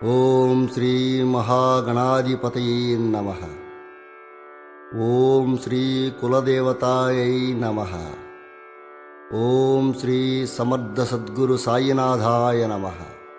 ఓం శ్రీ మహాగణాధిపతయే నమః. ఓం శ్రీ కులదేవతాయై నమః. ఓం శ్రీ సమర్థ సద్గురు సాయినాథాయ నమః.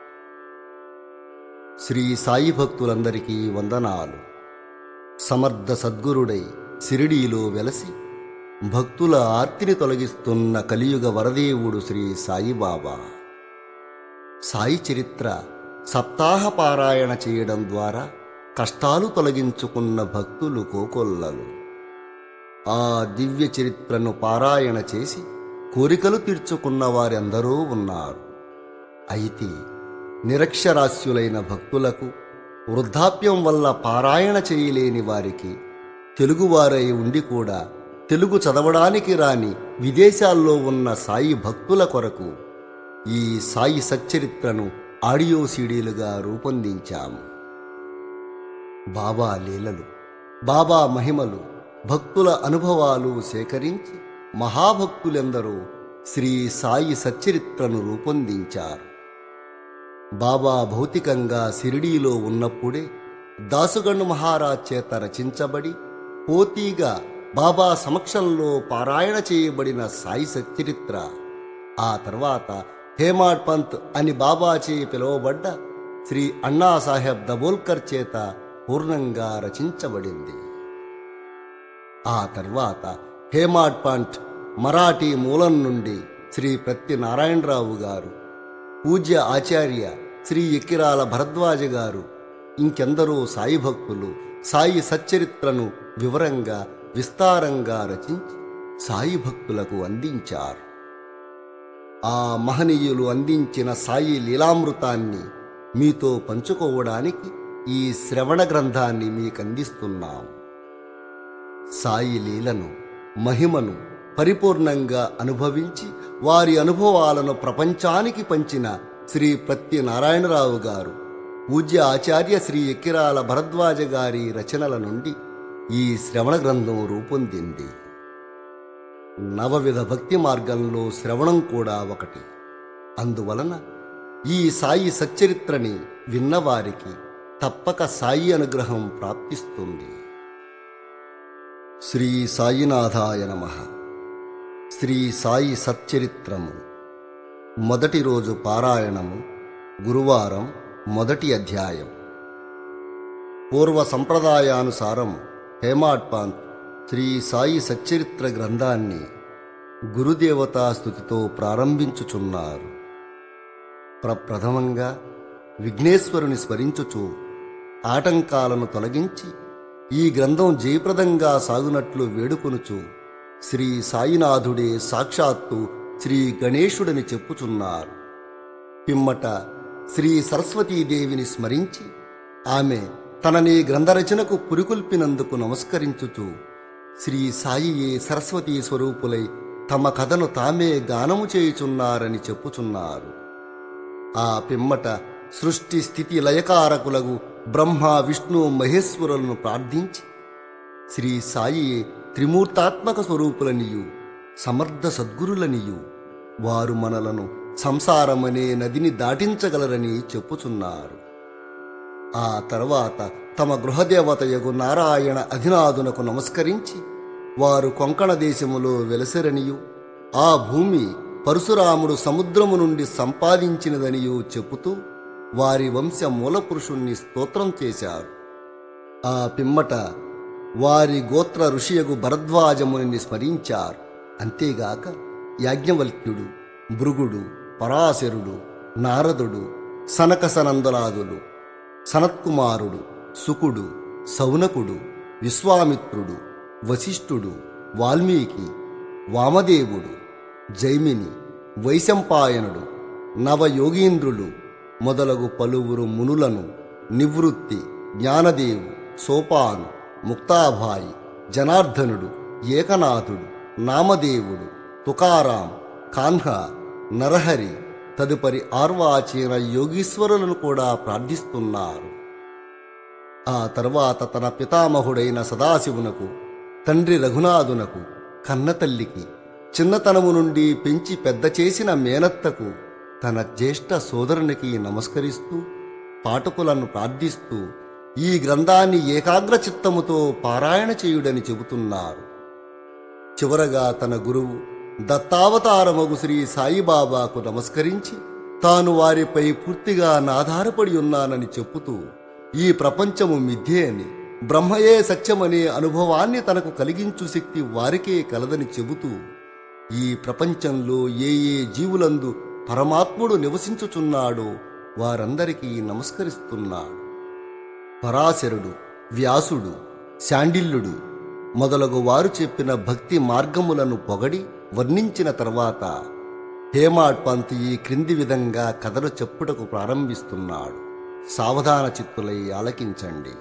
శ్రీ సాయి భక్తులందరికీ వందనాలు. సమర్థ సద్గురుడై సిరిడీలో వెలసి భక్తుల ఆర్తిని తొలగిస్తున్న కలియుగ వరదేవుడు శ్రీ సాయిబాబా. సాయి చరిత్ర సప్తాహ పారాయణ చేయడం ద్వారా కష్టాలు తొలగించుకున్న భక్తులు కోకొల్లలు. ఆ దివ్య చరిత్రను పారాయణ చేసి కోరికలు తీర్చుకున్న వారెందరో ఉన్నారు. అయితే నిరక్షరాస్యులైన భక్తులకు, వృద్ధాప్యం వల్ల పారాయణ చేయలేని వారికి, తెలుగువారై ఉండి కూడా తెలుగు చదవడానికి రాని విదేశాల్లో ఉన్న సాయి భక్తుల కొరకు ఈ సాయి సచ్చరిత్రను ఆడియో సీడీలుగా రూపొందించాము. బాబా లీలలు, బాబా మహిమలు, భక్తుల అనుభవాలు సేకరించి మహాభక్తులెందరూ శ్రీ సాయి సచ్చరిత్రను రూపొందించారు. బాబా భౌతికంగా షిరిడీలో ఉన్నప్పుడే దాసుగణ్ మహారాజ్ చేత రచించబడి పోతీగా బాబా సమక్షంలో పారాయణ చేయబడిన సాయి సచ్చరిత్ర ఆ తర్వాత హేమాడ్ పంత్ అని బాబాచే పిలువబడ్డ శ్రీ అన్నాసాహెబ్ దబోల్కర్ చేత పూర్ణంగా రచించబడింది. ఆ తర్వాత హేమాడ్ పంత్ మరాఠీ మూలం నుండి శ్రీ ప్రత్తి నారాయణరావు గారు, పూజ్య ఆచార్య శ్రీ ఎక్కిరాల భరద్వాజ గారు, ఇంకెందరో సాయి భక్తులు సాయి సచ్చరిత్రను వివరంగా విస్తారంగా రచించి సాయి భక్తులకు అందించారు. ఆ మహనీయులు అందించిన సాయి లీలామృతాన్ని మీతో పంచుకోవడానికి ఈ శ్రవణ గ్రంథాన్ని మీకందిస్తున్నాం. సాయి లీలను, మహిమను పరిపూర్ణంగా అనుభవించి వారి అనుభవాలను ప్రపంచానికి పంచిన శ్రీ ప్రత్తి నారాయణరావు గారు, పూజ్య ఆచార్య శ్రీ ఎక్కిరాల భరద్వాజ గారి రచనల నుండి ఈ శ్రవణ గ్రంథం రూపొందింది. నవవిధ భక్తి మార్గంలో శ్రవణం కూడా ఒకటి. అందువలన ఈ సాయి సచ్చరిత్రని విన్నవారికి తప్పక సాయి అనుగ్రహం ప్రాప్తిస్తుంది. శ్రీ సాయినాథాయ నమః. శ్రీ సాయి సచ్చరిత్రము మొదటి రోజు పారాయణము, గురువారం, మొదటి అధ్యాయం. పూర్వ సంప్రదాయానుసారం హేమాడ్ పంత్ శ్రీ సాయి సచ్చరిత్ర గ్రంథాన్ని గురుదేవతా స్తుతితో ప్రారంభించుచున్నారు. ప్రప్రథమంగా విఘ్నేశ్వరుని స్మరించుచు ఆటంకాలను తొలగించి ఈ గ్రంథం జయప్రదంగా సాగునట్లు వేడుకొనుచు శ్రీ సాయినాథుడే సాక్షాత్తు శ్రీ గణేశుడని చెప్పుచున్నారు. పిమ్మట శ్రీ సరస్వతీదేవిని స్మరించి ఆమె తనని గ్రంథరచనకు పురికొల్పినందుకు నమస్కరించుచు శ్రీ సాయియే సరస్వతీ స్వరూపులై తమ కథను తామే గానము చేయుచున్నారని చెప్పుచున్నారు. ఆ పిమ్మట సృష్టి స్థితి లయకారకులకు బ్రహ్మ విష్ణు మహేశ్వరులను ప్రార్థించి శ్రీ సాయియే త్రిమూర్తాత్మక స్వరూపులనియు సమర్థ సద్గురులనియు వారు మనలను సంసారమనే నదిని దాటించగలరని చెప్పుచున్నారు. ఆ తర్వాత తమ గృహదేవతయగు నారాయణ అధినాథునకు నమస్కరించి వారు కొంకణ దేశములో వెలసెరనియు ఆ భూమి పరశురాముడు సముద్రము నుండి సంపాదించినదనియు చెప్పుతూ వారి వంశ మూలపురుషుణ్ణి స్తోత్రం చేశారు. ఆ పిమ్మట వారి గోత్ర ఋషియగు భరద్వాజముని స్మరించారు. అంతేగాక యాజ్ఞవల్క్యుడు, భృగుడు, పరాశరుడు, నారదుడు, సనకసనందనాదులు, సనత్కుమారుడు, సుకుడు, సౌనకుడు, విశ్వామిత్రుడు, వశిష్ఠుడు, వాల్మీకి, వామదేవుడు, జైమిని, వైశంపాయనుడు, నవయోగీంద్రులు మొదలగు పలువురు మునులను, నివృత్తి, జ్ఞానదేవు, సోపాను, ముక్తాభాయి, జనార్దనుడు, ఏకనాథుడు, నామదేవుడు, తుకారాం, కాన్హా, నరహరి తదుపరి ఆర్వాచీన యోగీశ్వరులను కూడా ప్రార్థిస్తున్నారు. ఆ తర్వాత తన పితామహుడైన సదాశివునకు, తండ్రి రఘునాథునకు, కన్నతల్లికి, చిన్నతనము నుండి పెంచి పెద్ద చేసిన మేనత్తకు, తన జ్యేష్ఠ సోదరునికి నమస్కరిస్తూ పాఠకులను ప్రార్థిస్తూ ఈ గ్రంథాన్ని ఏకాగ్ర చిత్తముతో పారాయణ చేయుడని చెబుతున్నారు. చివరగా తన గురువు దత్తావతారమగు శ్రీ సాయిబాబాకు నమస్కరించి తాను వారిపై పూర్తిగా నాధారపడి ఉన్నానని చెప్పుతూ ఈ ప్రపంచము మిథ్యే అని, బ్రహ్మయే సత్యమనే అనుభవాన్ని తనకు కలిగించు శక్తి వారికే కలదని చెబుతూ ఈ ప్రపంచంలో ఏ ఏ జీవులందు పరమాత్ముడు నివసించుచున్నాడో వారందరికీ నమస్కరిస్తున్నాడు. పరాశరుడు, వ్యాసుడు, శాండిల్యుడు మొదలగు వారు చెప్పిన భక్తి మార్గములను పొగడి వర్ణించిన తర్వాత హేమాడ్ పంత్ ఈ క్రింది విధంగా కథలు చెప్పుటకు ప్రారంభిస్తున్నాడు. సావధాన చిత్తులై ఆలకించండి.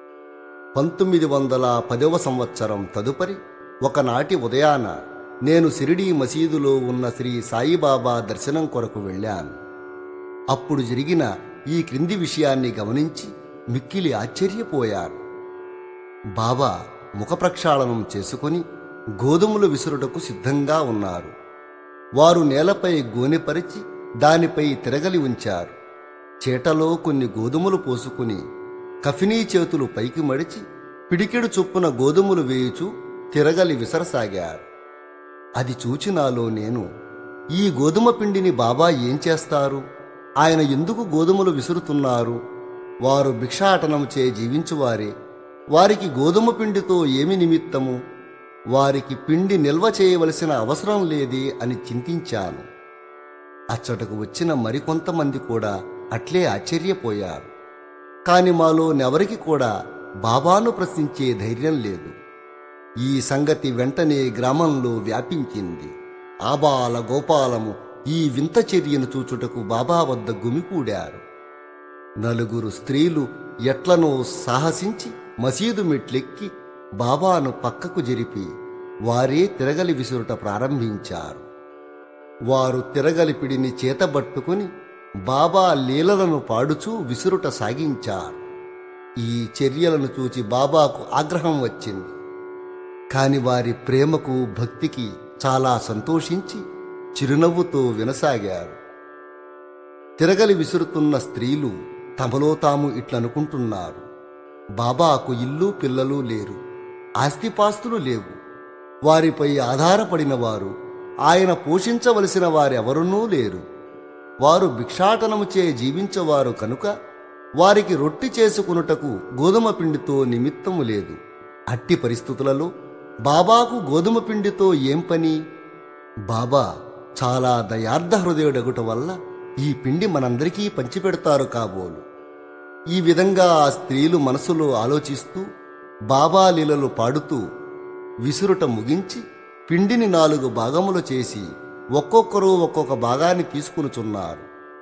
1910వ సంవత్సరం తదుపరి ఒకనాటి ఉదయాన నేను షిరిడీ మసీదులో ఉన్న శ్రీ సాయిబాబా దర్శనం కొరకు వెళ్ళాను. అప్పుడు జరిగిన ఈ క్రింది విషయాన్ని గమనించి మిక్కిలి ఆశ్చర్యపోయాను. బాబా ముఖ ప్రక్షాళనం చేసుకుని గోధుమలు విసురుటకు సిద్ధంగా ఉన్నారు. వారు నేలపై గోనెపరిచి దానిపై తిరగలి ఉంచారు. చేటలో కొన్ని గోధుమలు పోసుకుని కఫినీ చేతులు పైకి మడిచి పిడికెడు చొప్పున గోధుమలు వేయుచూ తిరగలి విసరసాగారు. అది చూచి నాలో నేను, ఈ గోధుమ పిండిని బాబా ఏం చేస్తారు? ఆయన ఎందుకు గోధుమలు విసురుతున్నారు? వారు భిక్షాటనముచే జీవించువారే. వారికి గోధుమ పిండితో ఏమి నిమిత్తము? వారికి పిండి నిల్వ చేయవలసిన అవసరం లేదే అని చింతించాను. అచ్చటకు వచ్చిన మరికొంతమంది కూడా అట్లే ఆశ్చర్యపోయారు. కాని మాలోనెవరికి కూడా బాబాను ప్రశ్నించే ధైర్యం లేదు. ఈ సంగతి వెంటనే గ్రామంలో వ్యాపించింది. ఆబాల గోపాలము ఈ వింత చర్యను చూచుటకు బాబా వద్ద గుమికూడారు. నలుగురు స్త్రీలు ఎట్లనో సాహసించి మసీదు మెట్లెక్కి బాబాను పక్కకు జరిపి వారే తిరగలి విసురుట ప్రారంభించారు. వారు తిరగలి పిడిని చేతబట్టుకుని బాబా లీలలను పాడుచూ విసురుట సాగించారు. ఈ చర్యలను చూచి బాబాకు ఆగ్రహం వచ్చింది. కాని వారి ప్రేమకు భక్తికి చాలా సంతోషించి చిరునవ్వుతో వినసాగారు. తిరగలి విసురుతున్న స్త్రీలు తమలో తాము ఇట్లనుకుంటున్నారు, బాబాకు ఇల్లు పిల్లలు లేరు, ఆస్తిపాస్తులు లేవు. వారిపై ఆధారపడిన వారు, ఆయన పోషించవలసిన వారెవరునూ లేరు. వారు భిక్షాటనముచే జీవించేవారు కనుక వారికి రొట్టి చేసుకునుటకు గోధుమ పిండితో నిమిత్తము లేదు. అట్టి పరిస్థితులలో బాబాకు గోధుమ పిండితో ఏం పని? బాబా చాలా దయార్థ హృదయుడగుట వల్ల ఈ పిండి మనందరికీ పంచిపెడతారు కాబోలు. ఈ విధంగా ఆ స్త్రీలు మనసులో ఆలోచిస్తూ బాబా లీలలు పాడుతూ విసురుట ముగించి పిండిని 4 భాగములు చేసి ఒక్కొక్కరు ఒక్కొక్క భాగాన్ని తీసుకునుచున్నారు.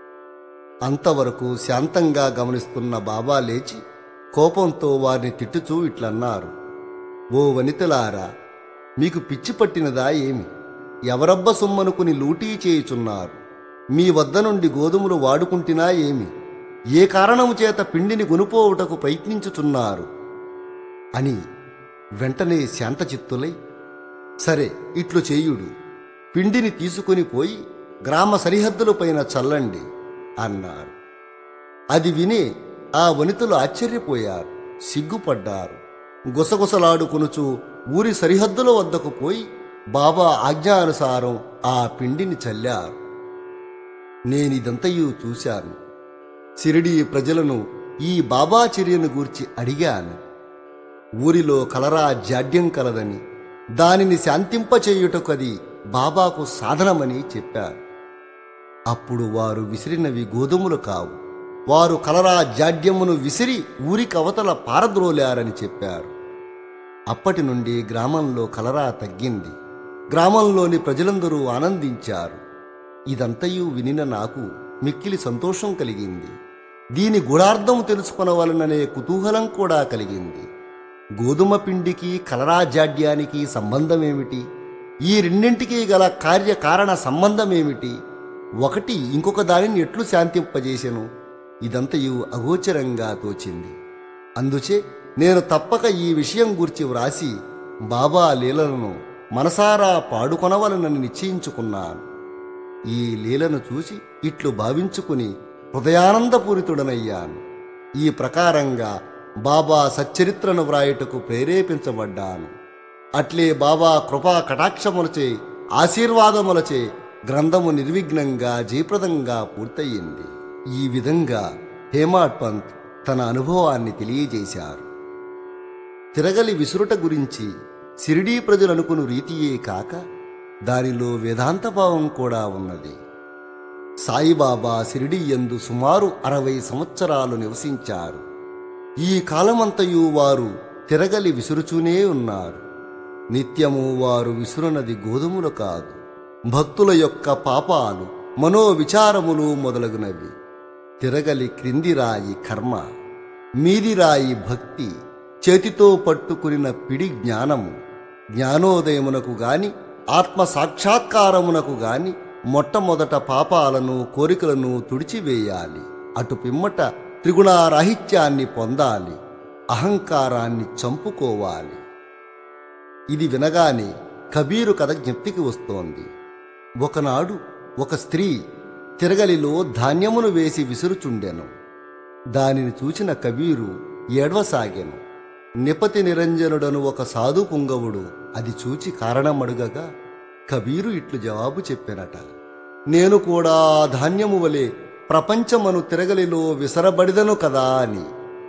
అంతవరకు శాంతంగా గమనిస్తున్న బాబా లేచి కోపంతో వారిని తిట్టుచూ ఇట్లన్నారు, ఓ వనితలారా, మీకు పిచ్చి పట్టినదా ఏమి? ఎవరబ్బ సొమ్మనుకుని లూటీ చేయుచున్నారు? మీ వద్ద నుండి గోధుమలు వాడుకుంటున్నా ఏమి? ఏ కారణము చేత పిండిని కొనుపోవుటకు ప్రయత్నించుచున్నారు అని వెంటనే శాంతచిత్తులై, సరే ఇట్లు చేయుడు, పిండిని తీసుకుని పోయి గ్రామ సరిహద్దులపైన చల్లండి అన్నారు. అది విని ఆ వనితలు ఆశ్చర్యపోయారు, సిగ్గుపడ్డారు. గుసగుసలాడుకొనుచు ఊరి సరిహద్దుల వద్దకు పోయి బాబా ఆజ్ఞానుసారం ఆ పిండిని చల్లారు. నేనిదంతయు చూశాను. షిరిడీ ప్రజలను ఈ బాబా చర్యను గూర్చి అడిగాను. ఊరిలో కలరా జాడ్యం కలదని, దానిని శాంతింపచేయుటకది బాబాకు సాధనమని చెప్పారు. అప్పుడు వారు విసిరినవి గోధుమలు కావు, వారు కలరా జాడ్యమును విసిరి ఊరికవతల పారద్రోలారని చెప్పారు. అప్పటి నుండి గ్రామంలో కలరా తగ్గింది. గ్రామంలోని ప్రజలందరూ ఆనందించారు. ఇదంతయు వినిన నాకు మిక్కిలి సంతోషం కలిగింది. దీని గుణార్థం తెలుసుకొనవలననే కుతూహలం కూడా కలిగింది. గోధుమ పిండికి కలరా జాడ్యానికి సంబంధమేమిటి? ఈ రెండింటికీ గల కార్యకారణ సంబంధమేమిటి? ఒకటి ఇంకొక దానిని ఎట్లు శాంతింపజేసెను? ఇదంతయు అగోచరంగా తోచింది. అందుచే నేను తప్పక ఈ విషయం గూర్చి వ్రాసి బాబా లీలలను మనసారా పాడుకొనవలనని నిశ్చయించుకున్నాను. ఈ లీలను చూసి ఇట్లు భావించుకుని హృదయానందపూరితుడనయ్యాను. ఈ ప్రకారంగా బాబా సచ్చరిత్రను వ్రాయుటకు ప్రేరేపించబడ్డాను. అట్లే బాబా కృపా కటాక్షములచే ఆశీర్వాదములచే గ్రంథము నిర్విఘ్నంగా జయప్రదంగా పూర్తయింది. ఈ విధంగా హేమాడ్ పంత్ తన అనుభవాన్ని తెలియజేశారు. తిరగలి విసురుట గురించి షిరిడీ ప్రజలనుకును రీతియే కాక దానిలో వేదాంతభావం కూడా ఉన్నది. సాయిబాబా షిరిడీ యందు సుమారు 60 సంవత్సరాలు నివసించారు. ఈ కాలమంతయు వారు తిరగలి విసురుచూనే ఉన్నారు. నిత్యము వారు విసురునది గోధుమలు కాదు, భక్తుల యొక్క పాపాలు, మనోవిచారములు మొదలగునవి. తిరగలి క్రింది రాయి కర్మ, మీది రాయి భక్తి, చేతితో పట్టుకునిన పిడి జ్ఞానము. జ్ఞానోదయమునకు గాని ఆత్మ సాక్షాత్కారమునకు గాని మొట్టమొదట పాపాలను కోరికలను తుడిచివేయాలి. అటు పిమ్మట త్రిగుణారాహిత్యాన్ని పొందాలి, అహంకారాన్ని చంపుకోవాలి. ఇది వినగానే కబీరు కథ జ్ఞప్తికి వస్తోంది. ఒకనాడు ఒక స్త్రీ తిరగలిలో ధాన్యమును వేసి విసురుచుండెను. దానిని చూచిన కబీరు ఏడ్వసాగెను. నిపతి నిరంజనుడను ఒక సాధు పుంగవుడు అది చూచి కారణమడుగగా కబీరు ఇట్లు జవాబు చెప్పెనట: నేను కూడా ఆ ధాన్యము వలె ప్రపంచమను తిరగలిలో విసరబడిదను కదా అని.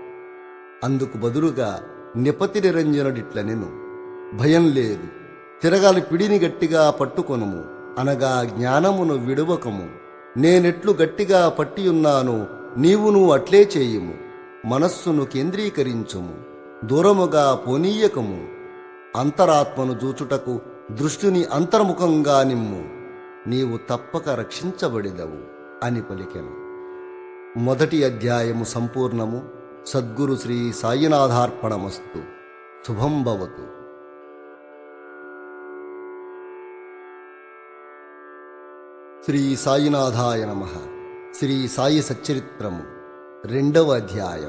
అందుకు బదులుగా నిపతి నిరంజనుడిట్లనెను: భయం లేదు, తిరగలి పిడిని గట్టిగా పట్టుకొనుము, అనగా జ్ఞానమును విడువకము. నేనెట్లు గట్టిగా పట్టియున్నానో నీవును అట్లే చేయుము. మనస్సును కేంద్రీకరించుము, దూరముగా పోనీయకము. అంతరాత్మను జూచుటకు దృష్టిని అంతర్ముఖంగా నిమ్ము, నీవు తప్పక రక్షించబడిదవు అని పలికెను. మొదటి అధ్యాయము సంపూర్ణము. సద్గురు శ్రీ సాయినాథార్పణమస్తు. శుభం భవతు. శ్రీ సాయినాథాయ నమః. శ్రీ సాయి సచ్చరిత్రము 2వ అధ్యాయం.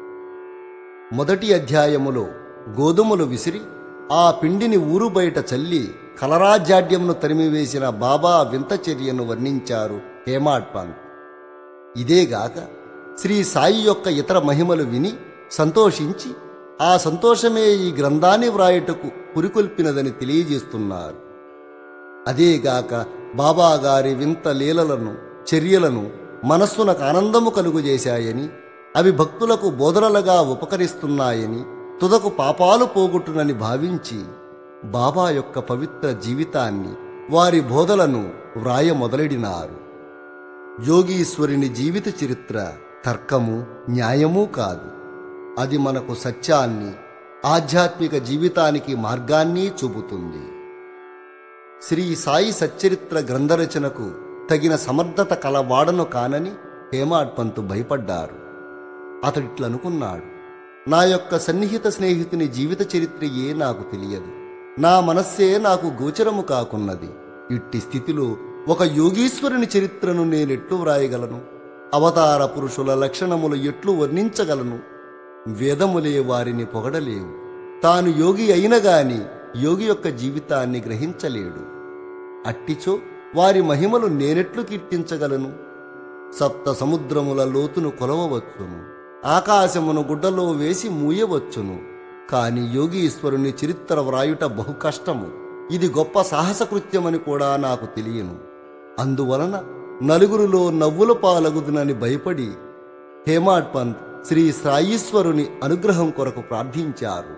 మొదటి అధ్యాయములో గోధుమలు విసిరి ఆ పిండిని ఊరు బయట చల్లి కలరాజాడ్యమును తరిమివేసిన బాబా వింత చర్యను వర్ణించారు హేమాడ్ పంత్. ఇదేగాక శ్రీ సాయి యొక్క ఇతర మహిమలు విని సంతోషించి ఆ సంతోషమే ఈ గ్రంథాన్ని వ్రాయుటకు పురికొల్పినదని తెలియజేస్తున్నారు. అదేగాక బాబాగారి వింత లీలలను చర్యలను మనస్సునకు ఆనందము కలుగుజేశాయని, అవి భక్తులకు బోధనలుగా ఉపకరిస్తున్నాయని, తుదకు పాపాలు పోగొట్టునని భావించి బాబా యొక్క పవిత్ర జీవితాన్ని, వారి బోధలను వ్రాయ మొదలెడినారు. యోగీశ్వరుని జీవిత చరిత్ర తర్కము న్యాయమూ కాదు. అది మనకు సత్యాన్ని, ఆధ్యాత్మిక జీవితానికి మార్గాన్ని చూపుతుంది. శ్రీ సాయి సచ్చరిత్ర గ్రంథరచనకు తగిన సమర్థత కలవాడను కానని హేమాడ్ పంత్ భయపడ్డారు. అతడిట్లనుకున్నాడు: నా యొక్క సన్నిహిత స్నేహితుని జీవిత చరిత్రయే నాకు తెలియదు, నా మనస్సే నాకు గోచరము కాకున్నది. ఇట్టి స్థితిలో ఒక యోగీశ్వరుని చరిత్రను నేనెట్లు వ్రాయగలను? అవతార పురుషుల లక్షణములు ఎట్లు వర్ణించగలను? వేదములే వారిని పొగడలేవు. తాను యోగి అయినగాని యోగి యొక్క జీవితాన్ని గ్రహించలేడు. అట్టిచో వారి మహిమలు నేనెట్లు కీర్తించగలను? సప్త సముద్రముల లోతును కొలవవచ్చును, ఆకాశమును గుడ్డలో వేసి మూయవచ్చును. కాని యోగీశ్వరుని చరిత్ర వ్రాయుట బహు కష్టము. ఇది గొప్ప సాహసకృత్యమని కూడా నాకు తెలియను. అందువలన నలుగురిలో నవ్వుల పాలగుదునని భయపడి హేమాడ్ పంత్ శ్రీ సాయీశ్వరుని అనుగ్రహం కొరకు ప్రార్థించారు.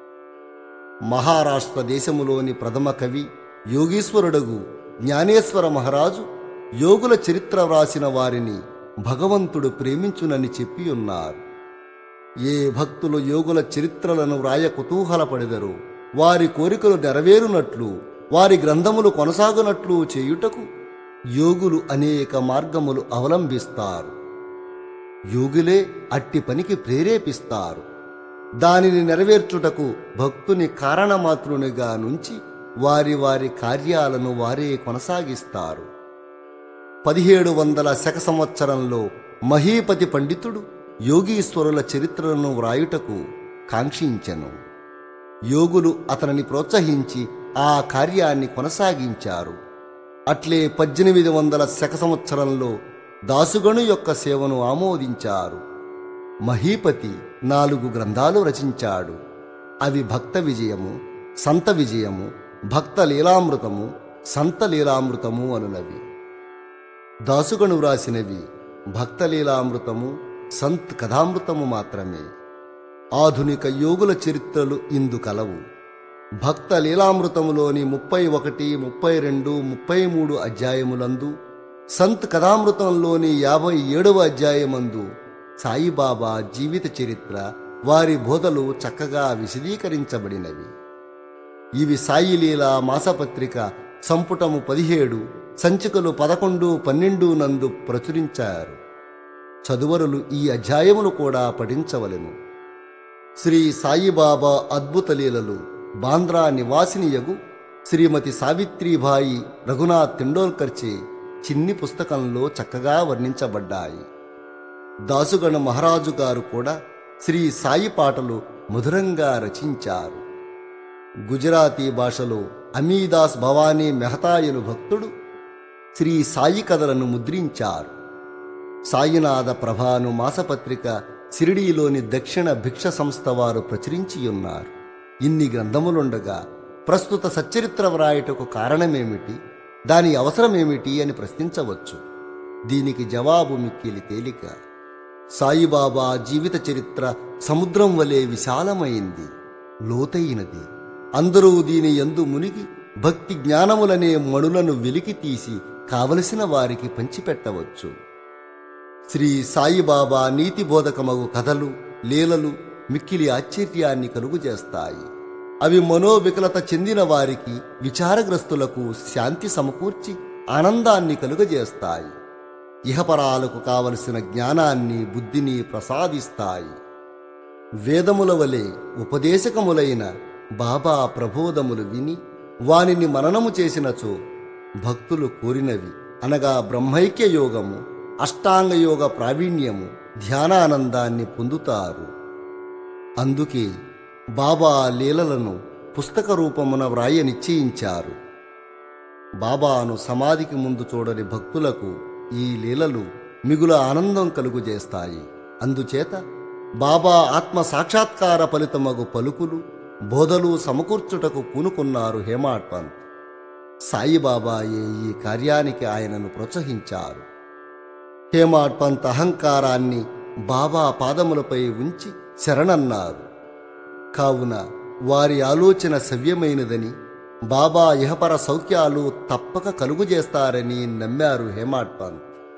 మహారాష్ట్ర దేశములోని ప్రథమ కవి యోగీశ్వరుడగు జ్ఞానేశ్వర మహారాజు యోగుల చరిత్ర వ్రాసిన వారిని భగవంతుడు ప్రేమించునని చెప్పియున్నారు. ఏ భక్తులు యోగుల చరిత్రలను వ్రాయ కుతూహలపడెదరో వారి కోరికలు నెరవేరునట్లు, వారి గ్రంథములు కొనసాగునట్లు చేయుటకు యోగులు అనేక మార్గములు అవలంబిస్తారు. యోగులే అట్టి పనికి ప్రేరేపిస్తారు. దానిని నెరవేర్చుటకు భక్తుని కారణమాతృనిగా నుంచి వారి వారి కార్యాలను వారే కొనసాగిస్తారు. 1700 శక సంవత్సరంలో మహీపతి పండితుడు యోగీశ్వరుల చరిత్రలను వ్రాయుటకు కాంక్షించెను. యోగులు అతనిని ప్రోత్సహించి ఆ కార్యాన్ని కొనసాగించారు. అట్లే 1800 శక సంవత్సరంలో దాసుగణు యొక్క సేవను ఆమోదించారు. మహీపతి 4 గ్రంథాలు రచించాడు. అవి భక్త విజయము, సంత విజయము, భక్త లీలామృతము, సంత లీలామృతము అనునవి. దాసుగను వ్రాసినవి భక్త లీలామృతము, సంత్ కథామృతము మాత్రమే. ఆధునిక యోగుల చరిత్రలు ఇందు కలవు. భక్త లీలామృతములోని 31, 32, 33 అధ్యాయములందు, సంత్ కథామృతంలోని 57వ అధ్యాయమందు సాయిబాబా జీవిత చరిత్ర, వారి బోధలు చక్కగా విశదీకరించబడినవి. ఇవి సాయిలీలా మాసపత్రిక సంపుటము 17, సంచికలు 11, 12 నందు ప్రచురించారు. చదువరులు ఈ అధ్యాయములు కూడా పఠించవలెను. శ్రీ సాయిబాబా అద్భుత లీలలు బాంద్రా నివాసినియగు శ్రీమతి సావిత్రీబాయి రఘునాథ్ తెండోల్కర్చే చిన్ని పుస్తకంలో చక్కగా వర్ణించబడ్డాయి. దాసుగణ మహారాజు గారు కూడా శ్రీ సాయి పాటలు మధురంగా రచించారు. గుజరాతీ భాషలో అమీదాస్ భవానీ మెహతాయను భక్తుడు శ్రీ సాయి కథలను ముద్రించారు. సాయినాథ ప్రభాను మాసపత్రిక షిరిడీలోని దక్షిణ భిక్ష సంస్థ వారు ప్రచురించియున్నారు. ఇన్ని గ్రంథములుండగా ప్రస్తుత సచ్చరిత్ర వ్రాయటకు కారణమేమిటి, దాని అవసరమేమిటి అని ప్రశ్నించవచ్చు. దీనికి జవాబు మిక్కిలి తేలిక. సాయిబాబా జీవిత చరిత్ర సముద్రం వలె విశాలమైంది, లోతైనది. అందరూ దీని యందు మునిగి భక్తి జ్ఞానములనే మణులను వెలికి తీసి కావలసిన వారికి పంచిపెట్టవచ్చు. శ్రీ సాయిబాబా నీతిబోధకమగు కథలు, లీలలు మిక్కిలి ఆశ్చర్యాన్ని కలుగుజేస్తాయి. అవి మనోవికలత చెందిన వారికి, విచారగ్రస్తులకు శాంతి సమకూర్చి ఆనందాన్ని కలుగజేస్తాయి. ఇహపరాలకు కావలసిన జ్ఞానాన్ని, బుద్ధిని ప్రసాదిస్తాయి. వేదముల వలె ఉపదేశకములైన బాబా ప్రబోధములు విని వానిని మననము చేసినచో భక్తులు కోరినవి అనగా బ్రహ్మైక్య యోగము, అష్టాంగయోగ ప్రావీణ్యము, ధ్యానానందాన్ని పొందుతారు. అందుకే బాబా లీలలను పుస్తక రూపమున వ్రాయ నిశ్చయించారు. బాబాను సమాధికి ముందు చూడని భక్తులకు ఈ లీలలు మిగుల ఆనందం కలుగుజేస్తాయి. అందుచేత బాబా ఆత్మ సాక్షాత్కార ఫలితమగు పలుకులు, బోధలు సమకూర్చుటకు పూనుకున్నారు హేమాడ్ పంత్. సాయిబాబాయే ఈ కార్యానికి ఆయనను ప్రోత్సహించారు. హేమాడ్ పంత్ అహంకారాన్ని బాబా పాదములపై ఉంచి శరణన్నారు. కావున వారి ఆలోచన సవ్యమైనదని, బాబా ఇహపర సౌఖ్యాలు తప్పక కలుగుజేస్తారని నమ్మారు హేమాడ్ పంత్.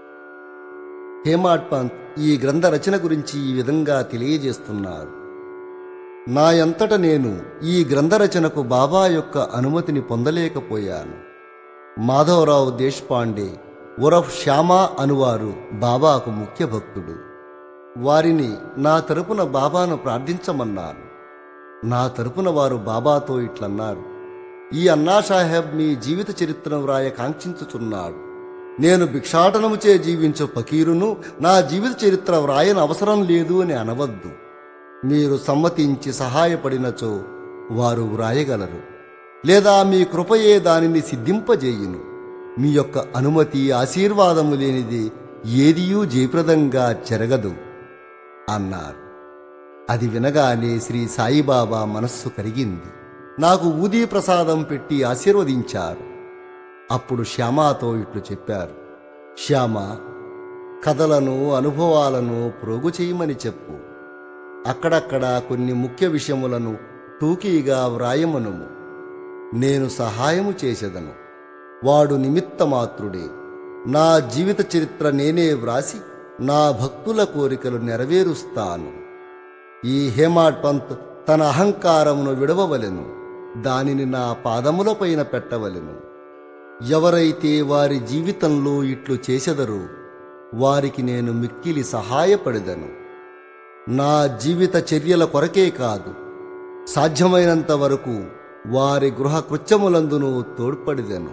హేమాడ్ పంత్ ఈ గ్రంథ రచన గురించి ఈ విధంగా తెలియజేస్తున్నారు. నా యంతట నేను ఈ గ్రంథ రచనకు బాబా యొక్క అనుమతిని పొందలేకపోయాను. మాధవరావు దేశ్పాండే ఉరఫ్ శ్యామా అనువారు బాబాకు ముఖ్య భక్తుడు. వారిని నా తరపున బాబాను ప్రార్థించమన్నాను. నా తరపున వారు బాబాతో ఇట్లన్నారు: ఈ అన్నాసాహెబ్ మీ జీవిత చరిత్రను వ్రాయ కాంక్షించుచున్నాడు. నేను భిక్షాటనముచే జీవించు ఫకీరును, నా జీవిత చరిత్ర వ్రాయన అవసరం లేదు అని అనవద్దు. మీరు సమ్మతించి సహాయపడినచో వారు వ్రాయగలరు, లేదా మీ కృపయే దానిని సిద్ధింపజేయును. మీ యొక్క అనుమతి, ఆశీర్వాదము లేనిది ఏదియూ జయప్రదంగా జరగదు అన్నారు. అది వినగానే శ్రీ సాయిబాబా మనస్సు కరిగింది. నాకు ఊదీ ప్రసాదం పెట్టి ఆశీర్వదించారు. అప్పుడు శ్యామాతో ఇట్లు చెప్పారు: శ్యామ, కథలను, అనుభవాలను ప్రోగు చేయమని చెప్పు. అక్కడక్కడ కొన్ని ముఖ్య విషయములను టూకీగా వ్రాయమనుము. నేను సహాయము చేసేదను. వాడు నిమిత్తమాత్రుడే. నా జీవిత చరిత్ర నేనే వ్రాసి నా భక్తుల కోరికలు నెరవేరుస్తాను. ఈ హేమాడ్ పంత్ తన అహంకారమును విడవవలెను, దానిని నా పాదములపైన పెట్టవలెను. ఎవరైతే వారి జీవితంలో ఇట్లు చేసెదరో వారికి నేను మిక్కిలి సహాయపడెదను. నా జీవిత చర్యల కొరకే కాదు, సాధ్యమైనంత వరకు వారి గృహ కృత్యములందును తోడ్పడిదెను.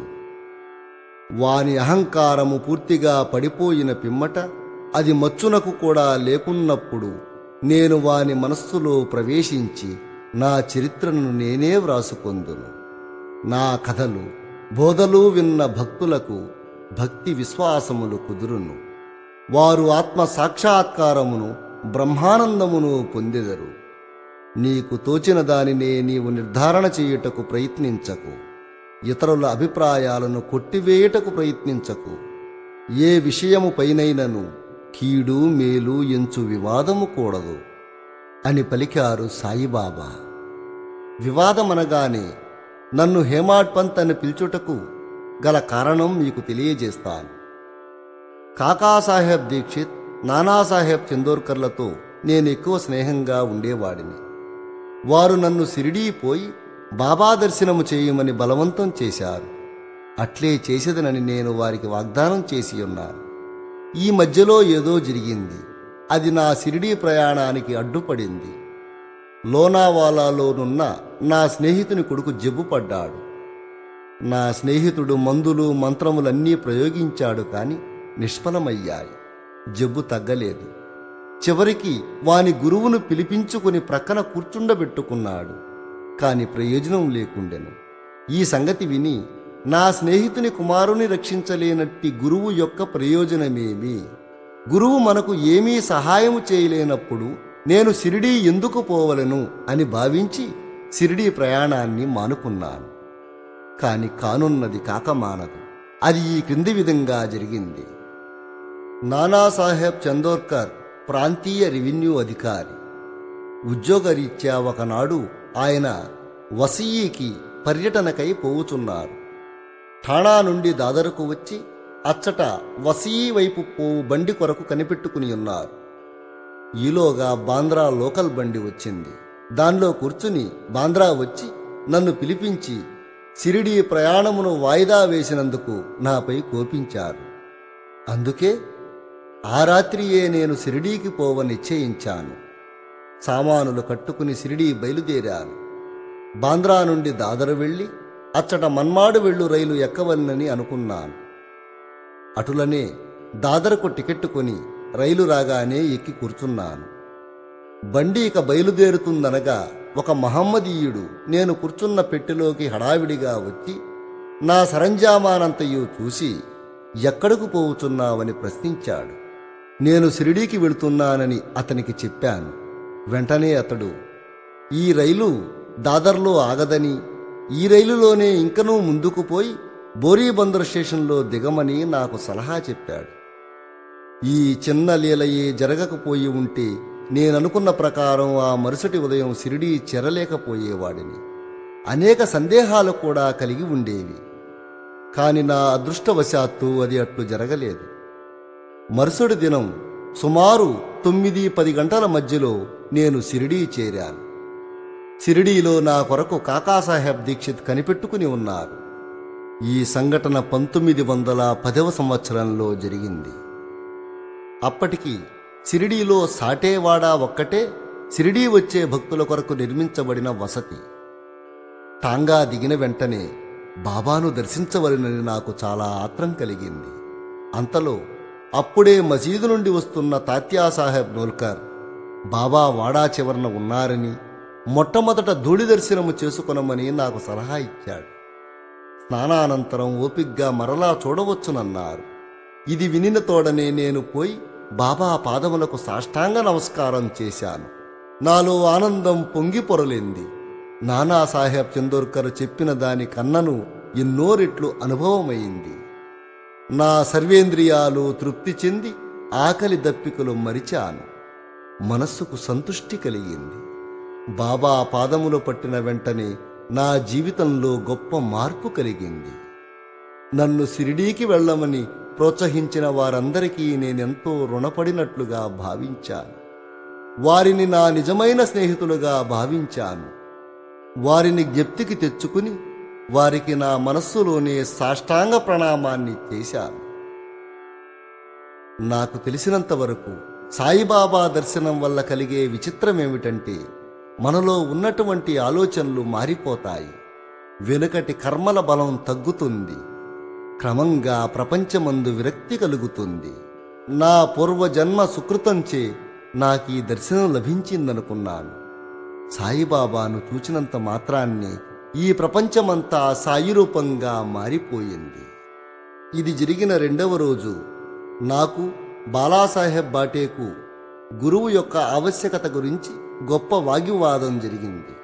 వాని అహంకారము పూర్తిగా పడిపోయిన పిమ్మట, అది మచ్చునకు కూడా లేకున్నప్పుడు నేను వాని మనస్సులో ప్రవేశించి నా చరిత్రను నేనే వ్రాసుకొందును. నా కథలు, బోధలు విన్న భక్తులకు భక్తి విశ్వాసములు కుదురును. వారు ఆత్మ సాక్షాత్కారమును, బ్రహ్మానందమును పొందెదరు. నీకు తోచిన దానినే నీవు నిర్ధారణ చేయుటకు ప్రయత్నించకు. ఇతరుల అభిప్రాయాలను కొట్టివేయుటకు ప్రయత్నించకు. ఏ విషయము పైనైనను కీడు మేలు ఎంచు వివాదము కూడదు అని పలికారు సాయిబాబా. వివాదమనగానే నన్ను హేమాడ్ పంత్ అని పిలుచుటకు గల కారణం మీకు తెలియజేస్తాను. కాకాసాహెబ్ దీక్షిత్, నానాసాహెబ్ చందోర్కర్లతో నేను ఎక్కువ స్నేహంగా ఉండేవాడిని. వారు నన్ను షిరిడీ పోయి బాబా దర్శనము చేయమని బలవంతం చేశారు. అట్లే చేసేదనని నేను వారికి వాగ్దానం చేసి ఉన్నాను. ఈ మధ్యలో ఏదో జరిగింది. అది నా షిరిడీ ప్రయాణానికి అడ్డుపడింది. లోనావాలాలోనున్న నా స్నేహితుని కొడుకు జబ్బుపడ్డాడు. నా స్నేహితుడు మందులు మంత్రములన్నీ ప్రయోగించాడు, కాని నిష్ఫలమయ్యాయి. జబ్బు తగ్గలేదు. చివరికి వాని గురువును పిలిపించుకుని ప్రక్కన కూర్చుండబెట్టుకున్నాడు. కాని ప్రయోజనం లేకుండెను. ఈ సంగతి విని నా స్నేహితుని కుమారుని రక్షించలేనట్టి గురువు యొక్క ప్రయోజనమేమి? గురువు మనకు ఏమీ సహాయము చేయలేనప్పుడు నేను షిరిడీ ఎందుకు పోవలను అని భావించి షిరిడీ ప్రయాణాన్ని మానుకున్నాను. కాని కానున్నది కాకమానదు. అది ఈ క్రింది విధంగా జరిగింది. నానాసాహెబ్ చందోర్కర్ ప్రాంతీయ రెవెన్యూ అధికారి. ఉద్యోగరీత్యా ఒకనాడు ఆయన వసీకి పర్యటనకై పోవుచున్నారు. ఠాణా నుండి దాదరకు వచ్చి అచ్చట వసీ వైపు పోవు బండి కొరకు కనిపెట్టుకుని ఉన్నారు. ఈలోగా బాంద్రా లోకల్ బండి వచ్చింది. దానిలో కూర్చుని బాంద్రా వచ్చి నన్ను పిలిపించి షిరిడీ ప్రయాణమును వాయిదా వేసినందుకు నాపై కోపించారు. అందుకే ఆ రాత్రియే నేను షిరిడీకి పోవ నిశ్చయించాను. సామానులు కట్టుకుని షిరిడీ బయలుదేరాను. బాంద్రా నుండి దాదరు వెళ్ళి అచ్చట మన్మాడు వెళ్ళు రైలు ఎక్కవలనని అనుకున్నాను. అటులనే దాదరకు టికెట్టు కొని రైలు రాగానే ఎక్కి కూర్చున్నాను. బండి ఇక బయలుదేరుతుందనగా ఒక మహమ్మదీయుడు నేను కూర్చున్న పెట్టెలోకి హడావిడిగా వచ్చి నా సరంజామానంతయు చూసి ఎక్కడకు పోవుచున్నావని ప్రశ్నించాడు. నేను షిరిడీకి వెళుతున్నానని అతనికి చెప్పాను. వెంటనే అతడు ఈ రైలు దాదర్లో ఆగదని, ఈ రైలులోనే ఇంకనూ ముందుకు పోయి బోరీబందర్ స్టేషన్లో దిగమని నాకు సలహా చెప్పాడు. ఈ చిన్న లీలయే జరగకపోయి ఉంటే నేననుకున్న ప్రకారం ఆ మరుసటి ఉదయం షిరిడీ చేరలేకపోయేవాడిని. అనేక సందేహాలు కూడా కలిగి ఉండేవి. కాని నా అదృష్టవశాత్తు అది అట్లు జరగలేదు. మరుసటి దినం సుమారు 9-10 గంటల మధ్యలో నేను షిరిడీ చేరాను. షిరిడీలో నా కొరకు కాకాసాహెబ్ దీక్షిత్ కనిపెట్టుకుని ఉన్నారు. ఈ సంఘటన 1910వ సంవత్సరంలో జరిగింది. అప్పటికి షిరిడీలో సాటేవాడా ఒక్కటే షిరిడీ వచ్చే భక్తుల కొరకు నిర్మించబడిన వసతి. టాంగా దిగిన వెంటనే బాబాను దర్శించవలనని నాకు చాలా ఆత్రం కలిగింది. అంతలో అప్పుడే మసీదు నుండి వస్తున్న తాత్యాసాహెబ్ నోల్కర్ బాబా వాడా చివరన ఉన్నారని, మొట్టమొదట ధూళి దర్శనము చేసుకొనమని నాకు సలహా ఇచ్చాడు. స్నానానంతరం ఓపిగ్గా మరలా చూడవచ్చునన్నారు. ఇది వినిన తోడనే నేను పోయి బాబా పాదములకు సాష్టాంగ నమస్కారం చేశాను. నాలో ఆనందం పొంగి పొరలింది. నానాసాహెబ్ చందోర్కర్ చెప్పిన దాని కన్నను ఎన్నో రెట్లు అనుభవమైంది. నా సర్వేంద్రియాలు తృప్తి చెంది ఆకలి దప్పికలు మరిచాను. మనస్సుకు సంతుష్టి కలిగింది. బాబా పాదములు పట్టిన వెంటనే నా జీవితంలో గొప్ప మార్పు కలిగింది. నన్ను షిరిడీకి వెళ్ళమని ప్రోత్సహించిన వారందరికీ నేనెంతో రుణపడినట్లుగా భావించాను. వారిని నా నిజమైన స్నేహితులుగా భావించాను. వారిని జ్ఞప్తికి తెచ్చుకుని వారికి నా మనస్సులోనే సాష్టాంగ ప్రణామాన్ని చేశాను. నాకు తెలిసినంతవరకు సాయిబాబా దర్శనం వల్ల కలిగే విచిత్రమేమిటంటే, మనలో ఉన్నటువంటి ఆలోచనలు మారిపోతాయి. వెనుకటి కర్మల బలం తగ్గుతుంది. క్రమంగా ప్రపంచమందు విరక్తి కలుగుతుంది. నా పూర్వజన్మ సుకృతంచే నాకీ దర్శనం లభించిందనుకున్నాను. సాయిబాబాను చూచినంత మాత్రాన్ని ఈ ప్రపంచమంతా సాయిరూపంగా మారిపోయింది. ఇది జరిగిన 2వ రోజు నాకు, బాలాసాహెబ్ బాటేకు గురువు యొక్క ఆవశ్యకత గురించి గొప్ప వాగ్వివాదం జరిగింది.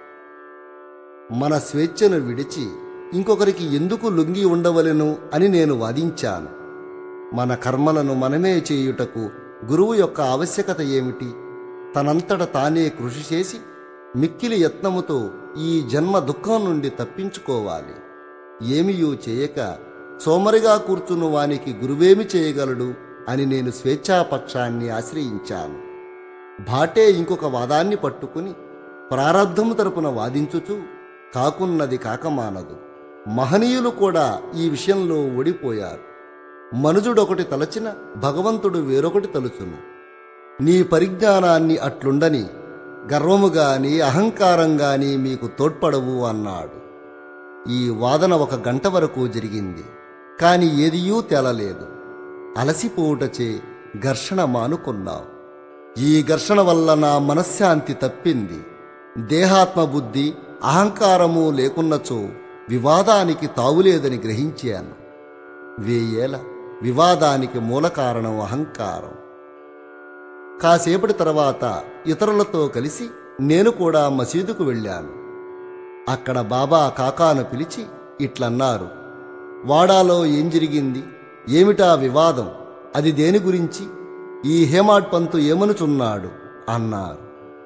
మన స్వేచ్ఛను విడిచి ఇంకొకరికి ఎందుకు లొంగి ఉండవలెను అని నేను వాదించాను. మన కర్మలను మనమే చేయుటకు గురువు యొక్క ఆవశ్యకత ఏమిటి? తనంతట తానే కృషి చేసి మిక్కిలి యత్నముతో ఈ జన్మ దుఃఖం నుండి తప్పించుకోవాలి. ఏమియూ చేయక సోమరిగా కూర్చున్న వానికి గురువేమి చేయగలడు అని నేను స్వేచ్ఛాపక్షాన్ని ఆశ్రయించాను. భాటే ఇంకొక వాదాన్ని పట్టుకుని ప్రారబ్ధము తరపున వాదించుచు కాకున్నది కాకమానదు. మహనీయులు కూడా ఈ విషయంలో ఓడిపోయారు. మనుజుడొకటి తలచిన భగవంతుడు వేరొకటి తలుచును. నీ పరిజ్ఞానాన్ని అట్లుండని గర్వముగాని అహంకారంగాని మీకు తోడ్పడవు అన్నాడు. ఈ వాదన 1 గంట వరకు జరిగింది. కాని ఏదియూ తేలలేదు. అలసిపోవుటచే ఘర్షణ మానుకున్నాం. ఈ ఘర్షణ వల్ల నా మనశ్శాంతి తప్పింది. దేహాత్మబుద్ధి అహంకారము లేకున్నచో వివాదానికి తావులేదని గ్రహించాను. 1000 ఏళ్ల వివాదానికి మూల కారణం అహంకారం. కాసేపటి తర్వాత ఇతరులతో కలిసి నేను కూడా మసీదుకు వెళ్ళాను. అక్కడ బాబా కాకాను పిలిచి ఇట్లన్నారు: వాడాలో ఏం జరిగింది? ఏమిటా వివాదం? అది దేని గురించి? ఈ హేమాడ్ పంతు ఏమనుచున్నాడు అన్నారు.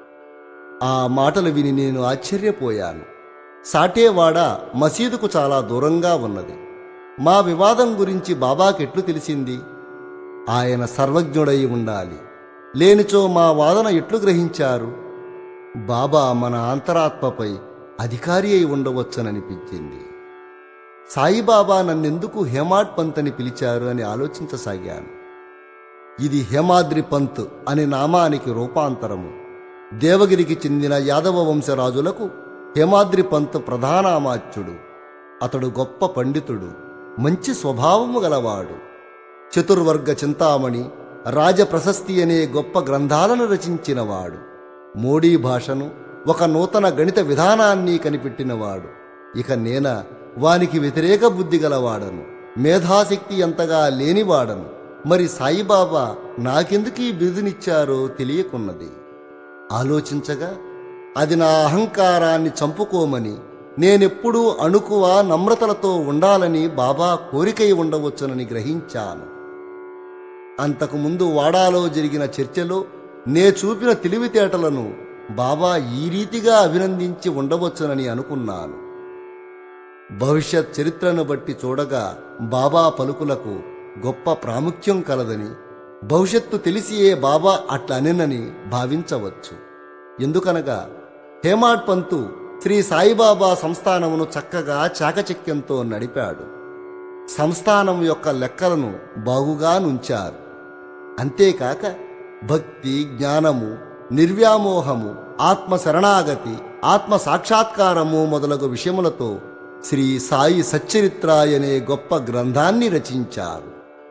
ఆ మాటలు విని నేను ఆశ్చర్యపోయాను. సాటేవాడ మసీదుకు చాలా దూరంగా ఉన్నది. మా వివాదం గురించి బాబాకెట్లు తెలిసింది? ఆయన సర్వజ్ఞుడై ఉండాలి. లేనిచో మా వాదన ఎట్లు గ్రహించారు? బాబా మన అంతరాత్మపై అధికారి అయి ఉండవచ్చననిపించింది. సాయిబాబా నన్నెందుకు హేమాడ్ పంత్ అని పిలిచారు అని ఆలోచించసాగాను. ఇది హేమాద్రి పంత్ అనే నామానికి రూపాంతరము. దేవగిరికి చెందిన యాదవ వంశరాజులకు హేమాద్రి పంత్ ప్రధానామాత్యుడు. అతడు గొప్ప పండితుడు, మంచి స్వభావము గలవాడు. చతుర్వర్గ చింతామణి, రాజప్రశస్తి అనే గొప్ప గ్రంథాలను రచించినవాడు. మోడీ భాషను, ఒక నూతన గణిత విధానాన్ని కనిపెట్టినవాడు. ఇక నేన వానికి వ్యతిరేక బుద్ధి గలవాడను, మేధాశక్తి అంతగా లేనివాడను. మరి సాయిబాబా నాకెందుకీ బిరుదునిచ్చారో తెలియకున్నది. ఆలోచించగా అది నా అహంకారాన్ని చంపుకోమని, నేనెప్పుడూ అణుకువ నమ్రతలతో ఉండాలని బాబా కోరికై ఉండవచ్చునని గ్రహించాను. అంతకుముందు వాడాలో జరిగిన చర్చలో నే చూపిన తెలివితేటలను బాబా ఈ రీతిగా అభినందించి ఉండవచ్చునని అనుకున్నాను. భవిష్యత్ చరిత్రను బట్టి చూడగా బాబా పలుకులకు గొప్ప ప్రాముఖ్యం కలదని, భవిష్యత్తు తెలిసియే బాబా అట్లా అనెనని భావించవచ్చు. ఎందుకనగా హేమాడ్ పంతు శ్రీ సాయిబాబా సంస్థానమును చక్కగా చాకచక్యంతో నడిపాడు. సంస్థానం యొక్క లెక్కలను బాగుగా నుంచారు. అంతేకాక భక్తి, జ్ఞానము, నిర్వ్యామోహము, ఆత్మ శరణాగతి, ఆత్మ సాక్షాత్కారము మొదలగు విషయములతో శ్రీ సాయి సచ్చరిత్ర అనే గొప్ప గ్రంథాన్ని రచించారు.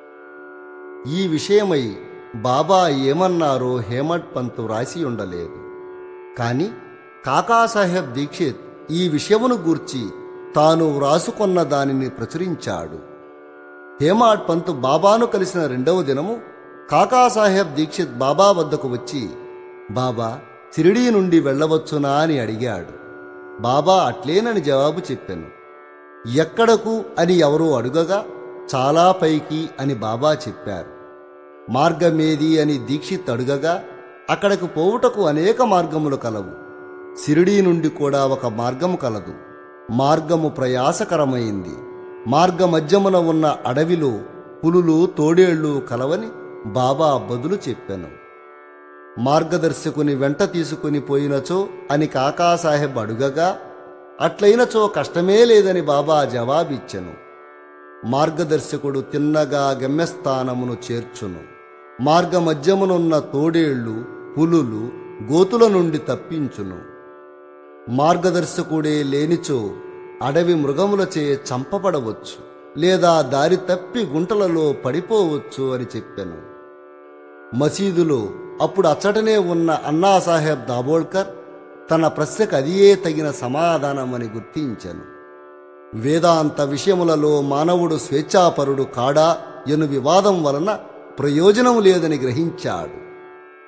ఈ విషయమై బాబా ఏమన్నారో హేమడ్ పంతు రాసి ఉండలేదు. కాని కాకాసాహెబ్ దీక్షిత్ ఈ విషయమును గూర్చి తాను వ్రాసుకొన్న దానిని ప్రచురించాడు. హేమాడ్ పంతు బాబాను కలిసిన 2వ దినము కాకాసాహెబ్ దీక్షిత్ బాబా వద్దకు వచ్చి, బాబా, షిరిడీ నుండి వెళ్ళవచ్చునా అని అడిగాడు. బాబా అట్లేనని జవాబు చెప్పాను. ఎక్కడకు అని ఎవరో అడుగగా చాలా పైకి అని బాబా చెప్పారు. మార్గమేది అని దీక్షిత్ అడుగగా అక్కడకు పోవుటకు అనేక మార్గములు కలవు. షిరిడీ నుండి కూడా ఒక మార్గము కలదు. మార్గము ప్రయాసకరమైంది. మార్గమధ్యమున ఉన్న అడవిలో పులులు, తోడేళ్లు కలవని బాబా బదులు చెప్పాను. మార్గదర్శకుని వెంట తీసుకుని పోయినచో అని కాకాసాహెబ్ అడుగగా అట్లయినచో కష్టమే లేదని బాబా జవాబిచ్చెను. మార్గదర్శకుడు తిన్నగా గమ్యస్థానమును చేర్చును. మార్గమధ్యమునున్న తోడేళ్లు, పులులు, గోతుల నుండి తప్పించును. మార్గదర్శకుడే లేనిచో అడవి మృగములచే చంపబడవచ్చు, లేదా దారి తప్పి గుంటలలో పడిపోవచ్చు అని చెప్పాను. మసీదులో అప్పుడు అచ్చటనే ఉన్న అన్నాసాహెబ్ దాబోల్కర్ తన ప్రశ్నకు అదియే తగిన సమాధానమని గుర్తించెను. వేదాంత విషయములలో మానవుడు స్వేచ్ఛాపరుడు కాడా ఎను వివాదం వలన ప్రయోజనం లేదని గ్రహించాడు.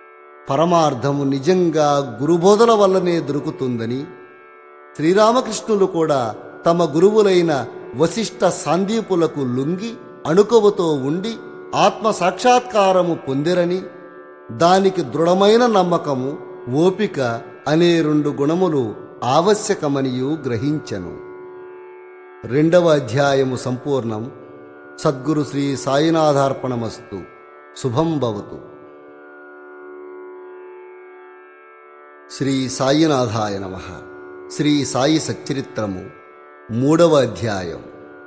పరమార్థము నిజంగా గురుబోధల వల్లనే దొరుకుతుందని, శ్రీరామకృష్ణులు కూడా తమ గురువులైన వశిష్ఠ సాందీపులకు లొంగి అణుకువతో ఉండి ఆత్మ సాక్షాత్కారము పొందిరని, దానికి దృఢమైన నమ్మకము, ఓపిక అనే 2 గుణములు ఆవశ్యకమనియు గ్రహించెను. 2వ అధ్యాయము సంపూర్ణం. సద్గురు శ్రీ సాయినాథార్పణమస్తు. శుభం భవతు. శ్రీ సాయినాథాయ నమః. శ్రీ సాయి సచ్చరిత్రము 3వ అధ్యాయం.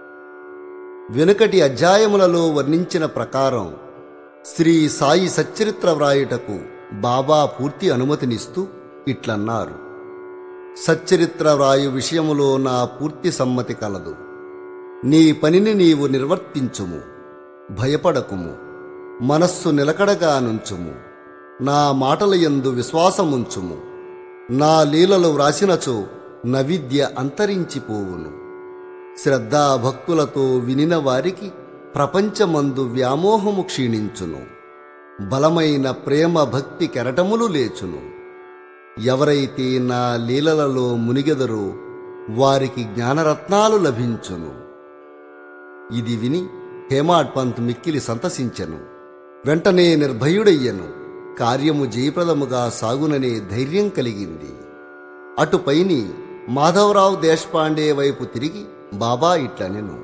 వెనుకటి అధ్యాయములలో వర్ణించిన ప్రకారం శ్రీ సాయి సచ్చరిత్ర వ్రాయుటకు బాబా పూర్తి అనుమతినిస్తూ ఇట్లన్నారు: సచ్చరిత్ర వ్రాయు విషయములో నా పూర్తి సమ్మతి కలదు. నీ పనిని నీవు నిర్వర్తించుము. భయపడకుము. మనస్సు నిలకడగా నుంచుము. నా మాటలయందు విశ్వాసముంచుము. నా లీలలు వ్రాసినచో నవిద్య అంతరించిపోవును. శ్రద్ధాభక్తులతో వినిన వారికి ప్రపంచమందు వ్యామోహము క్షీణించును. బలమైన ప్రేమ భక్తి కెరటములు లేచును. ఎవరైతే నా లీలలలో మునిగెదరో వారికి జ్ఞానరత్నాలు లభించును. ఇది విని హేమాడ్ పంత్ మిక్కిలి సంతసించెను. వెంటనే నిర్భయుడయ్యను. కార్యము జయప్రదముగా సాగుననే ధైర్యం కలిగింది. అటుపైని మాధవరావు దేశపాండే వైపు తిరిగి బాబా ఇట్లనెను: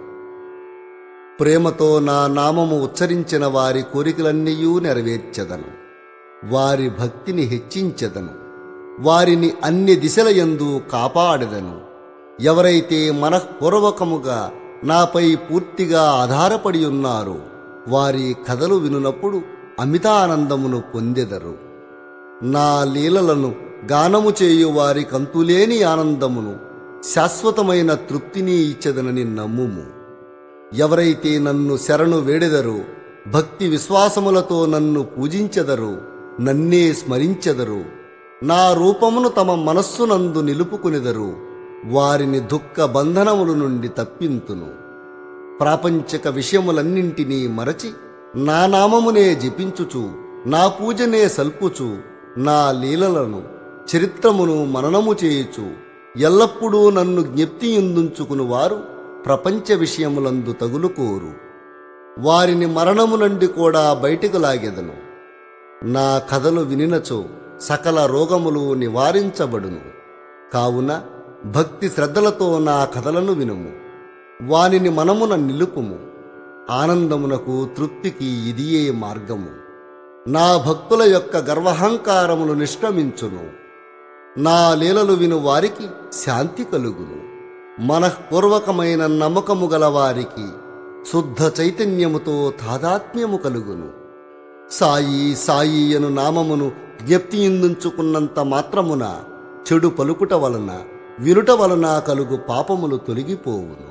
ప్రేమతో నా నామము ఉచ్చరించిన వారి కోరికలన్నీయూ నెరవేర్చెదను. వారి భక్తిని హెచ్చించెదను. వారిని అన్ని దిశలయందు కాపాడెదను. ఎవరైతే మనఃపూర్వకముగా నాపై పూర్తిగా ఆధారపడి ఉన్నారో వారి కథలు వినునప్పుడు అమితానందమును పొందెదరు. నా లీలలను గానము చేయు వారి కంతులేని ఆనందమును, శాశ్వతమైన తృప్తిని ఇచ్చెదనని నమ్ముము. ఎవరైతే నన్ను శరణు వేడెదరో, భక్తి విశ్వాసములతో నన్ను పూజించెదరో, నన్నే స్మరించెదరో, నా రూపమును తమ మనస్సునందు నిలుపుకునెదరు, వారిని దుఃఖ బంధనముల నుండి తప్పింతును. ప్రాపంచిక విషయములన్నింటినీ మరచి నా నామమునే జపించుచు, నా పూజనే సల్పుచు, నా లీలలను చరిత్రమును మననము చేయుచు ఎల్లప్పుడూ నన్ను జ్ఞప్తి ఎందుంచుకుని వారు ప్రపంచ విషయములందు తగులుకోరు. వారిని మరణము నుండి కూడా బయటికి లాగెదను. నా కథలు వినినచో సకల రోగములు నివారించబడును. కావున భక్తి శ్రద్ధలతో నా కథలను వినుము. వానిని మనమున నిలుపుము. ఆనందమునకు తృప్తికి ఇదియే మార్గము. నా భక్తుల యొక్క గర్వహంకారములు నిష్క్రమించును. నా లీలలు విను వారికి శాంతి కలుగును. మనఃపూర్వకమైన నమ్మకము గలవారికి శుద్ధ చైతన్యముతో తాదాత్మ్యము కలుగును. సాయి సాయి అను నామమును జ్ఞప్తి ఇందుంచుకున్నంత మాత్రమున చెడు పలుకుట వలన, వినుట వలన కలుగు పాపములు తొలగిపోవును.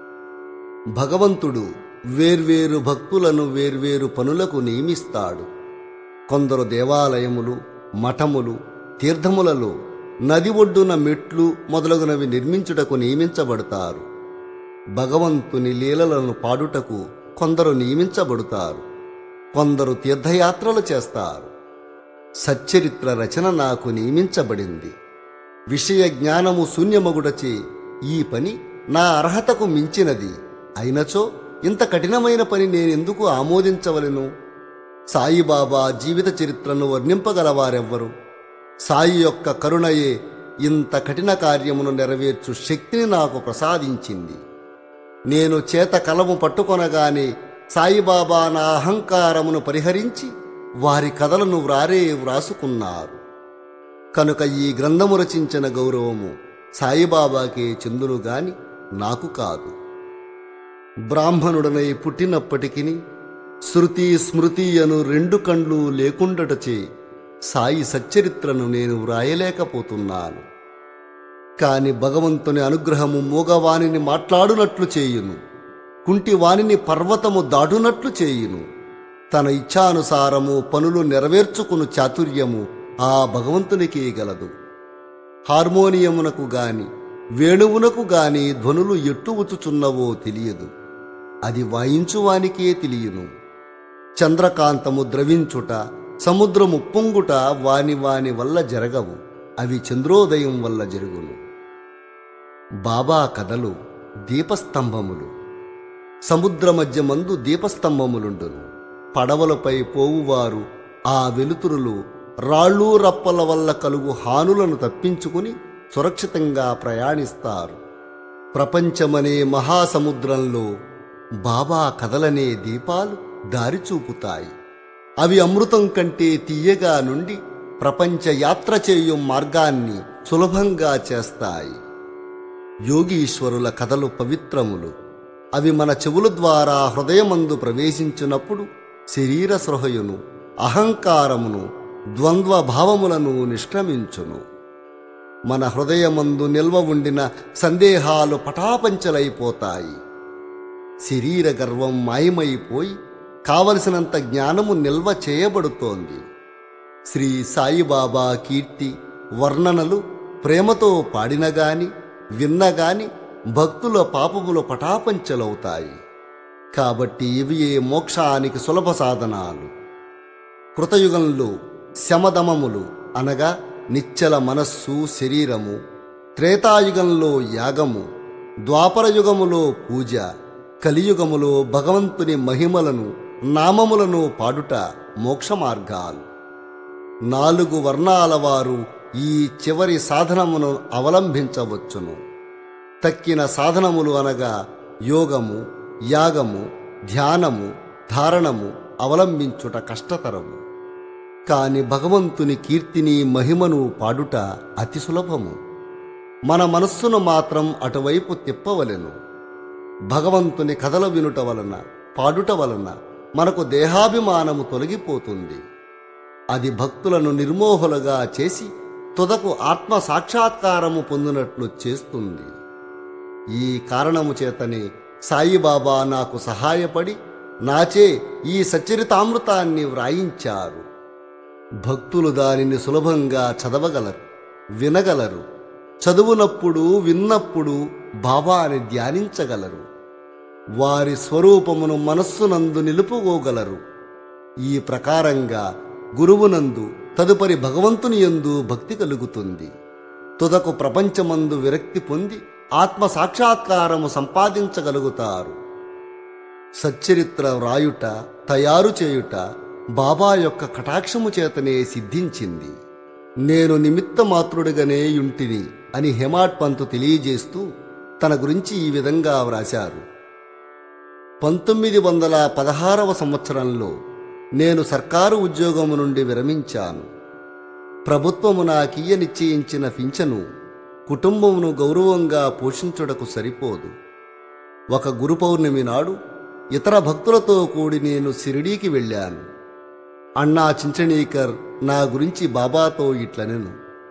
భగవంతుడు వేర్వేరు భక్తులను వేర్వేరు పనులకు నియమిస్తాడు. కొందరు దేవాలయములు, మఠములు, తీర్థములలో నది ఒడ్డున మెట్లు మొదలగునవి నిర్మించుటకు నియమించబడతారు. భగవంతుని లీలలను పాడుటకు కొందరు నియమించబడతారు. కొందరు తీర్థయాత్రలు చేస్తారు. సచ్చరిత్ర రచన నాకు నియమించబడింది. విషయ జ్ఞానము శూన్యమగుడచే ఈ పని నా అర్హతకు మించినది అయినచో ఇంత కఠినమైన పని నేనెందుకు ఆమోదించవలెను? సాయిబాబా జీవిత చరిత్రను వర్ణింపగలవారెవ్వరు? సాయి యొక్క కరుణయే ఇంత కఠిన కార్యమును నెరవేర్చు శక్తిని నాకు ప్రసాదించింది. నేను చేత కలము పట్టుకొనగానే సాయిబాబా నా అహంకారమును పరిహరించి వారి కథలను వ్రాసుకున్నారు. కనుక ఈ గ్రంథము రచించిన గౌరవము సాయిబాబాకే చెందునుగాని నాకు కాదు. బ్రాహ్మణుడనై పుట్టినప్పటికిని శృతి స్మృతి అను 2 కండ్లు లేకుండటచే సాయి సచ్చరిత్రను నేను వ్రాయలేకపోతున్నాను. కాని భగవంతుని అనుగ్రహము మూగవానిని మాట్లాడునట్లు చేయును, కుంటివానిని పర్వతము దాటునట్లు చేయును. తన ఇచ్ఛానుసారము పనులు నెరవేర్చుకును చాతుర్యము ఆ భగవంతునికే గలదు. హార్మోనియమునకు గాని వేణువునకు గాని ధ్వనులు ఎట్టు వచ్చుచున్నవో తెలియదు, అది వాయించువానికే తెలియను. చంద్రకాంతము ద్రవించుట, సముద్రము పొంగుట వాని వాని వల్ల జరగవు, అవి చంద్రోదయం వల్ల జరుగును. బాబా కథలు దీపస్తంభములు. సముద్ర మధ్య మందు దీపస్తంభములుండును. పడవలపై పోవువారు ఆ వెలుతురులు రాళ్ళు రప్పల వల్ల కలుగు హానులను తప్పించుకుని సురక్షితంగా ప్రయాణిస్తారు. ప్రపంచమనే మహాసముద్రంలో బాబా కథలనే దీపాలు దారి చూపుతాయి. అవి అమృతం కంటే తీయగా నుండి ప్రపంచ యాత్ర చేయు మార్గాన్ని సులభంగా చేస్తాయి. యోగీశ్వరుల కథలు పవిత్రములు. అవి మన చెవుల ద్వారా హృదయమందు ప్రవేశించినప్పుడు శరీర సృహయును, అహంకారమును, ద్వంద్వ భావములను నిష్క్రమించును. మన హృదయమందు నిల్వ ఉండిన సందేహాలు పటాపంచలైపోతాయి. శరీర గర్వం మాయమైపోయి కావలసినంత జ్ఞానము నిల్వ చేయబడుతోంది. శ్రీ సాయిబాబా కీర్తి వర్ణనలు ప్రేమతో పాడినగాని విన్నగాని భక్తుల పాపములు పటాపంచలవుతాయి. కాబట్టి ఇవి మోక్షానికి సులభ సాధనాలు. కృతయుగంలో శమదమములు అనగా నిశ్చల మనస్సు శరీరము, త్రేతాయుగంలో యాగము, ద్వాపరయుగములో పూజ, కలియుగములో భగవంతుని మహిమలను నామములను పాడుట మోక్ష మార్గాలు. 4 వర్ణాల వారు ఈ చివరి సాధనమును అవలంబించవచ్చును. తక్కిన సాధనములు అనగా యోగము, యాగము, ధ్యానము, ధారణము అవలంబించుట కష్టతరము. కాని భగవంతుని కీర్తిని మహిమను పాడుట అతి సులభము. మన మనస్సును మాత్రం అటువైపు తిప్పవలెను. భగవంతుని కథలు వినుట వలన, పాడుట వలన మనకు దేహాభిమానము తొలగిపోతుంది. అది భక్తులను నిర్మోహులుగా చేసి తుదకు ఆత్మ సాక్షాత్కారము పొందినట్లు చేస్తుంది. ఈ కారణము చేతనే సాయిబాబా నాకు సహాయపడి నాచే ఈ సచ్చరితామృతాన్ని వ్రాయించారు. భక్తులు దానిని సులభంగా చదవగలరు, వినగలరు. చదువునప్పుడు విన్నప్పుడు బాబాని ధ్యానించగలరు. వారి స్వరూపమును మనస్సునందు నిలుపుకోగలరు. ఈ ప్రకారంగా గురువునందు తదుపరి భగవంతుని యందు భక్తి కలుగుతుంది. తుదకు ప్రపంచమందు విరక్తి పొంది ఆత్మ సాక్షాత్కారము సంపాదించగలుగుతారు. సచ్చరిత్ర వ్రాయుట, తయారు చేయుట బాబా యొక్క కటాక్షము చేతనే సిద్ధించింది. నేను నిమిత్త మాత్రుడిగానే యుంటిని అని హేమాడ్ పంతు తెలియజేస్తూ తన గురించి ఈ విధంగా వ్రాశారు. 1916వ సంవత్సరంలో నేను సర్కారు ఉద్యోగము నుండి విరమించాను. ప్రభుత్వము నాకియ్య నిశ్చయించిన పింఛను కుటుంబమును గౌరవంగా పోషించుటకు సరిపోదు. ఒక గురు పౌర్ణమి నాడు ఇతర భక్తులతో కూడి నేను షిరిడీకి వెళ్ళాను. అన్నా చించణీకర్ నా గురించి బాబాతో ఇట్లనెను: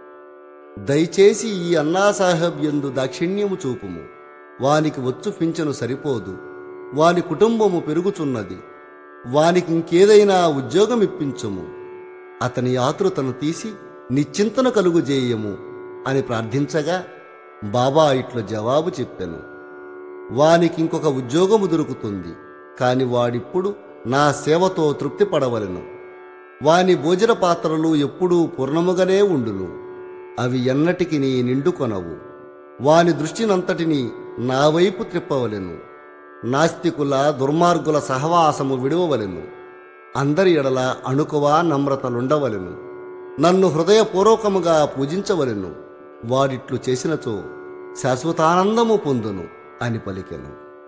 దయచేసి ఈ అన్నాసాహెబ్ యందు దాక్షిణ్యము చూపుము. వానికి వచ్చు పింఛను సరిపోదు. వాని కుటుంబము పెరుగుచున్నది. వానికి ఇంకేదైనా ఉద్యోగం ఇప్పించుము. అతని ఆతృతను తీసి నిశ్చింతన కలుగుజేయము అని ప్రార్థించగా బాబా ఇట్లు జవాబు చెప్పెను: వానికి ఇంకొక ఉద్యోగము దొరుకుతుంది. కాని వాడిప్పుడు నా సేవతో తృప్తి పడవలెను. వాని భోజన పాత్రలు ఎప్పుడూ పూర్ణముగానే ఉండును. అవి ఎన్నటికి నిండుకొనవు. వాని దృష్టినంతటినీ నా వైపు త్రిప్పవలెను. నాస్తికుల దుర్మార్గుల సహవాసము విడువవలెను. అందరి ఎడల అణుకువ నమ్రతలుండవలెను. నన్ను హృదయపూర్వకముగా పూజించవలెను. వాడిట్లు చేసినచో శాశ్వతానందము పొందును అని పలికెను.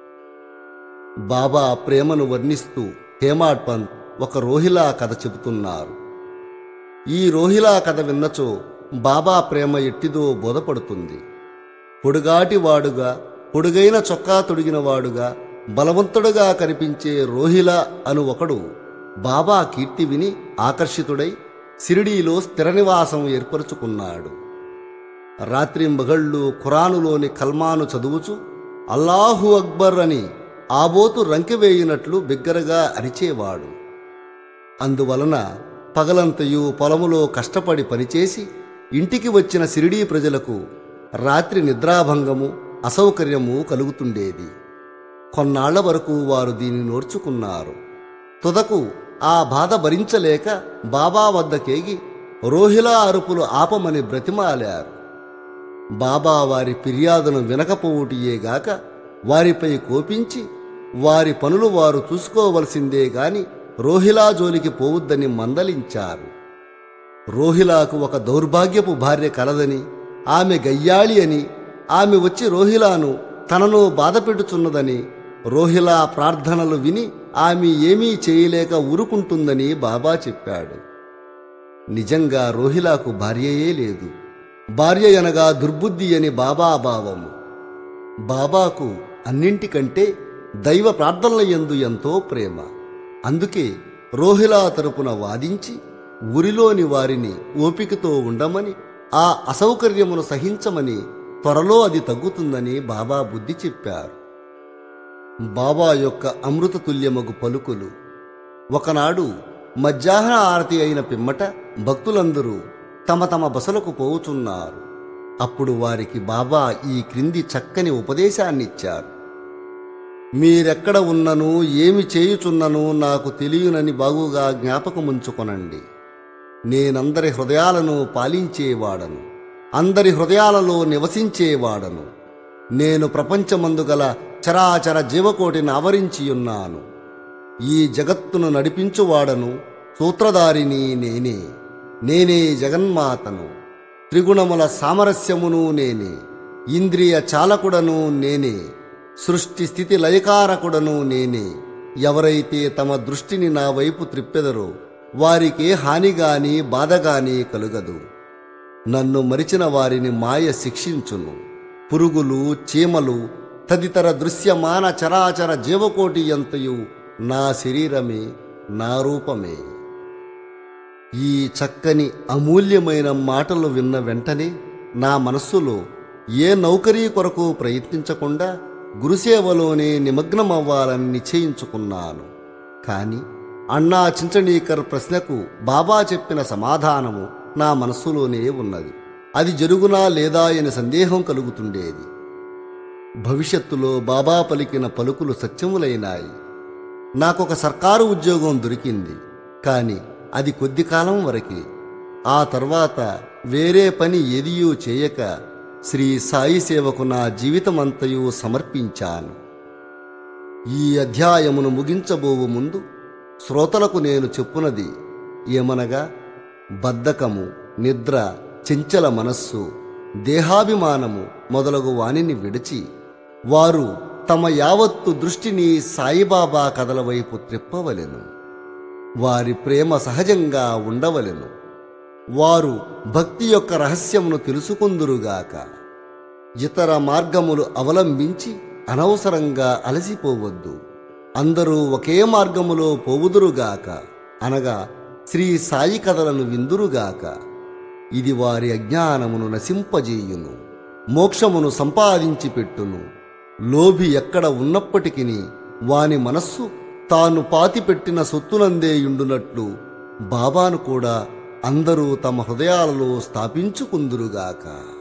బాబా ప్రేమను వర్ణిస్తూ హేమాడ్ పంత్ ఒక రోహిలా కథ చెబుతున్నారు. ఈ రోహిలా కథ విన్నచో బాబా ప్రేమ ఎట్టిదో బోధపడుతుంది. పొడుగాటివాడుగా, పొడుగైన చొక్కా తొడిగినవాడుగా, బలవంతుడుగా కనిపించే రోహిలా అను ఒకడు బాబా కీర్తి విని ఆకర్షితుడై షిరిడీలో స్థిర నివాసం ఏర్పరచుకున్నాడు. రాత్రింబగళ్ళు ఖురానులోని కల్మాను చదువుచు అల్లాహు అక్బర్ అని ఆబోతు రంకెవేయినట్లు బిగ్గరగా అరిచేవాడు. అందువలన పగలంతయు పొలములో కష్టపడి పనిచేసి ఇంటికి వచ్చిన షిరిడీ ప్రజలకు రాత్రి నిద్రాభంగము, అసౌకర్యము కలుగుతుండేది. కొన్నాళ్ల వరకు వారు దీన్ని నోర్చుకున్నారు. తుదకు ఆ బాధ భరించలేక బాబా వద్దకేగి రోహిలా అరుపులు ఆపమని బ్రతిమాలారు. బాబా వారి ఫిర్యాదును వినకపోవుటియేగాక వారిపై కోపించి వారి పనులు వారు చూసుకోవలసిందే గాని రోహిలా జోలికి పోవద్దని మందలించారు. రోహిలాకు ఒక దౌర్భాగ్యపు భార్య కలదని, ఆమె గయ్యాళి అని, ఆమె వచ్చి రోహిలాను తనను బాధపెట్టుచున్నదని, రోహిలా ప్రార్థనలు విని ఆమె ఏమీ చేయలేక ఊరుకుంటుందని బాబా చెప్పాడు. నిజంగా రోహిలాకు భార్యయే లేదు. భార్య అనగా దుర్బుద్ధి అని బాబా భావము. బాబాకు అన్నింటికంటే దైవ ప్రార్థనల యందు ఎంతో ప్రేమ. అందుకే రోహిలా తరపున వాదించి ఊరిలోని వారిని ఓపికతో ఉండమని, ఆ అసౌకర్యమును సహించమని, త్వరలో అది తగ్గుతుందని బాబా బుద్ధి చెప్పారు. బాబా యొక్క అమృతతుల్యమగు పలుకులు. ఒకనాడు మధ్యాహ్న ఆరతి అయిన పిమ్మట భక్తులందరూ తమ తమ బసలకు పోవుచున్నారు. అప్పుడు వారికి బాబా ఈ క్రింది చక్కని ఉపదేశాన్నిచ్చారు. మీరెక్కడ ఉన్నను ఏమి చేయుచున్నను నాకు తెలియనని బాగుగా జ్ఞాపకముంచుకొనండి. నేనందరి హృదయాలను పాలించేవాడను, అందరి హృదయాలలో నివసించేవాడను. నేను ప్రపంచమందు గల చరాచర జీవకోటిని ఆవరించియున్నాను. ఈ జగత్తును నడిపించువాడను, సూత్రధారిని నేనే. నేనే జగన్మాతను. త్రిగుణముల సామరస్యమును నేనే. ఇంద్రియ చాలకుడను నేనే. సృష్టి స్థితి లయకారకుడను నేనే. ఎవరైతే తమ దృష్టిని నా వైపు త్రిప్పెదరో వారికే హానిగాని బాధగాని కలుగదు. నన్ను మరిచిన వారిని మాయ శిక్షించును. పురుగులు, చీమలు తదితర దృశ్యమాన చరాచర జీవకోటి ఎంతయు నా శరీరమే, నా రూపమే. ఈ చక్కని అమూల్యమైన మాటలు విన్న వెంటనే నా మనస్సులో ఏ నౌకరీ కొరకు ప్రయత్నించకుండా గురుసేవలోనే నిమగ్నమవ్వాలని నిశ్చయించుకున్నాను. కాని అన్నా చించణీకర్ ప్రశ్నకు బాబా చెప్పిన సమాధానము నా మనస్సులోనే ఉన్నది. అది జరుగునా లేదా అని సందేహం కలుగుతుండేది. భవిష్యత్తులో బాబా పలికిన పలుకులు సత్యములైనాయి. నాకొక సర్కారు ఉద్యోగం దొరికింది. కాని అది కొద్ది కాలం వరకే. ఆ తర్వాత వేరే పని ఏదియూ చేయక శ్రీ సాయి సేవకు నా జీవితమంతయు సమర్పించాను. ఈ అధ్యాయమును ముగించబోవు ముందు శ్రోతలకు నేను చెప్పునది ఏమనగా, బద్ధకము, నిద్ర, చెంచల మనస్సు, దేహాభిమానము మొదలగు వానిని విడిచి వారు తమ యావత్తు దృష్టిని సాయిబాబా కథల వైపు త్రిప్పవలెను. వారి ప్రేమ సహజంగా ఉండవలెను. వారు భక్తి యొక్క రహస్యమును తెలుసుకుందురుగాక. ఇతర మార్గములు అవలంబించి అనవసరంగా అలసిపోవద్దు. అందరూ ఒకే మార్గములో పోవుదురుగాక, అనగా శ్రీ సాయి కథలను విందురుగాక. ఇది వారి అజ్ఞానమును నశింపజేయును, మోక్షమును సంపాదించి పెట్టును. లోభి ఎక్కడ ఉన్నప్పటికీ వాని మనస్సు తాను పాతిపెట్టిన సొత్తునందేయుండునట్లు బాబాను కూడా అందరూ తమ హృదయాలలో స్థాపించుకుందురుగాక.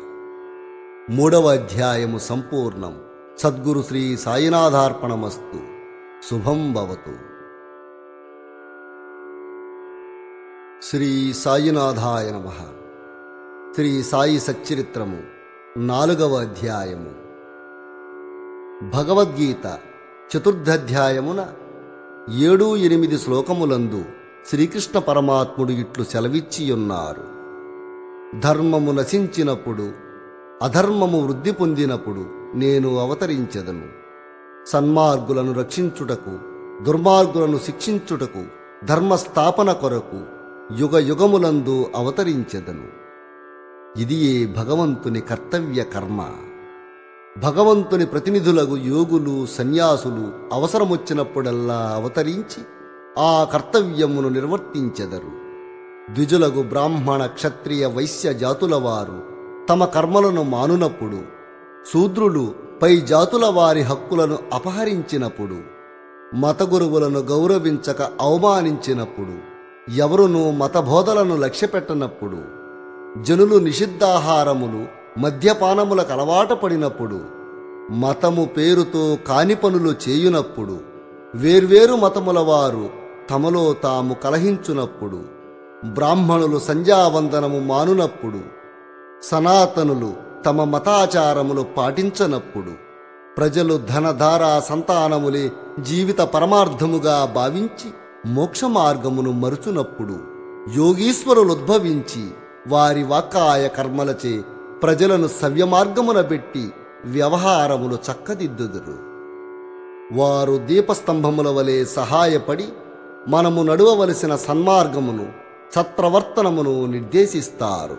3వ అధ్యాయము సంపూర్ణం. సద్గురు శ్రీ సాయినాథార్పణమస్తు. శుభం భవతు. శ్రీ సాయినాథాయ నమః. శ్రీ సాయి సచ్చరిత్రము 4వ అధ్యాయము. భగవద్గీత 4థ్ అధ్యాయమున 7-8 శ్లోకములందు శ్రీకృష్ణ పరమాత్ముడు ఇట్లు సెలవిచ్చియున్నారు. ధర్మము నశించినప్పుడు, అధర్మము వృద్ధి పొందినప్పుడు నేను అవతరించెదను. సన్మార్గులను రక్షించుటకు, దుర్మార్గులను శిక్షించుటకు, ధర్మస్థాపన కొరకు యుగ యుగములందు అవతరించెదను. ఇదియే భగవంతుని కర్తవ్య కర్మ. భగవంతుని ప్రతినిధులకు యోగులు, సన్యాసులు అవసరమొచ్చినప్పుడల్లా అవతరించి ఆ కర్తవ్యమును నిర్వర్తించెదరు. ద్విజులకు బ్రాహ్మణ, క్షత్రియ, వైశ్య జాతుల వారు తమ కర్మలను మానునప్పుడు, శూద్రులు పై జాతుల వారి హక్కులను అపహరించినప్పుడు, మతగురువులను గౌరవించక అవమానించినప్పుడు, ఎవరునూ మతబోధలను లక్ష్యపెట్టనప్పుడు, జనులు నిషిద్ధాహారములు, మద్యపానములకు అలవాటు పడినప్పుడు, మతము పేరుతో కాని పనులు చేయునప్పుడు, వేర్వేరు మతముల వారు తమలో తాము కలహించునప్పుడు, బ్రాహ్మణులు సంధ్యావందనము మానునప్పుడు, సనాతనులు తమ మతాచారములు పాటించనప్పుడు, ప్రజలు ధనధార సంతానములే జీవిత పరమార్థముగా భావించి మోక్ష మార్గమును మరుచునప్పుడు, యోగీశ్వరులుద్భవించి వారి వాక్కాయ కర్మలచే ప్రజలను సవ్యమార్గమున పెట్టి వ్యవహారములు చక్కదిద్దుదురు. వారు దీపస్తంభముల వలె సహాయపడి మనము నడువవలసిన సన్మార్గమును, సత్ప్రవర్తనమును నిర్దేశిస్తారు.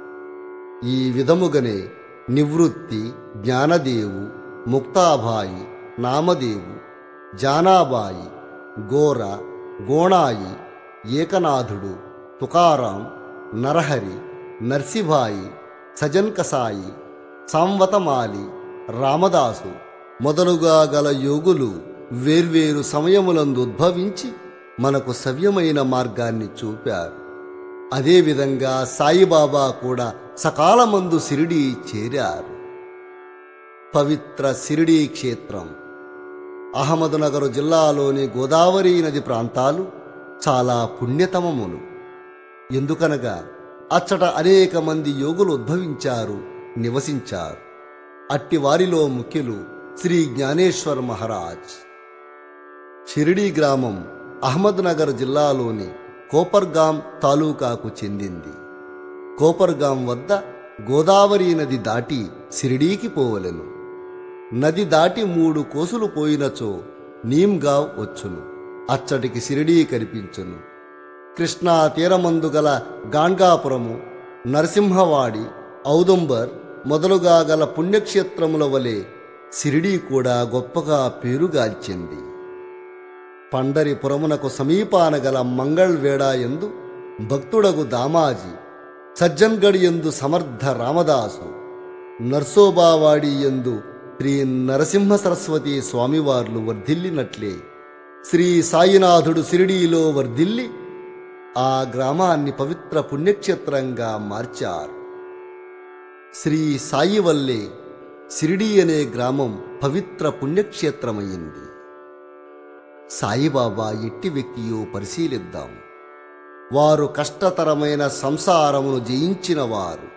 ఈ విధముగనే నివృత్తి, జ్ఞానదేవు, ముక్తాబాయి, నామదేవు, జానాబాయి, గోర, గోణాయి, ఏకనాథుడు, తుకారాం, నరహరి, నర్సిభాయి, సజన్ కసాయి, సాంవతమాలి, రామదాసు మొదలుగా గల యోగులు వేర్వేరు సమయములందు ఉద్భవించి మనకు సవ్యమైన మార్గాన్ని చూపారు. అదేవిధంగా సాయిబాబా కూడా సకాలమందు షిరిడీ చేరారు. పవిత్ర షిరిడీ క్షేత్రం అహ్మద్నగర్ జిల్లాలోని గోదావరి నది ప్రాంతాలు చాలా పుణ్యతమములు. ఎందుకనగా అచ్చట అనేక మంది యోగులు ఉద్భవించారు, నివసించారు. అట్టి వారిలో ముఖ్యులు శ్రీ జ్ఞానేశ్వర్ మహారాజ్. షిరిడీ గ్రామం అహ్మద్నగర్ జిల్లాలోని కోపర్గాం తాలూకాకు చెందింది. కోపర్గాం వద్ద గోదావరి నది దాటి షిరిడీకి పోవలెను. నది దాటి 3 కోసులు పోయినచో నీమ్గావ్ వచ్చును. అచ్చటికి షిరిడీ కనిపించును. కృష్ణా తీరమందు గల గాణ్గాపురము, నరసింహవాడి, ఔదుంబర్ మొదలుగా గల పుణ్యక్షేత్రముల వలె షిరిడీ కూడా గొప్పగా పేరుగాల్చింది. పండరిపురమునకు సమీపాన గల మంగళవేడా యందు భక్తుడగు దామాజీ, సజ్జన్గఢ్ యందు సమర్థ రామదాసు, నర్సోబావాడి యందు శ్రీ నరసింహ సరస్వతి స్వామివార్లు వర్ధిల్లినట్లే శ్రీ సాయినాథుడు షిరిడీలో వర్ధిల్లి ఆ గ్రామాన్ని పవిత్ర పుణ్యక్షేత్రంగా మార్చారు. శ్రీ సాయి వల్లే షిరిడీ అనే గ్రామం పవిత్ర పుణ్యక్షేత్రమయ్యింది. సాయిబాబా ఎట్టి వ్యక్తియో పరిశీలిద్దాం. వారు కష్టతరమైన సంసారమును జయించినవారు.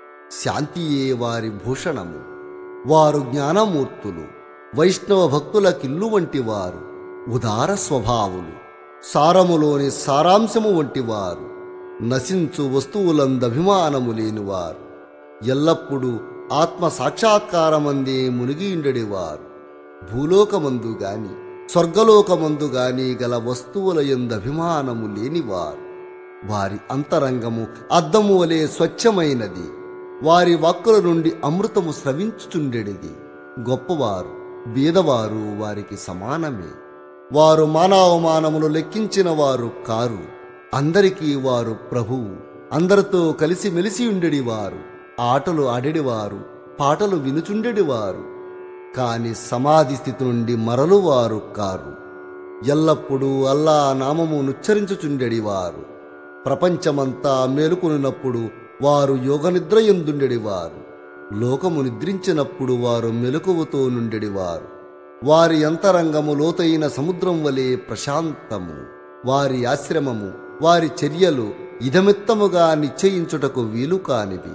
శాంతియే వారి భూషణము. వారు జ్ఞానమూర్తులు, వైష్ణవ భక్తుల కిల్లు వంటివారు, ఉదార స్వభావులు, సారములోని సారాంశము వంటివారు, నశించు వస్తువులందభిమానము లేనివారు, ఎల్లప్పుడూ ఆత్మ సాక్షాత్కారమందే మునిగియుండెడివారు. భూలోకమందు గాని స్వర్గలోకమందు గాని గల వస్తువుల యందభిమానము లేనివారు. వారి అంతరంగము అద్దము వలె స్వచ్ఛమైనది. వారి వాక్కుల నుండి అమృతము స్రవించుచుండెడిది. గొప్పవారు, బీదవారు వారికి సమానమే. వారు మానవమానములు లెక్కించిన వారు కారు. అందరికీ వారు ప్రభువు. అందరితో కలిసి మెలిసి ఉండెడివారు. ఆటలు ఆడెడివారు, పాటలు వినుచుండెడివారు. కాని సమాధి స్థితి నుండి మరలువారు కారు. ఎల్లప్పుడూ అల్లా నామము నుచ్చరించుచుండెడివారు. ప్రపంచమంతా మేలుకొనినప్పుడు వారు యోగనిద్రయందుండెడివారు. లోకము నిద్రించినప్పుడు వారు మెలకువతో నుండెడివారు. వారి అంతరంగము లోతైన సముద్రం వలె ప్రశాంతము. వారి ఆశ్రమము, వారి చర్యలు ఇదమిత్తముగా నిశ్చయించుటకు వీలు కానివి.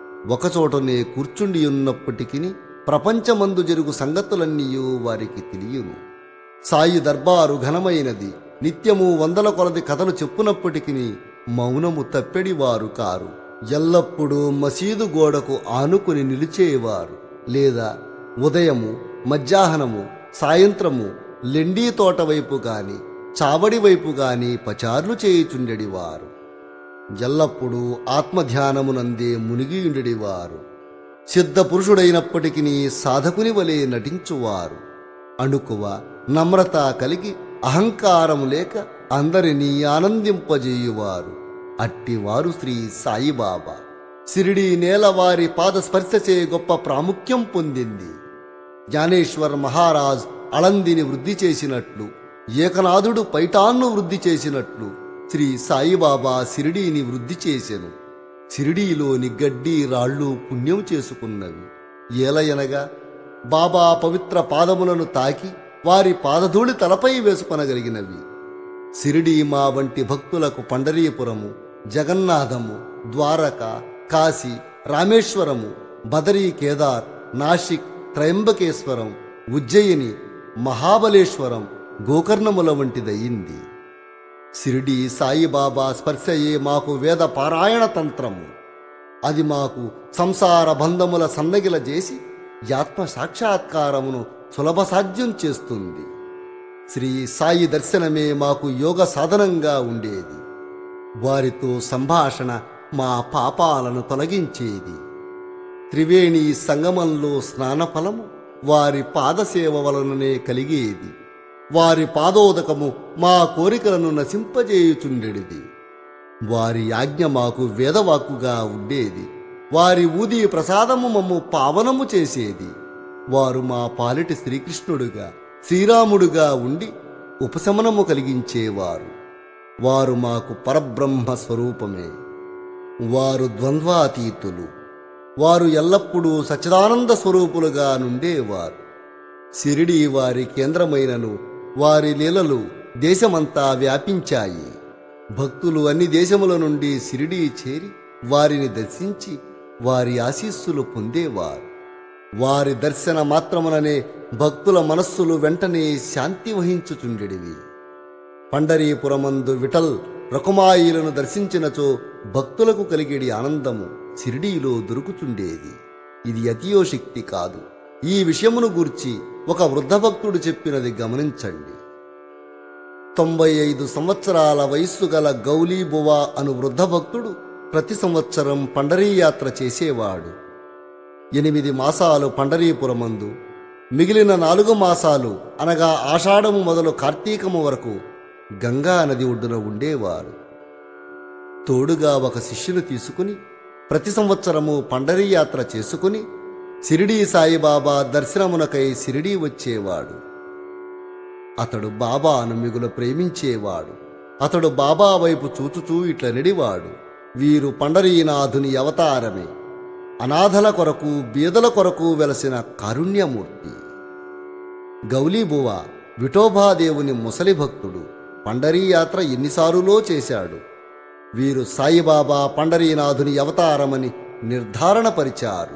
ఒకచోటనే కూర్చుండి ఉన్నప్పటికీ ప్రపంచమందు జరుగు సంగతులన్నీయూ వారికి తెలియను. సాయి దర్బారు ఘనమైనది. నిత్యము 100 కొలది కథలు చెప్పునప్పటికీ మౌనము తప్పెడివారు కారు. ఎల్లప్పుడూ మసీదు గోడకు ఆనుకుని నిలిచేవారు. లేదా ఉదయము, మధ్యాహ్నము, సాయంత్రము లెండీ తోట వైపు గాని చావడి వైపు గాని పచార్లు చేయుచుండెడివారు. ఎల్లప్పుడూ ఆత్మధ్యానమునందే మునిగియుండెడివారు. సిద్ధ పురుషుడైనప్పటికీ సాధకుని వలె నటించువారు. అణుకువ, నమ్రత కలిగి అహంకారము లేక అందరినీ ఆనందింపజేయువారు. అట్టివారు శ్రీ సాయిబాబా. షిరిడీ నేల వారి పాదస్పర్శచే గొప్ప ప్రాముఖ్యం పొందింది. జ్ఞానేశ్వర్ మహారాజ్ అళందిని వృద్ధి చేసినట్లు, ఏకనాథుడు పైఠాన్ను వృద్ధి చేసినట్లు శ్రీ సాయిబాబా షిరిడీని వృద్ధి చేసెను. షిరిడీలోని గడ్డి రాళ్ళు పుణ్యం చేసుకున్నవి. ఏలయనగా బాబా పవిత్ర పాదములను తాకి వారి పాదధూళి తలపై వేసుకొనగలిగినవి. సిరిడి మా వంటి భక్తులకు పండరీపురము, జగన్నాథము, ద్వారక, కాశీ, రామేశ్వరము, బదరీ కేదార్, నాసిక్, త్రయంబకేశ్వరం, ఉజ్జయిని, మహాబలేశ్వరం, గోకర్ణముల వంటిదయింది. షిరిడి సాయిబాబా స్పర్శయే మాకు వేద పారాయణ తంత్రము. అది మాకు సంసార బంధముల సన్నగిల చేసి ఆత్మ సాక్షాత్కారమును సులభ సాధ్యం చేస్తుంది. శ్రీ సాయి దర్శనమే మాకు యోగ సాధనంగా ఉండేది. వారితో సంభాషణ మా పాపాలను తొలగించేది. త్రివేణి సంగమంలో స్నానఫలము వారి పాదసేవ వలననే కలిగేది. వారి పాదోదకము మా కోరికలను నశింపజేయుచుండెడిది. వారి ఆజ్ఞ మాకు వేదవాక్కుగా ఉండేది. వారి ఊది ప్రసాదము మమ్ము పావనము చేసేది. వారు మా పాలిటి శ్రీకృష్ణుడుగా, శ్రీరాముడుగా ఉండి ఉపశమనము కలిగించేవారు. వారు మాకు పరబ్రహ్మ స్వరూపమే. వారు ద్వంద్వాతీతులు. వారు ఎల్లప్పుడూ సచ్చిదానంద స్వరూపులుగా నుండేవారు. షిరిడి వారి కేంద్రమైనను వారి లీలలు దేశమంతా వ్యాపించాయి. భక్తులు అన్ని దేశముల నుండి షిరిడి చేరి వారిని దర్శించి వారి ఆశీస్సులు పొందేవారు. వారి దర్శన మాత్రముననే భక్తుల మనస్సులు వెంటనే శాంతి వహించుచుండెడివి. పండరీపురమందు విఠల్ రకుమాయిలను దర్శించినచో భక్తులకు కలిగేడి ఆనందము షిరిడీలో దొరుకుచుండేది. ఇది అతియోశక్తి కాదు. ఈ విషయమును గూర్చి ఒక వృద్ధ భక్తుడు చెప్పినది గమనించండి. 95 సంవత్సరాల వయస్సు గల గౌలీబువా అను వృద్ధ భక్తుడు ప్రతి సంవత్సరం పండరీ యాత్ర చేసేవాడు. 8 మాసాలు పండరీపురమందు, మిగిలిన 4 మాసాలు అనగా ఆషాఢము మొదలు కార్తీకము వరకు గంగా నది ఒడ్డున ఉండేవారు. తోడుగా ఒక శిష్యుని తీసుకుని ప్రతి సంవత్సరము పండరీ యాత్ర చేసుకుని షిరిడీ సాయిబాబా దర్శనమునకై షిరిడీ వచ్చేవాడు. అతడు బాబాను మిగుల ప్రేమించేవాడు. అతడు బాబా వైపు చూచుచూ ఇట్ల నెడివాడు: వీరు పండరీనాథుని అవతారమే, అనాథల కొరకు బీదల కొరకు వెలసిన కారుణ్యమూర్తి. గౌలీబువ విఠోబాదేవుని ముసలి భక్తుడు. పండరీ యాత్ర ఎన్నిసార్లులో చేశాడు. వీరు సాయిబాబా పండరీనాథుని అవతారమని నిర్ధారణపరిచారు.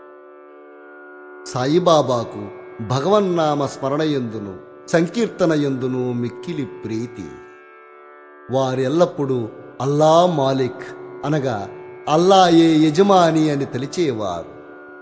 సాయిబాబాకు భగవన్నామ స్మరణయందును సంకీర్తనయందును మిక్కిలి ప్రీతి. వారెల్లప్పుడూ అల్లా మాలిక్ అనగా అల్లాయే యజమాని అని తలిచేవారు.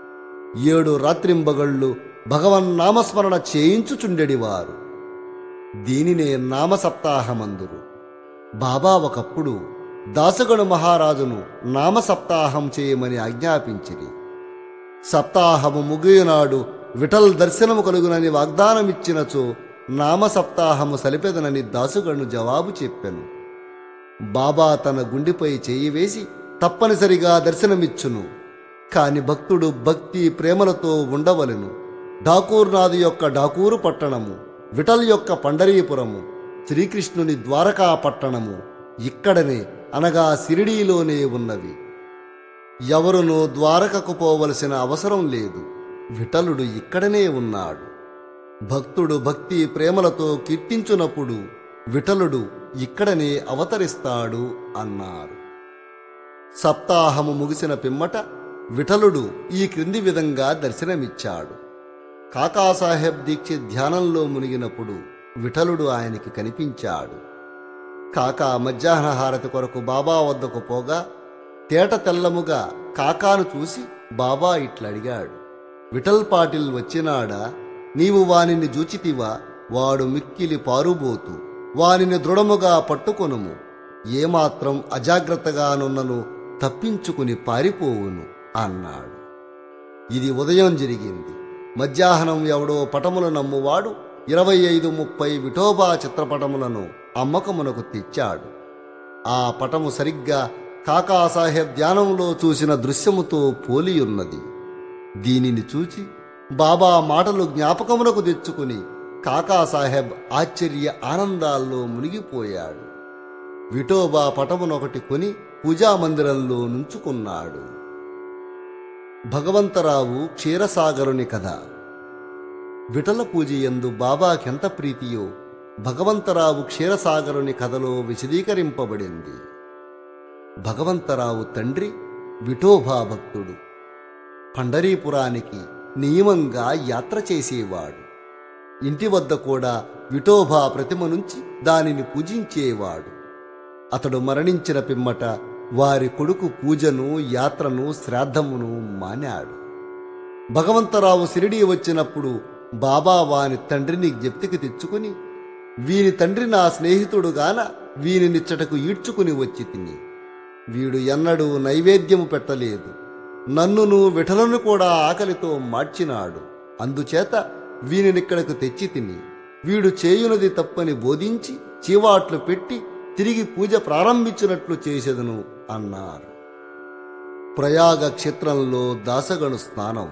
7 రాత్రింబగళ్ళు భగవన్నామస్మరణ చేయించుచుండెడివారు. దీనినే నామసప్తాహమందురు. బాబా ఒకప్పుడు దాసగణు మహారాజును నామసప్తాహం చేయమని ఆజ్ఞాపించిరి. సప్తాహము ముగియనాడు విఠల్ దర్శనము కలుగునని వాగ్దానమిచ్చినచో నామసప్తాహము సలిపెదనని దాసుగణు జవాబు చెప్పెను. బాబా తన గుండెపై చేయి వేసి తప్పనిసరిగా దర్శనమిచ్చును. కాని భక్తుడు భక్తి ప్రేమలతో ఉండవలెను. ఠాకూర్నాథ్ యొక్క ఠాకూరు పట్టణము, విఠల్ యొక్క పండరీపురము, శ్రీకృష్ణుని ద్వారకా పట్టణము ఇక్కడనే అనగా షిరిడీలోనే ఉన్నవి. ఎవరునూ ద్వారకకు పోవలసిన అవసరం లేదు. విఠలుడు ఇక్కడనే ఉన్నాడు. భక్తుడు భక్తి ప్రేమలతో కీర్తించునప్పుడు విఠలుడు ఇక్కడనే అవతరిస్తాడు అన్నారు. సప్తాహము ముగిసిన పిమ్మట విఠలుడు ఈ క్రింది విధంగా దర్శనమిచ్చాడు. కాకాసాహెబ్ దీక్షిత్ ధ్యానంలో మునిగినప్పుడు విఠలుడు ఆయనకి కనిపించాడు. కాకా మధ్యాహ్న హారతి కొరకు బాబా వద్దకు పోగా తేట తెల్లముగా కాకాను చూసి బాబా ఇట్లడిగాడు: విఠల్ పాటిల్ వచ్చినాడా? నీవు వానిని జూచితివా? వాడు మిక్కిలి పారుబోతు. వానిని దృఢముగా పట్టుకొనుము. ఏమాత్రం అజాగ్రత్తగానున్నను తప్పించుకుని పారిపోవును అన్నాడు. ఇది ఉదయం జరిగింది. మధ్యాహ్నం ఎవడో పటములు నమ్మువాడు 25-30 విఠోబా చిత్రపటములను అమ్మకమునకు తెచ్చాడు. ఆ పటము సరిగ్గా కాకాసాహెబ్ ధ్యానంలో చూసిన దృశ్యముతో పోలియున్నది. దీనిని చూచి బాబా మాటలు జ్ఞాపకమునకు తెచ్చుకుని కాకాసాహెబ్ ఆశ్చర్య ఆనందాల్లో మునిగిపోయాడు. విఠోబా పటమునొకటి కొని పూజామందిరంలో నుంచుకున్నాడు. భగవంతరావు క్షీరసాగరుని కథ. విఠల పూజయందు బాబాకెంత ప్రీతియో భగవంతరావు క్షీరసాగరుని కథలో విశదీకరింపబడింది. భగవంతరావు తండ్రి విఠోబా భక్తుడు. పండరీపురానికి నియమంగా యాత్ర చేసేవాడు. ఇంటి వద్ద కూడా విఠోబా ప్రతిమ నుంచి దానిని పూజించేవాడు. అతడు మరణించిన పిమ్మట వారి కొడుకు పూజను, యాత్రను, శ్రాద్ధమును మానాడు. భగవంతరావు షిరిడీ వచ్చినప్పుడు బాబా వాని తండ్రిని జ్ఞప్తికి తెచ్చుకుని, వీని తండ్రి నా స్నేహితుడుగాన వీనినిచ్చటకు ఈడ్చుకుని వచ్చి తిని, వీడు ఎన్నడూ నైవేద్యము పెట్టలేదు, నన్నును విఠలను కూడా ఆకలితో మార్చినాడు, అందుచేత వీనినిక్కడకు తెచ్చి తిని, వీడు చేయునది తప్పని బోధించి చీవాట్లు పెట్టి తిరిగి పూజ ప్రారంభించినట్లు చేసెదను అన్నారు. ప్రయాగ క్షేత్రంలో దాసగణు స్నానం.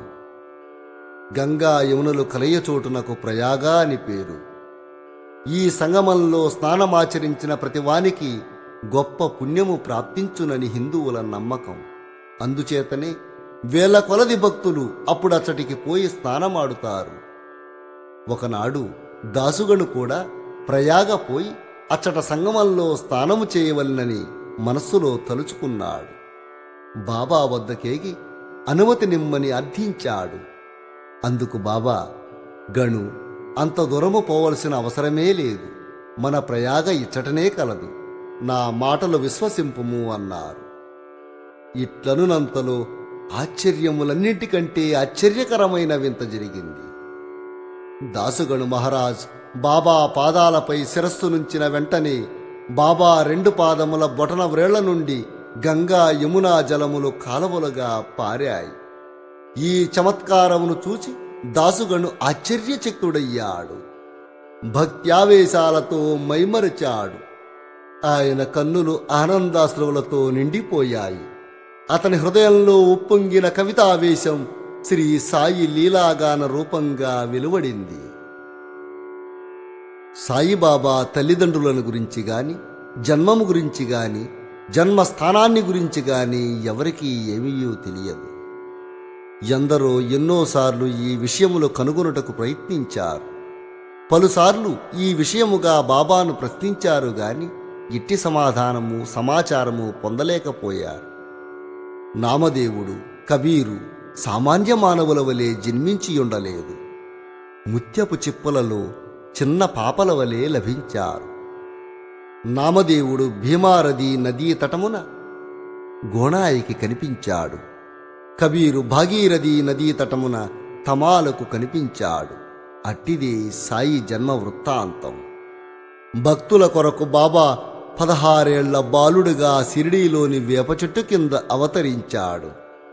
గంగా యమునలు కలయచోటునకు ప్రయాగ అని పేరు. ఈ సంగమంలో స్నానమాచరించిన ప్రతివానికి గొప్ప పుణ్యము ప్రాప్తించునని హిందువుల నమ్మకం. అందుచేతనే వేల కొలది భక్తులు అప్పుడచ్చటికి పోయి స్నానమాడుతారు. ఒకనాడు దాసుగను కూడా ప్రయాగ పోయి అచ్చట సంగమంలో స్నానము చేయవలనని మనస్సులో తలుచుకున్నాడు. బాబా వద్దకేగి అనుమతి నిమ్మని అర్థించాడు. అందుకు బాబా, గణు, అంత దూరము పోవలసిన అవసరమే లేదు, మన ప్రయాగ ఇచ్చటనే కలదు, నా మాటలు విశ్వసింపుము అన్నారు. ఇట్లనునంతలో ఆశ్చర్యములన్నింటికంటే ఆశ్చర్యకరమైన వింత జరిగింది. దాసుగణు మహారాజ్ బాబా పాదాలపై శిరస్సు నుంచిన వెంటనే బాబా రెండు పాదముల బొటన వ్రేళ్ల నుండి గంగా యమునా జలములు కాలవలుగా పారాయి. ఈ చమత్కారమును చూచి దాసుగణు ఆశ్చర్యచకితుడయ్యాడు. భక్త్యావేశాలతో మైమరచాడు. ఆయన కన్నులు ఆనందాశ్రువులతో నిండిపోయాయి. అతని హృదయంలో ఉప్పొంగిన కవితావేశం శ్రీ సాయి లీలాగాన రూపంగా వెలువడింది. సాయిబాబా తల్లిదండ్రులను గురించి గాని, జన్మము గురించి గాని, జన్మస్థానాన్ని గురించి గాని ఎవరికీ ఏమీ తెలియదు. ఎందరో ఎన్నోసార్లు ఈ విషయములు కనుగొనుటకు ప్రయత్నించారు. పలుసార్లు ఈ విషయముగా బాబాను ప్రశ్నించారు గాని ఇట్టి సమాధానము, సమాచారము పొందలేకపోయారు. నామదేవుడు, కబీరు సామాన్య మానవుల వలె జన్మించియుండలేదు. ముత్యపు చిప్పలలో చిన్న పాపల వలె లభించారు. నామదేవుడు భీమారది నదీ తటమున గోణాయికి కనిపించాడు. కబీరు భాగీరథి నదీ తటమున తమాలకు కనిపించాడు. అట్టిదే సాయి జన్మ వృత్తాంతం. భక్తుల కొరకు బాబా 16 ఏళ్ల బాలుడుగా షిరిడీలోని వేప చెట్టు కింద అవతరించాడు.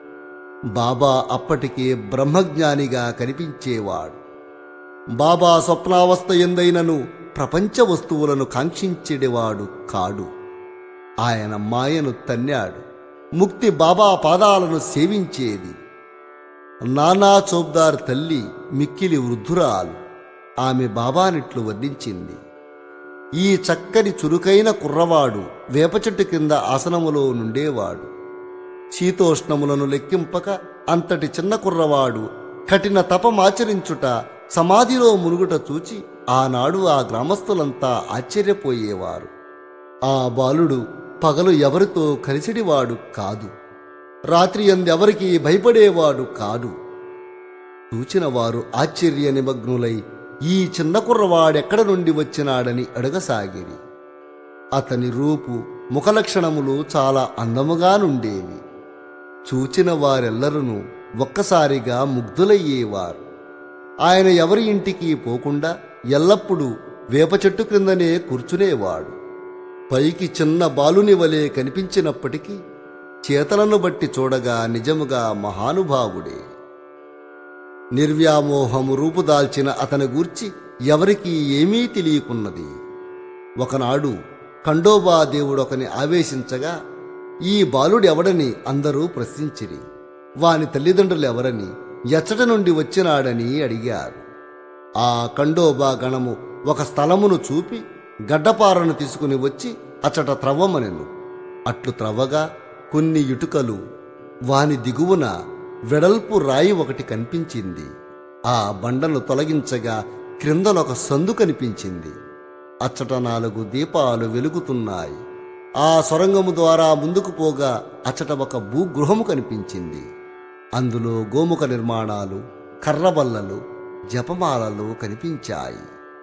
బాబా అప్పటికే బ్రహ్మజ్ఞానిగా కనిపించేవాడు. బాబా స్వప్నావస్థ ఎందైనను ప్రపంచ వస్తువులను కాంక్షించేవాడు కాడు. ఆయన మాయను తన్నాడు. ముక్తి బాబా పాదాలను సేవించేది. నానా చౌబ్దార్ తల్లి మిక్కిలి వృద్ధురాలు. ఆమె బాబానిట్లు వర్ణించింది. ఈ చక్కని చురుకైన కుర్రవాడు వేప చెట్టు కింద ఆసనములో నుండేవాడు. శీతోష్ణములను లెక్కింపక అంతటి చిన్న కుర్రవాడు కఠిన తపమాచరించుట, సమాధిలో మునుగుట చూచి ఆనాడు ఆ గ్రామస్తులంతా ఆశ్చర్యపోయేవారు. ఆ బాలుడు పగలు ఎవరితో కలిసిడివాడు కాదు, రాత్రి అందెవరికి భయపడేవాడు కాడు. చూచిన వారు ఆశ్చర్య నిమగ్నులై ఈ చిన్న కుర్రవాడెక్కడ నుండి వచ్చినాడని అడగసాగిరి. అతని రూపు, ముఖలక్షణములు చాలా అందముగా నుండేవి. చూచిన వారెల్లరూ ఒక్కసారిగా ముగ్ధులయ్యేవారు. ఆయన ఎవరి ఇంటికి పోకుండా ఎల్లప్పుడూ వేప చెట్టు క్రిందనే కూర్చునేవాడు. పైకి చిన్న బాలుని వలె కనిపించినప్పటికీ చేతలను బట్టి చూడగా నిజముగా మహానుభావుడే. నిర్వ్యామోహము రూపుదాల్చిన అతని గూర్చి ఎవరికీ ఏమీ తెలియకున్నది. ఒకనాడు ఖండోబా దేవుడొకని ఆవేశించగా ఈ బాలుడెవడని అందరూ ప్రశ్నించిరి. వాని తల్లిదండ్రులెవరని, ఎచ్చట నుండి వచ్చినాడని అడిగారు. ఆ ఖండోబా గణము ఒక స్థలమును చూపి గడ్డపారను తీసుకుని వచ్చి అచ్చట త్రవ్వమనెను. అట్లు త్రవ్వగా కొన్ని ఇటుకలు, వాని దిగువన వెడల్పు రాయి ఒకటి కనిపించింది. ఆ బండను తొలగించగా క్రిందనొక సందు కనిపించింది. అచ్చట 4 దీపాలు వెలుగుతున్నాయి. ఆ సొరంగము ద్వారా ముందుకు పోగా అచ్చట ఒక భూగృహము కనిపించింది. అందులో గోముఖ నిర్మాణాలు, కర్రబల్లలు, జపమాలలు కనిపించాయి.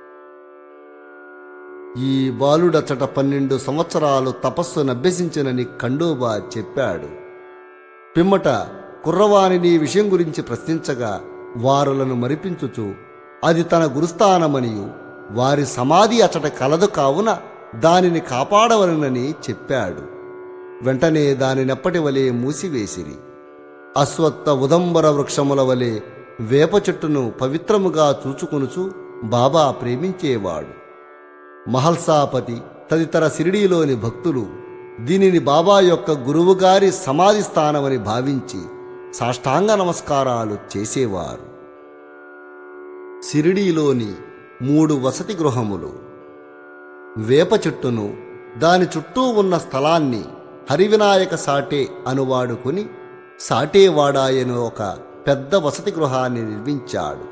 ఈ బాలుడచ్చట 12 సంవత్సరాలు తపస్సునభ్యసించనని ఖండోబా చెప్పాడు. పిమ్మట కుర్రవానిని విషయం గురించి ప్రశ్నించగా వారులను మరిపించుచు అది తన గురుస్థానమనియు వారి సమాధి అచ్చట కలదు కావున దానిని కాపాడవలనని చెప్పాడు. వెంటనే దానినెప్పటి వలె మూసివేసిరి. అశ్వత్థ ఉదంబర వృక్షముల వలె వేప చెట్టును పవిత్రముగా చూచుకొనుచు బాబా ప్రేమించేవాడు. మహల్సాపతి తదితర షిరిడీలోని భక్తులు దీనిని బాబా యొక్క గురువుగారి సమాధి స్థానమని భావించి సాష్టాంగ నమస్కారాలు చేసేవారు. షిరిడీలోని 3 వసతి గృహములు. వేప చెట్టును, దాని చుట్టూ ఉన్న స్థలాన్ని హరివినాయక సాటే అనువాడుకుని సాటేవాడాయను ఒక పెద్ద వసతి గృహాన్ని నిర్మించాడు.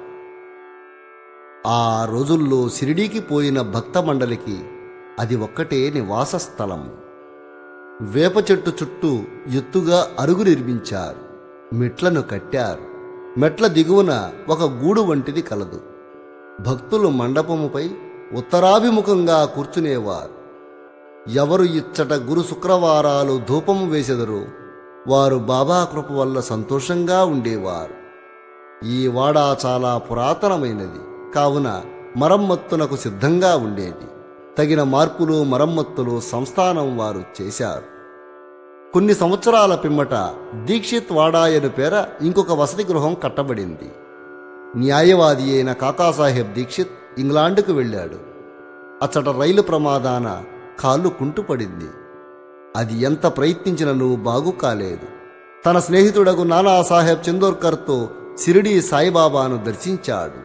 ఆ రోజుల్లో షిరిడీకి పోయిన భక్త మండలికి అది ఒక్కటే నివాస స్థలం. వేప చెట్టు చుట్టూ ఎత్తుగా అరుగు నిర్మించారు. మెట్లను కట్టారు. మెట్ల దిగువన ఒక గూడు వంటిది కలదు. భక్తులు మండపముపై ఉత్తరాభిముఖంగా కూర్చునేవారు. ఎవరు ఇచ్చట గురు శుక్రవారాలు ధూపము వేసెదరో వారు బాబా కృప వల్ల సంతోషంగా ఉండేవారు. ఈ వాడ చాలా పురాతనమైనది కావున మరమ్మత్తునకు సిద్ధంగా ఉండేది. తగిన మార్పులు మరమ్మత్తులు సంస్థానం వారు చేశారు. కొన్ని సంవత్సరాల పిమ్మట దీక్షిత్ వాడాయను పేర ఇంకొక వసతి గృహం కట్టబడింది. న్యాయవాది అయిన కాకాసాహెబ్ దీక్షిత్ ఇంగ్లాండుకు వెళ్ళాడు. అచ్చట రైలు ప్రమాదాన కాళ్ళు కుంటుపడింది. అది ఎంత ప్రయత్నించినను బాగు కాలేదు. తన స్నేహితుడగు నానాసాహెబ్ చందోర్కర్తో షిరిడీ సాయిబాబాను దర్శించాడు.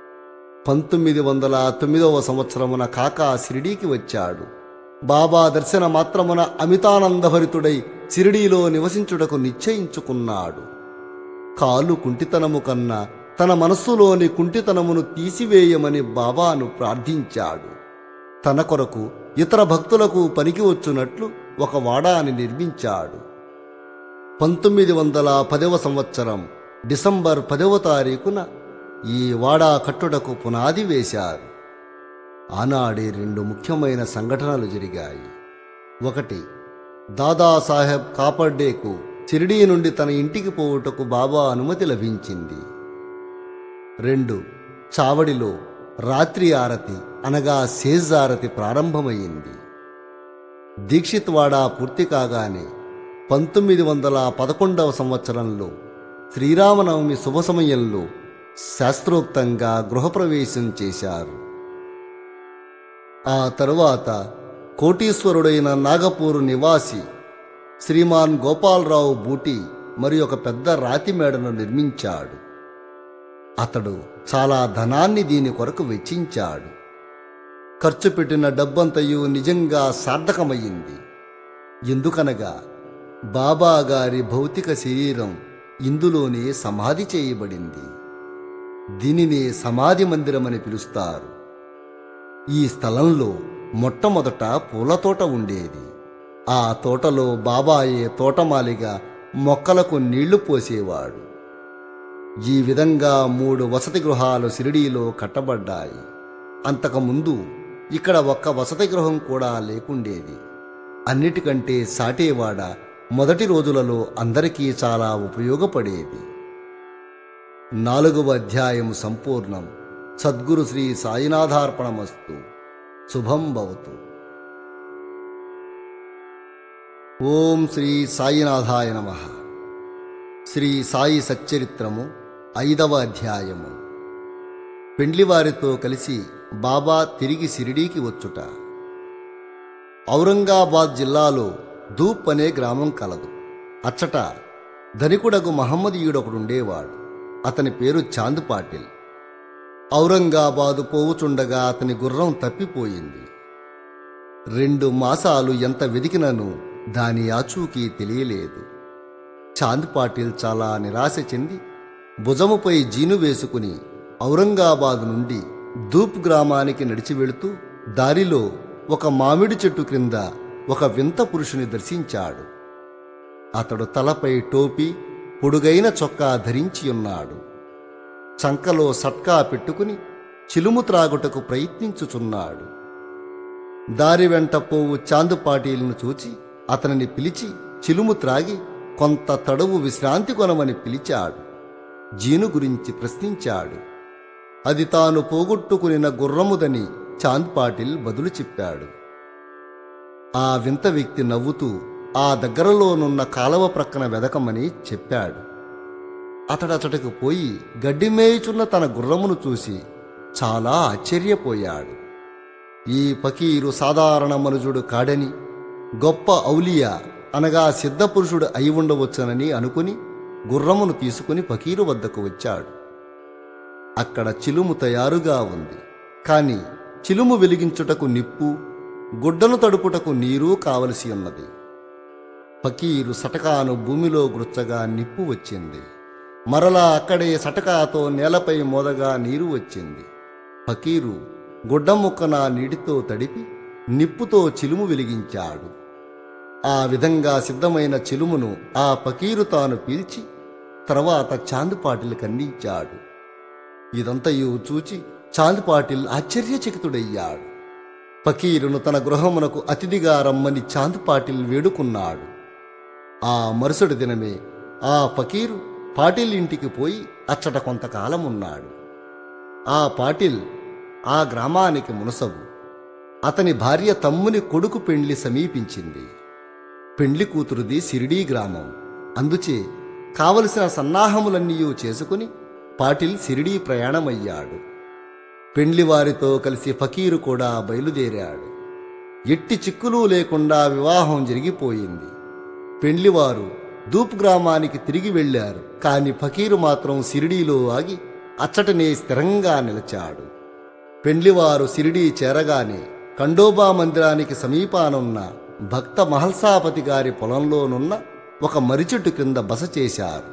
1909వ సంవత్సరమున కాకా షిరిడీకి వచ్చాడు. బాబా దర్శన మాత్రమున అమితానందభరితుడై షిరిడీలో నివసించుటకు నిశ్చయించుకున్నాడు. కాలు కుంటితనము కన్నా తన మనస్సులోని కుంటితనమును తీసివేయమని బాబాను ప్రార్థించాడు. తన కొరకు ఇతర భక్తులకు పనికి వచ్చునట్లు ఒక వాడాని నిర్మించాడు. 1910వ సంవత్సరం డిసెంబర్ 10వ తారీఖున ఈ వాడా కట్టుటకు పునాది వేశారు. ఆనాడే 2 ముఖ్యమైన సంఘటనలు జరిగాయి. 1, దాదాసాహెబ్ కాపర్డేకు షిరిడీ నుండి తన ఇంటికి పోవుటకు బాబా అనుమతి లభించింది. 2, చావడిలో రాత్రి ఆరతి అనగా సేజ్ ఆరతి ప్రారంభమైంది. దీక్షిత్ వాడా పూర్తి కాగానే 1911వ సంవత్సరంలో శ్రీరామనవమి శుభ సమయంలో శాస్త్రోక్తంగా గృహప్రవేశం చేశారు. ఆ తరువాత కోటీశ్వరుడైన నాగపూరు నివాసి శ్రీమాన్ గోపాలరావు బూటి మరి ఒక పెద్ద రాతి మేడను నిర్మించాడు. అతడు చాలా ధనాన్ని దీని కొరకు వెచ్చించాడు. ఖర్చు పెట్టిన డబ్బంతయు నిజంగా సార్థకమయ్యింది. ఎందుకనగా బాబా గారి భౌతిక శరీరం ఇందులోనే సమాధి చేయబడింది. దీనినే సమాధి మందిరమని పిలుస్తారు. ఈ స్థలంలో మొట్టమొదట పూలతోట ఉండేది. ఆ తోటలో బాబాయే తోటమాలిగా మొక్కలకు నీళ్లు పోసేవాడు. ఈ విధంగా 3 వసతి గృహాలు షిరిడీలో కట్టబడ్డాయి. అంతకుముందు ఇక్కడ ఒక్క వసతి గృహం కూడా లేకుండేది. అన్నిటికంటే సాటేవాడ మొదటి రోజులలో అందరికీ చాలా ఉపయోగపడేది. 4వ అధ్యాయము సంపూర్ణం. సద్గురు శ్రీ సాయినాథార్పణమస్తు. శుభం భవతు. ఓం శ్రీ సాయినాథాయ నమః. శ్రీ సాయి సచ్చరిత్రము 5వ అధ్యాయము. పెండ్లివారితో కలిసి బాబా తిరిగి షిరిడీకి వచ్చుట. ఔరంగాబాద్ జిల్లాలో ధూప్ అనే గ్రామం కలదు. అచ్చట ధనికుడగు మహమ్మదీయుడొకడుండేవాడు. అతని పేరు చాంద్ పాటిల్. ఔరంగాబాదు పోవుచుండగా అతని గుర్రం తప్పిపోయింది. 2 మాసాలు ఎంత వెదికినను దాని ఆచూకీ తెలియలేదు. చాంద్ పాటిల్ చాలా నిరాశ చెంది భుజముపై జీను వేసుకుని ఔరంగాబాదు నుండి ధూప్ గ్రామానికి నడిచి వెళుతూ దారిలో ఒక మామిడి చెట్టు క్రింద ఒక వింత పురుషుని దర్శించాడు. అతడు తలపై టోపీ, పొడుగైన చొక్కా ధరించి ఉన్నాడు. చంకలో సట్కా పెట్టుకుని చిలుము త్రాగుటకు ప్రయత్నించుచున్నాడు. దారి వెంట పోవు చాందు పాటీలను చూచి అతనిని పిలిచి చిలుము త్రాగి కొంత తడవు విశ్రాంతి కొనమని పిలిచాడు. జీను గురించి ప్రశ్నించాడు. అది తాను పోగొట్టుకునిన గుర్రముదని చాంద్ పాటిల్ బదులు చెప్పాడు. ఆ వింత వ్యక్తి నవ్వుతూ ఆ దగ్గరలోనున్న కాలవ ప్రక్కన వెదకమని చెప్పాడు. అతడచటకు పోయి గడ్డి మేయుచున్న తన గుర్రమును చూసి చాలా ఆశ్చర్యపోయాడు. ఈ ఫకీరు సాధారణ మనుజుడు కాడని, గొప్ప ఔలియా అనగా సిద్ధపురుషుడు అయి ఉండవచ్చునని అనుకుని గుర్రమును తీసుకుని ఫకీరు వద్దకు వచ్చాడు. అక్కడ చిలుము తయారుగా ఉంది. కాని చిలుము వెలిగించుటకు నిప్పు, గుడ్డను తడుపుటకు నీరు కావలసి ఉన్నది. ఫకీరు సటకాను భూమిలో గుచ్చగా నిప్పు వచ్చింది. మరలా అక్కడే సటకాతో నేలపై మోదగా నీరు వచ్చింది. ఫకీరు గుడ్డ ముక్కన నీటితో తడిపి నిప్పుతో చిలుము వెలిగించాడు. ఆ విధంగా సిద్ధమైన చిలుమును ఆ ఫకీరు తాను పీల్చి తర్వాత చాంద్ పాటిల్కి అందించాడు. ఇదంతయు చూచి చాంద్ పాటిల్ ఆశ్చర్యచకితుడయ్యాడు. ఫకీరును తన గృహమునకు అతిథిగా రమ్మని చాంద్ పాటిల్ వేడుకున్నాడు. ఆ మరుసటి దినమే ఆ ఫకీరు పాటిల్ ఇంటికి పోయి అచ్చట కొంతకాలమున్నాడు. ఆ పాటిల్ ఆ గ్రామానికి మునసబు. అతని భార్య తమ్ముని కొడుకు పెండ్లి సమీపించింది. పెండ్లి కూతురుది సిరిడీ గ్రామం. అందుచే కావలసిన సన్నాహములన్నీ చేసుకుని పాటిల్ సిరిడీ ప్రయాణమయ్యాడు. పెండ్లివారితో కలిసి ఫకీరు కూడా బయలుదేరాడు. ఎట్టి చిక్కులు లేకుండా వివాహం జరిగిపోయింది. పెండ్లివారు దూప్ గ్రామానికి తిరిగి వెళ్లారు. కాని ఫకీరు మాత్రం సిరిడీలో ఆగి అచ్చటనే స్థిరంగా నిలిచాడు. పెండ్లివారు సిరిడీ చేరగానే ఖండోబా మందిరానికి సమీపానున్న భక్త మహల్సాపతి గారి పొలంలోనున్న ఒక మరిచెట్టు క్రింద బస చేశారు.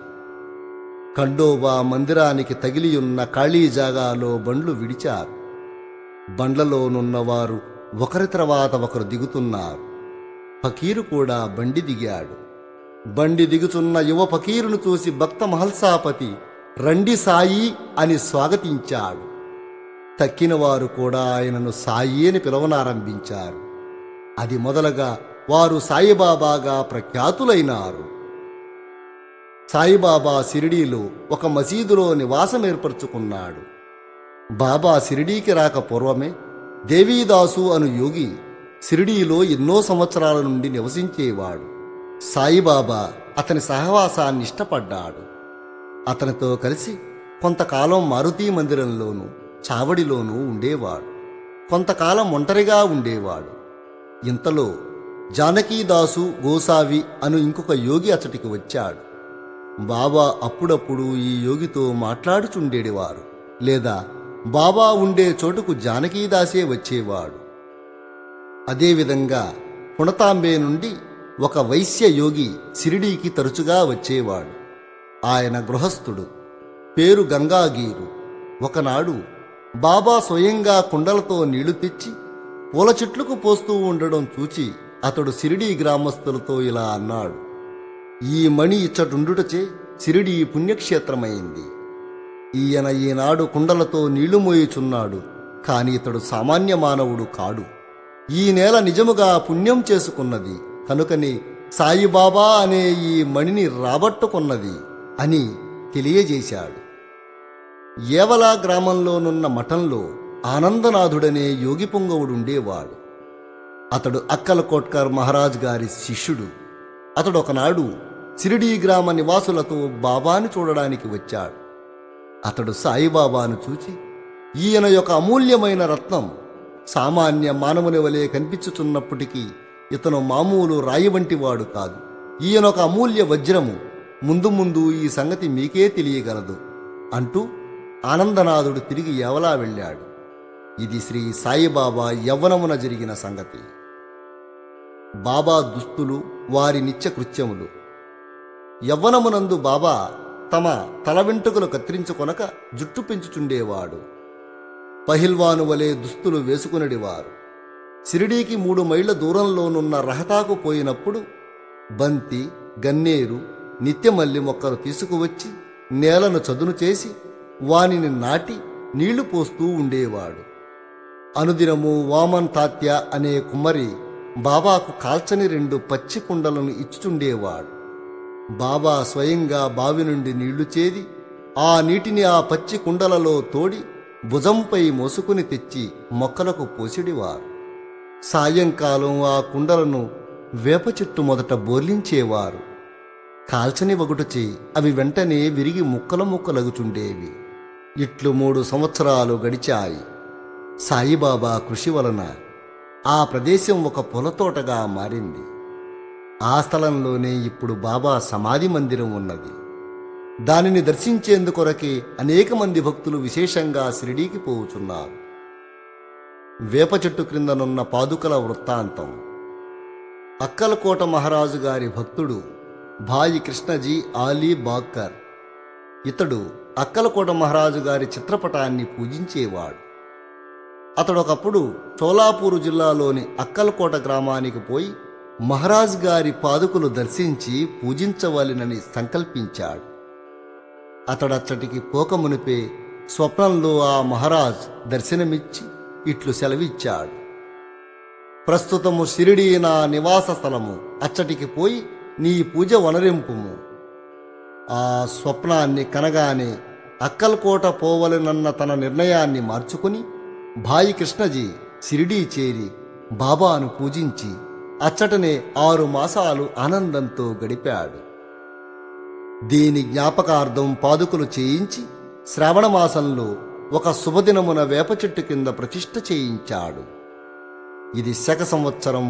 ఖండోబా మందిరానికి తగిలియున్న ఖాళీ జాగాలో బండ్లు విడిచారు. బండ్లలోనున్నవారు ఒకరి తర్వాత ఒకరు దిగుతున్నారు. ఫకీరు కూడా బండి దిగాడు. బండి దిగుచున్న యువ ఫకీరును చూసి భక్త మహల్సాపతి రండి సాయి అని స్వాగతించాడు. తక్కినవారు కూడా ఆయనను సాయి అని పిలవనారంభించారు. అది మొదలగా వారు సాయిబాబాగా ప్రఖ్యాతులైనారు. సాయిబాబా సిరిడీలో ఒక మసీదులో నివాసం ఏర్పరచుకున్నాడు. బాబా సిరిడీకి రాక పూర్వమే దేవీదాసు అను యోగి సిరిడీలో ఎన్నో సంవత్సరాల నుండి నివసించేవాడు. సాయిబాబా అతని సహవాసాన్ని ఇష్టపడ్డాడు. అతనితో కలిసి కొంతకాలం మారుతీ మందిరంలోనూ చావడిలోనూ ఉండేవాడు. కొంతకాలం ఒంటరిగా ఉండేవాడు. ఇంతలో జానకీదాసు గోసావి అను ఇంకొక యోగి అతడికి వచ్చాడు. బాబా అప్పుడప్పుడు ఈ యోగితో మాట్లాడుచుండేవారు. లేదా బాబా ఉండే చోటుకు జానకీదాసే వచ్చేవాడు. అదేవిధంగా పుణతాంబే నుండి ఒక వైశ్య యోగి సిరిడీకి తరచుగా వచ్చేవాడు. ఆయన గృహస్థుడు, పేరు గంగాగీరు. ఒకనాడు బాబా స్వయంగా కుండలతో నీళ్లు తెచ్చి పూల చెట్లకు పోస్తూ ఉండడం చూచి అతడు సిరిడీ గ్రామస్తులతో ఇలా అన్నాడు: ఈ మణి ఇచ్చటుండుటచే సిరిడీ పుణ్యక్షేత్రమైంది. ఈయన ఈనాడు కుండలతో నీళ్లు మోయుచున్నాడు. కాని ఇతడు సామాన్య మానవుడు కాడు. ఈ నేల నిజముగా పుణ్యం చేసుకున్నది కనుకని సాయిబాబా అనే ఈ మణిని రాబట్టుకున్నది అని తెలియజేశాడు. ఏవలా గ్రామంలోనున్న మఠంలో ఆనందనాథుడనే యోగి పుంగవుడుండేవాడు. అతడు అక్కలకోట్కర్ మహారాజ్ గారి శిష్యుడు. అతడు ఒకనాడు సిరిడీ గ్రామ నివాసులతో బాబాను చూడడానికి వచ్చాడు. అతడు సాయిబాబాను చూచి, ఈయన యొక్క అమూల్యమైన రత్నం సామాన్య మానవుని వలె కనిపించుచున్నప్పటికీ ఇతను మామూలు రాయి వంటివాడు కాదు. ఈయనొక అమూల్య వజ్రము. ముందు ముందు ఈ సంగతి మీకే తెలియగలదు అంటూ ఆనందనాథుడు తిరిగి ఏవలా వెళ్ళాడు. ఇది శ్రీ సాయిబాబా యవ్వనమున జరిగిన సంగతి. బాబా దుస్తులు, వారి నిత్యకృత్యములు. యవ్వనమునందు బాబా తమ తల వెంట్రుకలు కత్తిరించుకొనక జుట్టు పెంచుచుండేవాడు. పహిల్వాను వలె దుస్తులు వేసుకునడివారు. షిరిడీకి 3 మైళ్ళ దూరంలోనున్న రహతాకు పోయినప్పుడు బంతి, గన్నేరు, నిత్యమల్లి మొక్కలు తీసుకువచ్చి నేలను చదును చేసి వానిని నాటి నీళ్లు పోస్తూ ఉండేవాడు. అనుదినము వామన్ తాత్య అనే కుమ్మరి బాబాకు కాల్చని 2 పచ్చి కుండలను ఇచ్చుచుండేవాడు. బాబా స్వయంగా బావి నుండి నీళ్లు చేది ఆ నీటిని ఆ పచ్చి కుండలలో తోడి భుజంపై మోసుకుని తెచ్చి మొక్కలకు పోసిడివారు. సాయంకాలం ఆ కుండలను వేప చెట్టు మొదట బోర్లించేవారు. కాల్చని వగుటచే అవి వెంటనే విరిగి ముక్కలు ముక్కలగుచుండేవి. ఇట్లు 3 సంవత్సరాలు గడిచాయి. సాయిబాబా కృషి వలన ఆ ప్రదేశం ఒక పొలతోటగా మారింది. ఆ స్థలంలోనే ఇప్పుడు బాబా సమాధి మందిరం ఉన్నది. దానిని దర్శించేందుకొరకే అనేక మంది భక్తులు విశేషంగా షిరిడీకి పోవుచున్నారు. వేప చెట్టు క్రిందనున్న పాదుకల వృత్తాంతం. అక్కలకోట మహారాజు గారి భక్తుడు భాయి కృష్ణజీ ఆలీ బాక్కర్. ఇతడు అక్కలకోట మహారాజు గారి చిత్రపటాన్ని పూజించేవాడు. అతడొకప్పుడు చోలాపూరు జిల్లాలోని అక్కలకోట గ్రామానికి పోయి మహారాజ్ గారి పాదుకలు దర్శించి పూజించవలెనని సంకల్పించాడు. అతడచ్చటికి పోకమునిపే స్వప్నంలో ఆ మహారాజ్ దర్శనమిచ్చి ఇట్లు సెలవిచ్చాడు: ప్రస్తుతము షిరిడీ నా నివాస స్థలము, అచ్చటికి పోయి నీ పూజ వనరింపుము. ఆ స్వప్నాన్ని కనగానే అక్కల్కోట పోవలెనన్న తన నిర్ణయాన్ని మార్చుకుని భాయి కృష్ణజీ షిరిడీ చేరి బాబాను పూజించి అచ్చటనే 6 మాసాలు ఆనందంతో గడిపాడు. దీని జ్ఞాపకార్థం పాదుకలు చేయించి శ్రావణమాసంలో ఒక శుభదినమున వేప చెట్టు కింద ప్రతిష్ఠ చేయించాడు. ఇది శక సంవత్సరం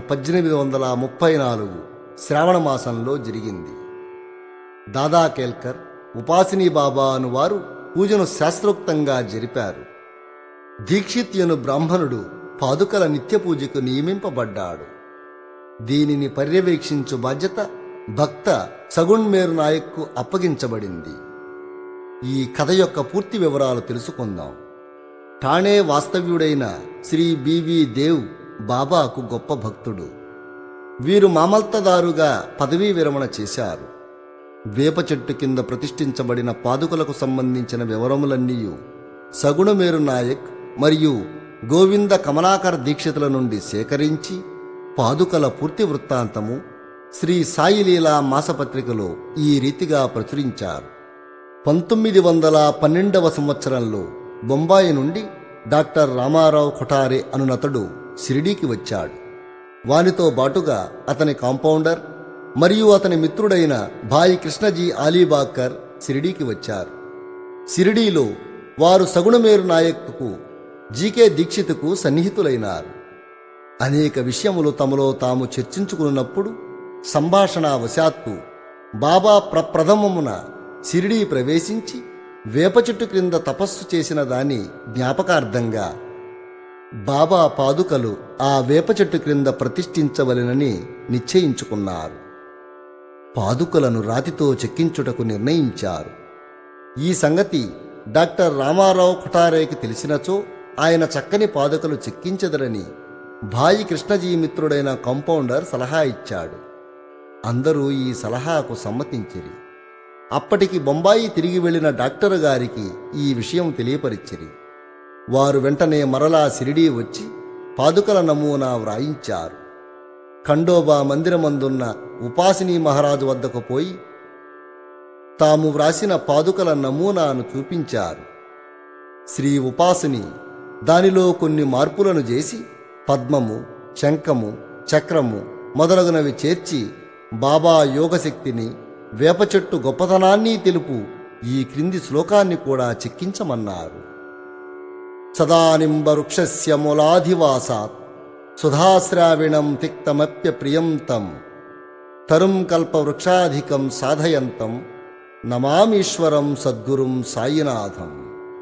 1834 శ్రావణమాసంలో జరిగింది. దాదా కేల్కర్, ఉపాసిని బాబా అనువారు పూజను శాస్త్రోక్తంగా జరిపారు. దీక్షిత్యను బ్రాహ్మణుడు పాదుకల నిత్య పూజకు నియమింపబడ్డాడు. దీనిని పర్యవేక్షించు బాధ్యత భక్త సగుణ్మేరు నాయక్కు అప్పగించబడింది. ఈ కథ యొక్క పూర్తి వివరాలు తెలుసుకుందాం. ఠాణే వాస్తవ్యుడైన శ్రీ బివి దేవ్ బాబాకు గొప్ప భక్తుడు. వీరు మామల్తదారుగా పదవీ విరమణ చేశారు. వేప చెట్టు కింద ప్రతిష్ఠించబడిన పాదుకలకు సంబంధించిన వివరములన్నీ సగుణమేరు నాయక్ మరియు గోవింద కమలాకర్ దీక్షితుల నుండి సేకరించి పాదుకల పూర్తి వృత్తాంతము శ్రీ సాయిలీలా మాసపత్రికలో ఈ రీతిగా ప్రచురించారు. 1912వ సంవత్సరంలో బొంబాయి నుండి డాక్టర్ రామారావు కొఠారే అనునతడు షిరిడీకి వచ్చాడు. వానితో బాటుగా అతని కాంపౌండర్ మరియు అతని మిత్రుడైన భాయి కృష్ణజీ ఆలీబాకర్ షిరిడీకి వచ్చారు. షిరిడీలో వారు సగుణమేరు నాయక్కు జీకే దీక్షితుకు సన్నిహితులైనారు. అనేక విషయములు తమలో తాము చర్చించుకున్నప్పుడు సంభాషణావశాత్తు బాబా ప్రప్రథమమున షిరిడీ ప్రవేశించి వేప చెట్టు క్రింద తపస్సు చేసిన దాని జ్ఞాపకార్థంగా బాబా పాదుకలు ఆ వేప చెట్టు క్రింద ప్రతిష్ఠించవలెనని నిశ్చయించుకున్నారు. పాదుకలను రాతితో చెక్కించుటకు నిర్ణయించారు. ఈ సంగతి డాక్టర్ రామారావు కొఠారేకి తెలిసినచో ఆయన చక్కని పాదుకలు చెక్కించెదరని భాయి కృష్ణజీ మిత్రుడైన కాంపౌండర్ సలహా ఇచ్చాడు. అందరూ ఈ సలహాకు సమ్మతించిరి. అప్పటికి బొంబాయి తిరిగి వెళ్లిన డాక్టర్ గారికి ఈ విషయం తెలియపరిచిరి. వారు వెంటనే మరలా షిరిడీ వచ్చి పాదుకల నమూనా వ్రాయించారు. ఖండోబా మందిరమందున్న ఉపాసిని మహారాజు వద్దకు పోయి తాము వ్రాసిన పాదుకల నమూనాను చూపించారు. శ్రీ ఉపాసిని దానిలో కొన్ని మార్పులను చేసి పద్మము, శంఖము, చక్రము మొదలగునవి చేర్చి బాబా యోగశక్తిని, వేప చెట్టు గొప్పతనాన్ని తెలుపు ఈ క్రింది శ్లోకాన్ని కూడా చెక్కించమన్నారు. సదానింబ వృక్షస్య మూలాధివాసాత్ సుధాశ్రావిణం తిక్తమప్య ప్రియంతం తరుం కల్పవృక్షాధికం సాధయంతం నమామీశ్వరం సద్గురుం సాయినాథం.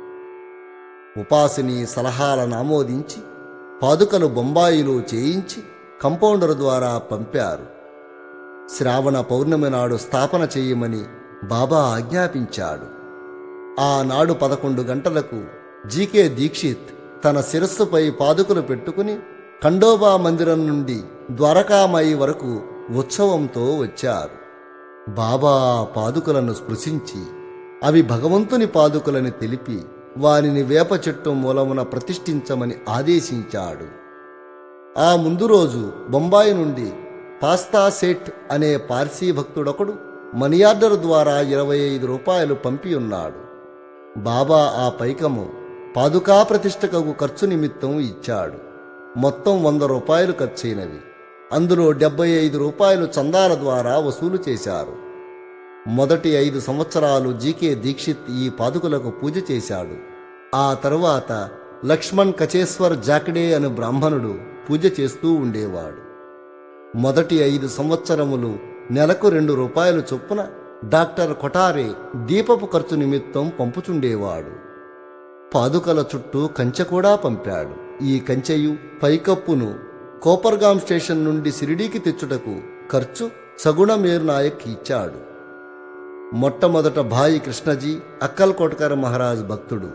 ఉపాసిని సలహాలను ఆమోదించి పాదుకలు బొంబాయిలో చేయించి కంపౌండర్ ద్వారా పంపారు. శ్రావణ పౌర్ణమి నాడు స్థాపన చేయమని బాబా ఆజ్ఞాపించాడు. ఆనాడు 11 గంటలకు జీకే దీక్షిత్ తన శిరస్సుపై పాదుకలు పెట్టుకుని ఖండోబా మందిరం నుండి ద్వారకామాయి వరకు ఉత్సవంతో వచ్చారు. బాబా ఆ పాదుకలను స్పృశించి అవి భగవంతుని పాదుకలని తెలిపి వారిని వేప చెట్టు మూలమున ప్రతిష్ఠించమని ఆదేశించాడు. ఆ ముందు రోజు బొంబాయి నుండి పాస్తా సేట్ అనే పార్సీ భక్తుడొకడు మనియార్డర్ ద్వారా 25 రూపాయలు పంపి ఉన్నాడు. బాబా ఆ పైకము పాదుకా ప్రతిష్టకు ఖర్చు నిమిత్తం ఇచ్చాడు. మొత్తం 100 రూపాయలు ఖర్చయినవి. అందులో 75 రూపాయలు చందాల ద్వారా వసూలు చేశారు. మొదటి 5 సంవత్సరాలు జీకే దీక్షిత్ ఈ పాదుకలకు పూజ చేశాడు. ఆ తరువాత లక్ష్మణ్ కచేశ్వర్ జాకడే అనే బ్రాహ్మణుడు పూజ చేస్తూ ఉండేవాడు. మొదటి 5 సంవత్సరములు నెలకు 2 రూపాయలు చొప్పున డాక్టర్ కొటారే దీపపు ఖర్చు నిమిత్తం పంపుచుండేవాడు. పాదుకల చుట్టూ కంచె కూడా పంపాడు. ఈ కంచెయు పైకప్పును కోపర్గాం స్టేషన్ నుండి సిరిడీకి తెచ్చుటకు ఖర్చు సగుణమేర్ నాయక్ ఇచ్చాడు. మొట్టమొదట భాయి కృష్ణజీ అక్కల్కోట్కర్ మహారాజ్ భక్తుడు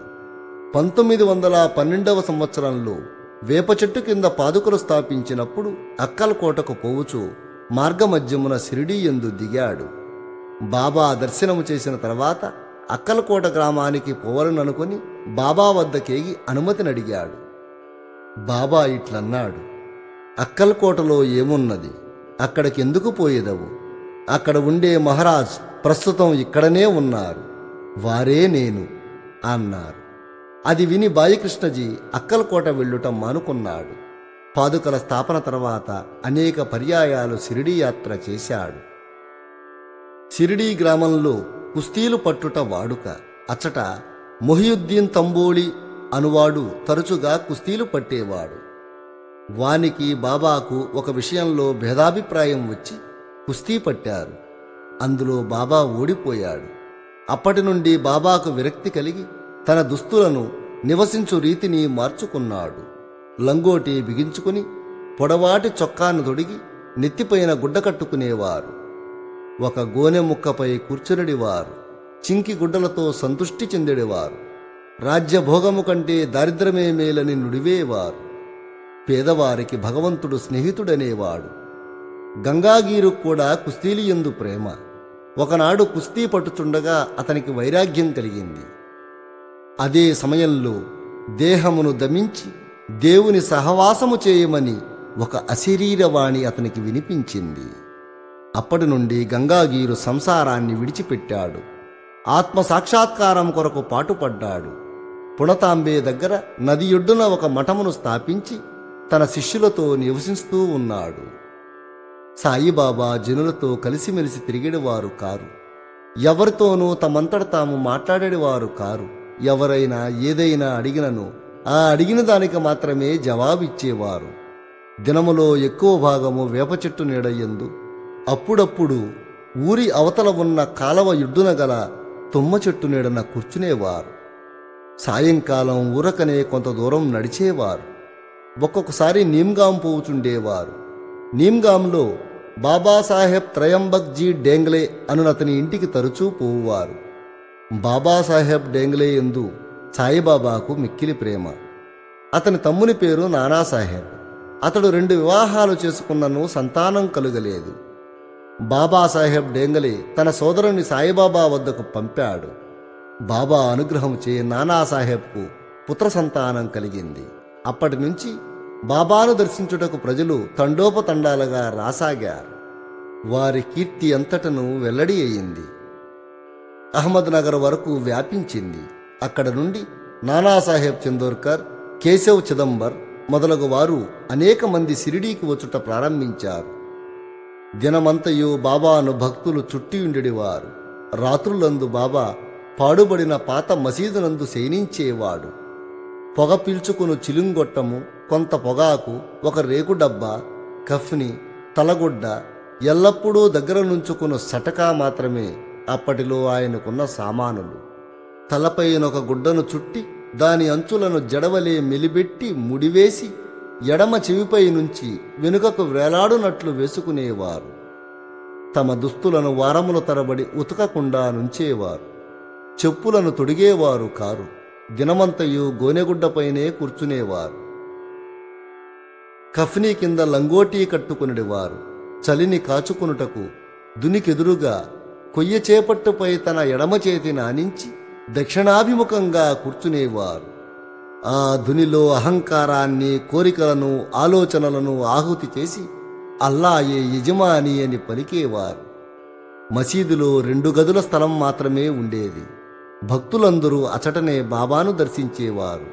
1912వ సంవత్సరంలో వేప చెట్టు కింద పాదుకలు స్థాపించినప్పుడు అక్కల్కోటకు పోవుచు మార్గమధ్యమున సిరిడీ యందు దిగాడు. బాబా దర్శనము చేసిన తర్వాత అక్కల్కోట గ్రామానికి పోవాలననుకుని బాబా వద్దకేగి అనుమతినడిగాడు. బాబా ఇట్లన్నాడు, అక్కల్కోటలో ఏమున్నది? అక్కడికెందుకు పోయేదవు? అక్కడ ఉండే మహారాజ్ ప్రస్తుతం ఇక్కడనే ఉన్నారు, వారే నేను అన్నారు. అది విని బాయికృష్ణజీ అక్కల్కోట వెళ్ళుట మానుకున్నాడు. పాదుకల స్థాపన తర్వాత అనేక పర్యాయాలు షిరిడీ యాత్ర చేశాడు. షిరిడీ గ్రామంలో కుస్తీలు పట్టుట వాడుక. అచ్చట మొహియుద్దీన్ తంబోళి అనువాడు తరచుగా కుస్తీలు పట్టేవాడు. వానికి బాబాకు ఒక విషయంలో భేదాభిప్రాయం వచ్చి కుస్తీ పట్టారు. అందులో బాబా ఓడిపోయాడు. అప్పటి నుండి బాబాకు విరక్తి కలిగి తన దుస్తులను నివసించు రీతిని మార్చుకున్నాడు. లంగోటి బిగించుకుని పొడవాటి చొక్కాను తొడిగి నెత్తిపైన గుడ్డ కట్టుకునేవారు. ఒక గోనె ముక్కపై కూర్చునడివారు. చింకి గుడ్డలతో సంతృష్టి చెందెడివారు. రాజ్యభోగము కంటే దారిద్రమే మేలని నుడివేవారు. పేదవారికి భగవంతుడు స్నేహితుడనేవాడు. గంగాగీరు కూడా కుస్తీలియందు ప్రేమ. ఒకనాడు కుస్తీ పట్టుచుండగా అతనికి వైరాగ్యం కలిగింది. అదే సమయంలో దేహమును దమించి దేవుని సహవాసము చేయమని ఒక అశరీరవాణి అతనికి వినిపించింది. అప్పటి నుండి గంగాగీరు సంసారాన్ని విడిచిపెట్టాడు. ఆత్మ సాక్షాత్కారం కొరకు పాటుపడ్డాడు. పుణతాంబే దగ్గర నది ఒడ్డున ఒక మఠమును స్థాపించి తన శిష్యులతో నివసిస్తూ ఉన్నాడు. సాయిబాబా జనులతో కలిసిమెలిసి తిరిగేవారు కారు. ఎవరితోనూ తమంతట తాము మాట్లాడేవారు కారు. ఎవరైనా ఏదైనా అడిగినను ఆ అడిగిన దానికి మాత్రమే జవాబిచ్చేవారు. దినములో ఎక్కువ భాగము వేప చెట్టు నీడయందు, అప్పుడప్పుడు ఊరి అవతల ఉన్న కాలవ యుడ్డున గల తుమ్మ చెట్టు నీడన కూర్చునేవారు. సాయంకాలం ఊరకనే కొంత దూరం నడిచేవారు. ఒక్కొక్కసారి నీమ్గాం పోవుచుండేవారు. నీమ్గాంలో బాబాసాహెబ్ త్రయంబక్జీ డేంగ్లే అనునతని ఇంటికి తరచూ పోవువారు. బాబాసాహెబ్ డేంగ్లే యందు సాయిబాబాకు మిక్కిలి ప్రేమ. అతని తమ్ముని పేరు నానాసాహెబ్. అతడు 2 వివాహాలు చేసుకున్నను సంతానం కలుగలేదు. బాబాసాహెబ్ డేంగలే తన సోదరుని సాయిబాబా వద్దకు పంపాడు. బాబా అనుగ్రహం చే నానాసాహెబ్కు పుత్ర సంతానం కలిగింది. అప్పటి నుంచి బాబాను దర్శించుటకు ప్రజలు తండోపతండాలుగా రాసాగారు. వారి కీర్తి అంతటను వెల్లడి అయింది. అహ్మద్నగర్ వరకు వ్యాపించింది. అక్కడ నుండి నానాసాహెబ్ చందోర్కర్, కేశవ్ చిదంబర్ మొదలగు వారు అనేక మంది షిరిడీకి వచ్చుట ప్రారంభించారు. దినమంతయు బాబాను భక్తులు చుట్టి ఉండేవారు. రాత్రులందు బాబా పాడుబడిన పాత మసీదునందు శయనించేవాడు. పొగ పీల్చుకును చిలుంగొట్టము, కొంత పొగాకు, ఒక రేకు డబ్బా, కఫ్ని, తలగుడ్డ, ఎల్లప్పుడూ దగ్గర నుంచుకున్న సటకా మాత్రమే అప్పటిలో ఆయనకున్న సామానులు. తలపైనొక గుడ్డను చుట్టి దాని అంచులను జడవలే మెలిబెట్టి ముడివేసి ఎడమ చెవిపై నుంచి వెనుకకు వేలాడునట్లు వేసుకునేవారు. తమ దుస్తులను వారముల తరబడి ఉతకకుండా నుంచేవారు. చెప్పులను తొడిగేవారు కారు. దినమంతయు గోనెగుడ్డపైనే కూర్చునేవారు. కఫ్నీ కింద లంగోటీ కట్టుకునిడివారు. చలిని కాచుకొనుటకు దునికెదురుగా కొయ్య చేపట్టుపై తన ఎడమ చేతిని ఆనించి దక్షిణాభిముఖంగా కూర్చునేవారు. ఆ ధునిలో అహంకారాన్ని, కోరికలను, ఆలోచనలను ఆహుతి చేసి అల్లాయే యజమాని అని పలికేవారు. మసీదులో 2 గదుల స్థలం మాత్రమే ఉండేది. భక్తులందరూ అచటనే బాబాను దర్శించేవారు.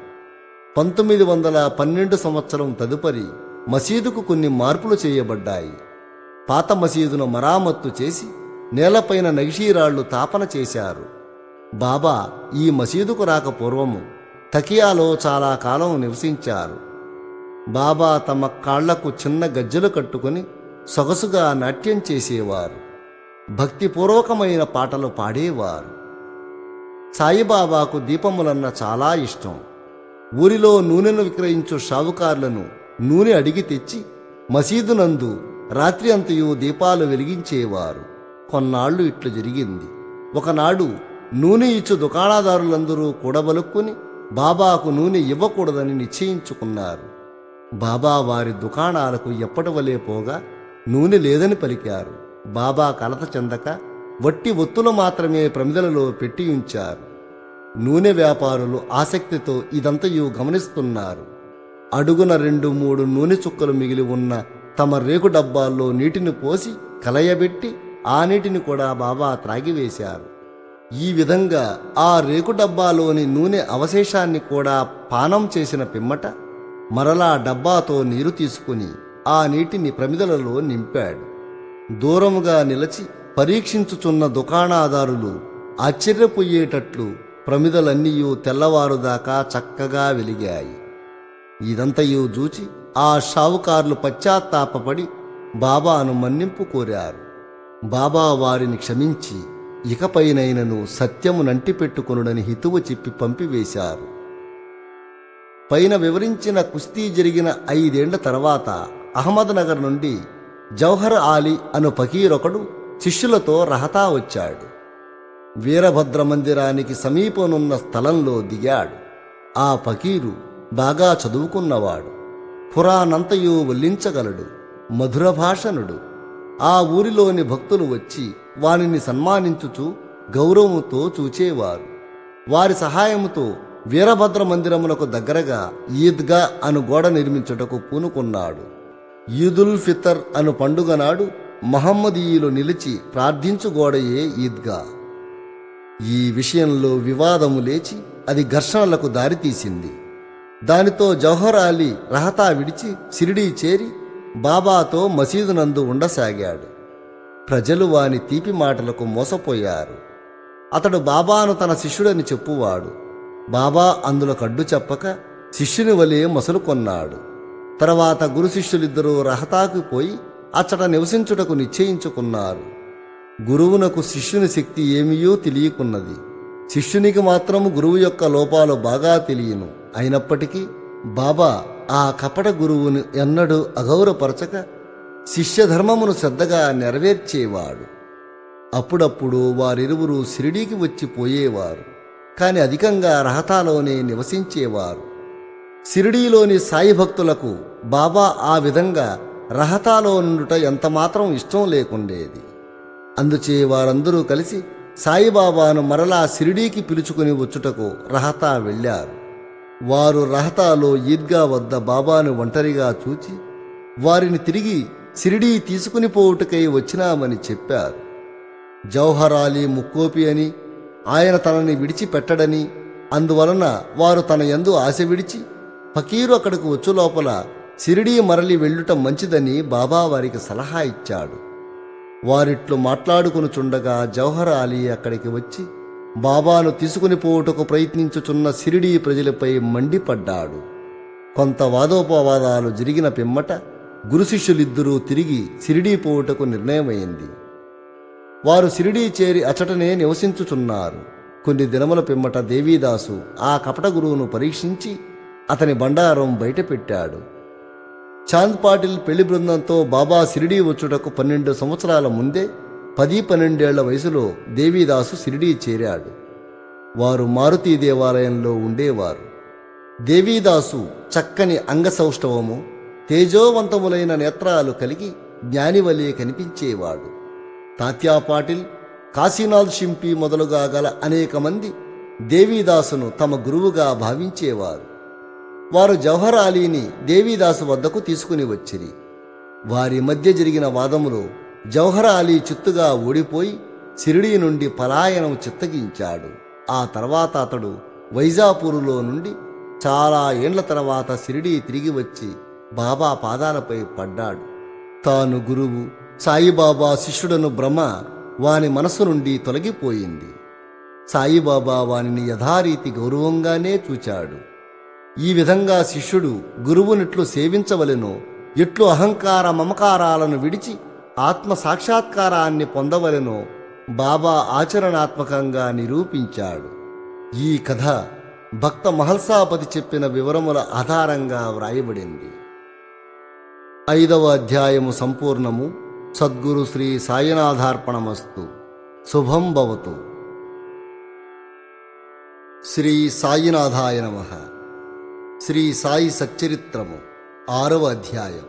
1912 సంవత్సరం తదుపరి మసీదుకు కొన్ని మార్పులు చేయబడ్డాయి. పాత మసీదును మరామత్తు చేసి నేలపైన నగిషీరాళ్లు తాపన చేశారు. బాబా ఈ మసీదుకు రాక పూర్వము తకియాలో చాలా కాలం నివసించారు. బాబా తమ కాళ్లకు చిన్న గజ్జెలు కట్టుకుని సొగసుగా నాట్యం చేసేవారు. భక్తిపూర్వకమైన పాటలు పాడేవారు. సాయిబాబాకు దీపములన్న చాలా ఇష్టం. ఊరిలో నూనెను విక్రయించు షావుకారులను నూనె అడిగి తెచ్చి మసీదునందు రాత్రి అంతయు దీపాలు వెలిగించేవారు. కొన్నాళ్లు ఇట్లు జరిగింది. ఒకనాడు నూనె ఇచ్చు దుకాణదారులందరూ కూడబలుక్కుని బాబాకు నూనె ఇవ్వకూడదని నిశ్చయించుకున్నారు. బాబా వారి దుకాణాలకు ఎప్పటివలే పోగా నూనె లేదని పలికారు. బాబా కలత చెందక వట్టి ఒత్తులు మాత్రమే ప్రమిదలలో పెట్టి ఉంచారు. నూనె వ్యాపారులు ఆసక్తితో ఇదంతయు గమనిస్తున్నారు. అడుగున 2-3 నూనె చుక్కలు మిగిలి ఉన్న తమ రేకు డబ్బాల్లో నీటిని పోసి కలయబెట్టి ఆ నీటిని కూడా బాబా త్రాగివేశారు. ఈ విధంగా ఆ రేకు డబ్బాలోని నూనె అవశేషాన్ని కూడా పానం చేసిన పిమ్మట మరలా డబ్బాతో నీరు తీసుకుని ఆ నీటిని ప్రమిదలలో నింపాడు. దూరముగా నిలచి పరీక్షించుచున్న దుకాణదారులు ఆశ్చర్యపోయేటట్లు ప్రమిదలన్నీయూ తెల్లవారుదాకా చక్కగా వెలిగాయి. ఇదంతయూ చూచి ఆ షావుకారులు పశ్చాత్తాపపడి బాబాను మన్నింపు కోరారు. బాబా వారిని క్షమించి ఇకపైనైనను సత్యము నంటిపెట్టుకొనుడని హితువు చెప్పి పంపివేశారు. పైన వివరించిన కుస్తీ జరిగిన 5 ఏళ్ల తర్వాత అహ్మద్నగర్ నుండి జౌహర్ ఆలీ అను ఫకీరొకడు శిష్యులతో రహతా వచ్చాడు. వీరభద్ర మందిరానికి సమీపనున్న స్థలంలో దిగాడు. ఆ ఫకీరు బాగా చదువుకున్నవాడు. పురాణంతయు వల్లించగలడు. మధుర భాషణుడు. ఆ ఊరిలోని భక్తులు వచ్చి వానిని సన్మానించుచు గౌరవంతో చూచేవారు. వారి సహాయముతో వీరభద్ర మందిరమునకు దగ్గరగా ఈద్గా అను గోడ నిర్మించుటకు పూనుకున్నాడు. ఈదుల్ ఫితర్ అను పండుగ నాడు మహమ్మదీయులు నిలిచి ప్రార్థించు గోడయే ఈద్గా. ఈ విషయంలో వివాదము లేచి అది ఘర్షణలకు దారితీసింది. దానితో జౌహర్ అలీ రహతా విడిచి షిరిడీ చేరి బాబాతో మసీదునందు ఉండసాగాడు. ప్రజలు వాని తీపి మాటలకు మోసపోయారు. అతడు బాబాను తన శిష్యుడని చెప్పువాడు. బాబా అందులో కడ్డు చెప్పక శిష్యుని వలె మసలుకొన్నాడు. తర్వాత గురు శిష్యులిద్దరూ రహతాకు పోయి అచ్చట నివసించుటకు నిశ్చయించుకున్నారు. గురువునకు శిష్యుని శక్తి ఏమియో తెలియకున్నది. శిష్యునికి మాత్రము గురువు యొక్క లోపాలు బాగా తెలియను. అయినప్పటికీ బాబా ఆ కపట గురువును ఎన్నడూ అగౌరవపరచక శిష్యధర్మమును శ్రద్ధగా నెరవేర్చేవాడు. అప్పుడప్పుడు వారిరువురు షిరిడీకి వచ్చి పోయేవారు. కాని అధికంగా రహతాలోనే నివసించేవారు. షిరిడీలోని సాయి భక్తులకు బాబా ఆ విధంగా రహతాలో నుండుట ఎంతమాత్రం ఇష్టం లేకుండేది. అందుచే వారందరూ కలిసి సాయిబాబాను మరలా షిరిడీకి పిలుచుకుని వచ్చుటకు రహతా వెళ్ళారు. వారు రహతాలో ఈద్గా వద్ద బాబాను ఒంటరిగా చూచి వారిని తిరిగి షిరిడీ తీసుకుని పోవుటకై వచ్చినామని చెప్పారు. జౌహర్ అలీ ముక్కోపి అని, ఆయన తనని విడిచిపెట్టడని, అందువలన వారు తన యందు ఆశ విడిచి ఫకీరు అక్కడికి వచ్చు లోపల షిరిడీ మరలి వెళ్ళుట మంచిదని బాబా వారికి సలహా ఇచ్చాడు. వారిట్లు మాట్లాడుకునుచుండగా జౌహర్ అలీ అక్కడికి వచ్చి బాబాను తీసుకుని పోవుటకు ప్రయత్నించుచున్న షిరిడీ ప్రజలపై మండిపడ్డాడు. కొంత వాదోపవాదాలు జరిగిన పిమ్మట గురు శిష్యులిద్దరూ తిరిగి షిరిడీ పోవుటకు నిర్ణయమైంది. వారు షిరిడీ చేరి అచటనే నివసించుచున్నారు. కొన్ని దినముల పిమ్మట దేవీదాసు ఆ కపట గురువును పరీక్షించి అతని బండారం బయటపెట్టాడు. చాంద్ పాటిల్ పెళ్లి బృందంతో బాబా షిరిడీ వచ్చుటకు 12 సంవత్సరాల ముందే 10-12 ఏళ్ల వయసులో దేవీదాసు షిరిడీ చేరాడు. వారు మారుతీ దేవాలయంలో ఉండేవారు. దేవీదాసు చక్కని అంగసౌష్ఠవము, తేజోవంతములైన నేత్రాలు కలిగి జ్ఞానివలే కనిపించేవాడు. తాత్యా పాటిల్, కాశీనాథ్ షింపి మొదలుగా గల అనేక మంది దేవీదాసును తమ గురువుగా భావించేవారు. వారు జవహర్ అలీని దేవీదాసు వద్దకు తీసుకుని వచ్చిరి. వారి మధ్య జరిగిన వాదములో జవహర్ అలీ చిత్తుగా ఓడిపోయి షిరిడీ నుండి పలాయనం చిత్తగించాడు. ఆ తర్వాత అతడు వైజాపూరులో నుండి చాలా ఏండ్ల తర్వాత షిరిడీ తిరిగి వచ్చి బాబా పాదాలపై పడ్డాడు. తాను గురువు, సాయిబాబా శిష్యుడను భ్రమ వాని మనసు నుండి తొలగిపోయింది. సాయిబాబా వానిని యథారీతి గౌరవంగానే చూచాడు. ఈ విధంగా శిష్యుడు గురువునిట్లు సేవించవలెనో, ఎట్లు అహంకార మమకారాలను విడిచి ఆత్మ సాక్షాత్కారాన్ని పొందవలెనో బాబా ఆచరణాత్మకంగా నిరూపించాడు. ఈ కథ భక్త మహల్సాపతి చెప్పిన వివరముల ఆధారంగా వ్రాయబడింది. 5వ అధ్యాయము సంపూర్ణము. సద్గురు శ్రీ సాయినాథార్పణమస్తు. శుభం భవతు. శ్రీ సాయినాథాయ నమః. శ్రీ సాయి సచ్చరిత్రము 6వ అధ్యాయం.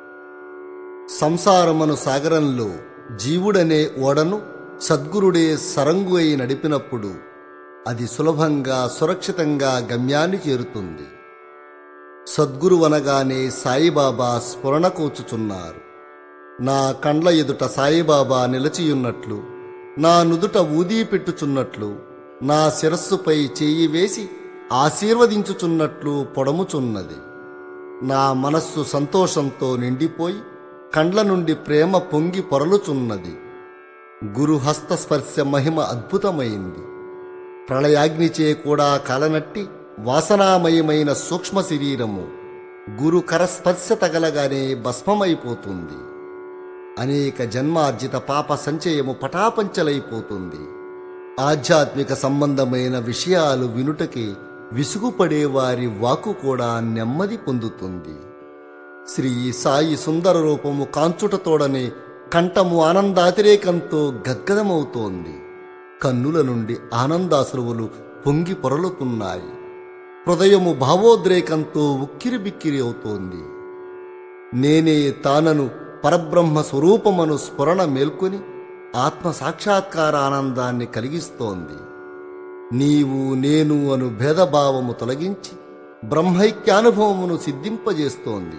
సంసారమను సాగరంలో జీవుడనే ఓడను సద్గురుడే సరంగు అయి నడిపినప్పుడు అది సులభంగా సురక్షితంగా గమ్యాన్ని చేరుతుంది. సద్గురువనగానే సాయిబాబా స్ఫురణ కూర్చుచున్నారు. నా కండ్ల ఎదుట సాయిబాబా నిలచియున్నట్లు, నా నుదుట ఊదీ పెట్టుచున్నట్లు, నా శిరస్సుపై చేయి వేసి ఆశీర్వదించుచున్నట్లు పొడముచున్నది. నా మనస్సు సంతోషంతో నిండిపోయి కండ్ల నుండి ప్రేమ పొంగి పొరలుచున్నది. గురు హస్తస్పర్శ మహిమ అద్భుతమైంది. ప్రళయాగ్నిచే కూడా కాలనట్టి వాసనామయమైన సూక్ష్మ శరీరము గురు కరస్పర్శ తగలగానే భస్మమైపోతుంది. అనేక జన్మార్జిత పాప సంచయము పటాపంచలైపోతుంది. ఆధ్యాత్మిక సంబంధమైన విషయాలు వినుటకి విసుగుపడే వారి వాక్కు కూడా నెమ్మది పొందుతుంది. శ్రీ సాయి సుందర రూపము కాంచుటతోడనే కంఠము ఆనందాతిరేకంతో గద్గదమవుతోంది. కన్నుల నుండి ఆనందాశ్రువులు పొంగి పొరలుతున్నాయి. హృదయము భావోద్రేకంతో ఉక్కిరిబిక్కిరి అవుతోంది. నేనే తానను పరబ్రహ్మ స్వరూపమను స్ఫురణ మేల్కొని ఆత్మ సాక్షాత్కార ఆనందాన్ని కలిగిస్తోంది. నీవు నేను అను భేదభావము తొలగించి బ్రహ్మైక్యానుభవమును సిద్ధింపజేస్తోంది.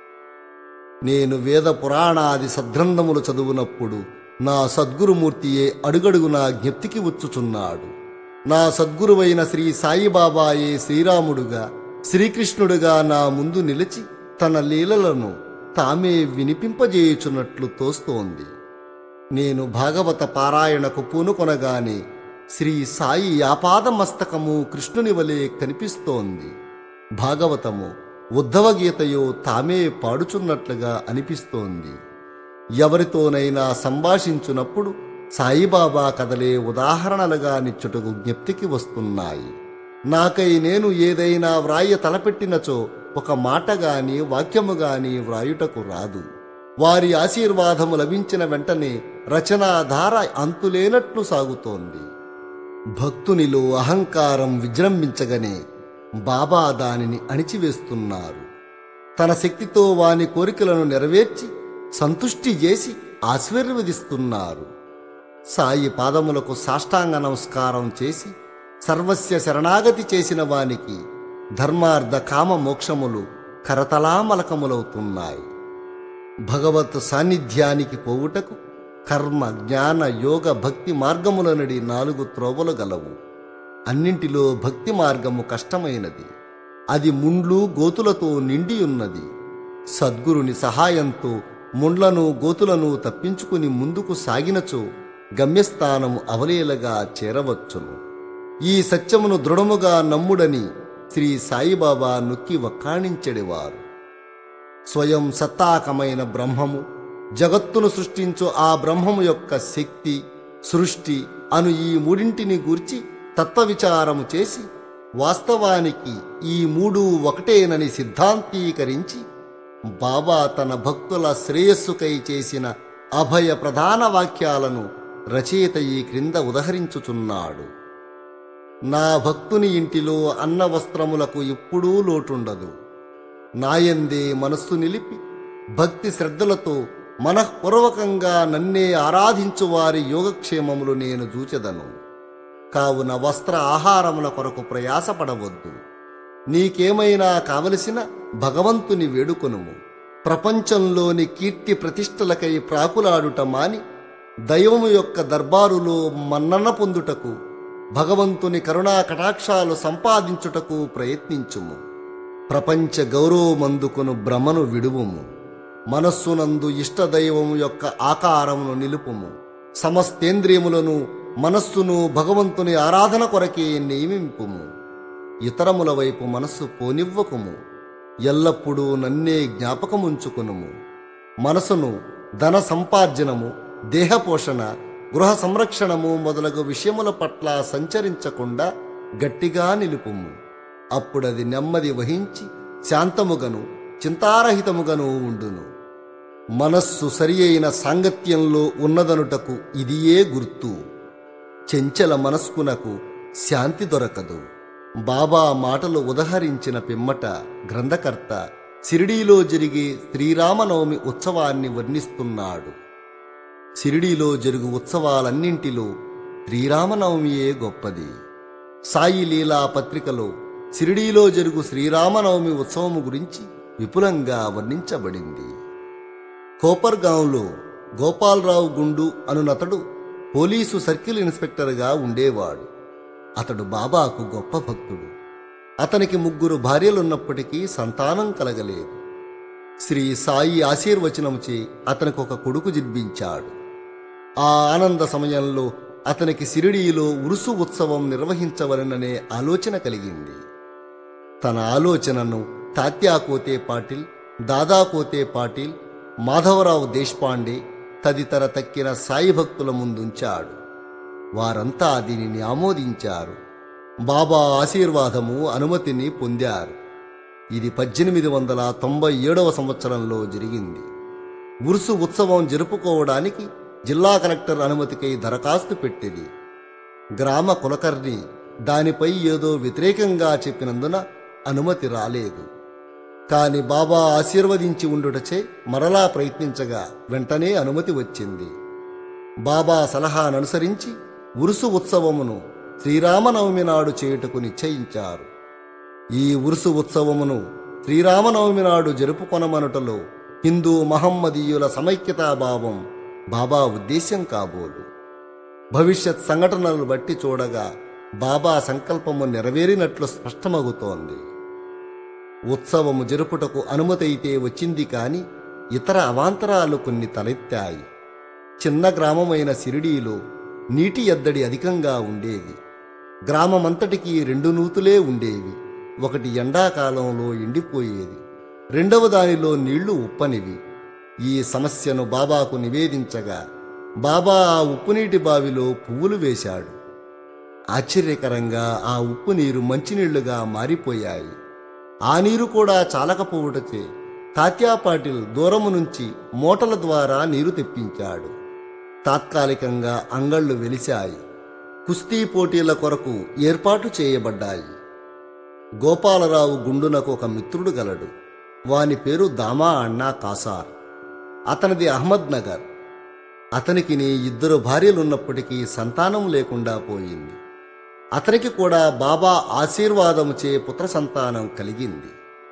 నేను వేద పురాణాది సద్గ్రంథములు చదువునప్పుడు నా సద్గురుమూర్తియే అడుగడుగునా జ్ఞప్తికి వచ్చుచున్నాడు. నా సద్గురువైన శ్రీ సాయిబాబాయే శ్రీరాముడుగా శ్రీకృష్ణుడుగా నా ముందు నిలిచి తన లీలలను తామే వినిపింపజేయుచున్నట్లు తోస్తోంది. నేను భాగవత పారాయణకు పూనుకొనగానే శ్రీ సాయి ఆపాదమస్తకము కృష్ణుని వలె కనిపిస్తోంది. భాగవతము ఉద్ధవగీతయో తామే పాడుచున్నట్లుగా అనిపిస్తోంది. ఎవరితోనైనా సంభాషించునప్పుడు సాయిబాబా కథలే ఉదాహరణలుగా నిచ్చుటకు జ్ఞప్తికి వస్తున్నాయి. నాకై నేను ఏదైనా వ్రాయ తలపెట్టినచో ఒక మాట గాని వాక్యము గాని వ్రాయుటకు రాదు. వారి ఆశీర్వాదము లభించిన వెంటనే రచనాధార అంతులేనట్లు సాగుతోంది. భక్తునిలో అహంకారం విజృంభించగనే బాబా దానిని అణిచివేస్తున్నారు. తన శక్తితో వాని కోరికలను నెరవేర్చి సంతుష్టి చేసి ఆశీర్వదిస్తున్నారు. సాయి పాదములకు సాష్టాంగ నమస్కారం చేసి సర్వస్య శరణాగతి చేసిన వానికి ధర్మార్థ కామ మోక్షములు కరతలామలకములవుతున్నాయి. భగవత్ సాన్నిధ్యానికి పోవుటకు కర్మ జ్ఞాన యోగ భక్తి మార్గములనడి 4 త్రోవలు గలవు. అన్నింటిలో భక్తి మార్గము కష్టమైనది. అది ముండ్లు గోతులతో నిండియున్నది. సద్గురుని సహాయంతో ముండ్లను గోతులను తప్పించుకుని ముందుకు సాగినచో గమ్యస్థానము అవలీలగా చేరవచ్చును. ఈ సత్యమును దృఢముగా నమ్ముడని శ్రీ సాయిబాబా నొక్కి వక్కాణించెడివారు. స్వయం సత్తాకమైన బ్రహ్మము, జగత్తును సృష్టించు ఆ బ్రహ్మము యొక్క శక్తి, సృష్టి అను ఈ మూడింటిని గూర్చి తత్వవిచారము చేసి వాస్తవానికి ఈ మూడు ఒకటేనని సిద్ధాంతీకరించి బాబా తన భక్తుల శ్రేయస్సుకై చేసిన అభయ ప్రధాన వాక్యాలను రచయిత ఈ క్రింద ఉదహరించుచున్నాడు. నా భక్తుని ఇంటిలో అన్న వస్త్రములకు ఎప్పుడూ లోటుండదు. నాయందే మనస్సు నిలిపి భక్తి శ్రద్ధలతో మనఃపూర్వకంగా నన్నే ఆరాధించు వారి యోగక్షేమములు నేను చూచెదను. కావున వస్త్ర ఆహారముల కొరకు ప్రయాసపడవద్దు. నీకేమైనా కావలసిన భగవంతుని వేడుకొనుము. ప్రపంచంలోని కీర్తి ప్రతిష్టలకై ప్రాకులాడుట మాని దైవము యొక్క దర్బారులో మన్నన పొందుటకు, భగవంతుని కరుణా కటాక్షాలు సంపాదించుటకు ప్రయత్నించుము. ప్రపంచ గౌరవమందుకును భ్రమను విడువుము. మనస్సునందు ఇష్టదైవము యొక్క ఆకారమును నిలుపుము. సమస్తేంద్రియములను మనస్సును భగవంతుని ఆరాధన కొరకే నియమింపుము. ఇతరముల వైపు మనస్సు పోనివ్వకుము. ఎల్లప్పుడూ నన్నే జ్ఞాపకముంచుకునుము. మనసును ధన సంపార్జనము, దేహపోషణ, గృహ సంరక్షణము మొదలగు విషయముల పట్ల సంచరించకుండా గట్టిగా నిలుపుము. అప్పుడది నెమ్మది వహించి శాంతముగను చింతారహితముగను ఉండును. మనస్సు సరి అయిన సాంగత్యంలో ఉన్నదనుటకు ఇదియే గుర్తు. చెంచల మనస్కునకు శాంతి దొరకదు. బాబా మాటలు ఉదహరించిన పిమ్మట గ్రంథకర్త షిరిడీలో జరిగే శ్రీరామనవమి ఉత్సవాన్ని వర్ణిస్తున్నాడు. షిరిడీలో జరుగు ఉత్సవాలన్నింటిలో శ్రీరామనవమియే గొప్పది. సాయి లీలా పత్రికలో షిరిడీలో జరుగు శ్రీరామనవమి ఉత్సవము గురించి విపులంగా వర్ణించబడింది. కోపర్గాంలో గోపాలరావు గుండు అనునతడు పోలీసు సర్కిల్ ఇన్స్పెక్టర్గా ఉండేవాడు. అతడు బాబాకు గొప్ప భక్తుడు. అతనికి 3 భార్యలున్నప్పటికీ సంతానం కలగలేదు. శ్రీ సాయి ఆశీర్వచనముచే అతనికి ఒక కొడుకు జన్మించాడు. ఆ ఆనంద సమయంలో అతనికి షిరిడీలో ఉరుసు ఉత్సవం నిర్వహించవలననే ఆలోచన కలిగింది. తన ఆలోచనను తాత్యా కోతే పాటిల్, దాదా కోతే పాటిల్, మాధవరావు దేశ్పాండే తదితర తక్కిన సాయి భక్తుల ముందుంచాడు. వారంతా దీనిని ఆమోదించారు. బాబా ఆశీర్వాదము, అనుమతిని పొందారు. ఇది 1897 సంవత్సరంలో జరిగింది. ఉరుసు ఉత్సవం జరుపుకోవడానికి జిల్లా కలెక్టర్ అనుమతికై దరఖాస్తు పెట్టింది. గ్రామ కులకర్ణి దానిపై ఏదో వ్యతిరేకంగా చెప్పినందున అనుమతి రాలేదు. కాని బాబా ఆశీర్వదించి ఉండుటచే మరలా ప్రయత్నించగా వెంటనే అనుమతి వచ్చింది. బాబా సలహాననుసరించి ఉరుసు ఉత్సవమును శ్రీరామనవమి నాడు చేయుటకు నిశ్చయించారు. ఈ ఉరుసు ఉత్సవమును శ్రీరామనవమి నాడు జరుపుకొనమనుటలో హిందూ మహమ్మదీయుల సమైక్యతాభావం బాబా ఉద్దేశ్యం కాబోలు. భవిష్యత్ సంఘటనలు బట్టి చూడగా బాబా సంకల్పము నెరవేరినట్లు స్పష్టమవుతోంది. ఉత్సవము జరుపుటకు అనుమతి అయితే వచ్చింది కాని ఇతర అవాంతరాలు కొన్ని తలెత్తాయి. చిన్న గ్రామమైన షిరిడీలో నీటి ఎద్దడి అధికంగా ఉండేది. గ్రామమంతటికీ 2 నూతులే ఉండేవి. ఒకటి ఎండాకాలంలో ఎండిపోయేది, రెండవ దానిలో నీళ్లు ఉప్పనివి. ఈ సమస్యను బాబాకు నివేదించగా బాబా ఆ ఉప్పునీటి బావిలో పువ్వులు వేశాడు. ఆశ్చర్యకరంగా ఆ ఉప్పు నీరు మంచినీళ్లుగా మారిపోయాయి. ఆ నీరు కూడా చాలకపోవుటచే తాత్యా పాటిల్ దూరము నుంచి మోటల ద్వారా నీరు తెప్పించాడు. తాత్కాలికంగా అంగళ్ళు వెలిశాయి. కుస్తీ పోటీల కొరకు ఏర్పాటు చేయబడ్డాయి. గోపాలరావు గుండునకు ఒక మిత్రుడు గలడు. వాని పేరు దామా అన్నా కాసార్. అతనిది అహ్మద్ నగర్. అతనికి 2 భార్యలున్నప్పటికీ సంతానం లేకుండా పోయింది. అతనికి కూడా బాబా ఆశీర్వాదముచే పుత్ర సంతానం కలిగింది.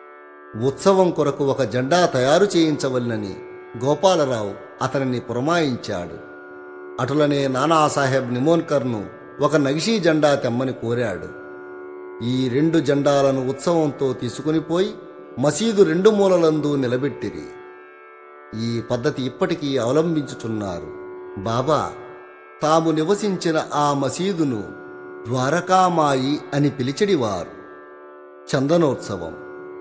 ఉత్సవం కొరకు ఒక జెండా తయారు చేయించవలనని గోపాలరావు అతనిని పురమాయించాడు. అటులనే నానాసాహెబ్ నిమోన్కర్ను ఒక నగిషీ జెండా తెమ్మని కోరాడు. ఈ 2 జెండాలను ఉత్సవంతో తీసుకునిపోయి మసీదు 2 మూలలందు నిలబెట్టిరి. ఈ పద్ధతి ఇప్పటికీ అవలంబించుచున్నారు. బాబా తాము నివసించిన ఆ మసీదును ద్వారకామాయి అని పిలిచెడివారు. చందనోత్సవం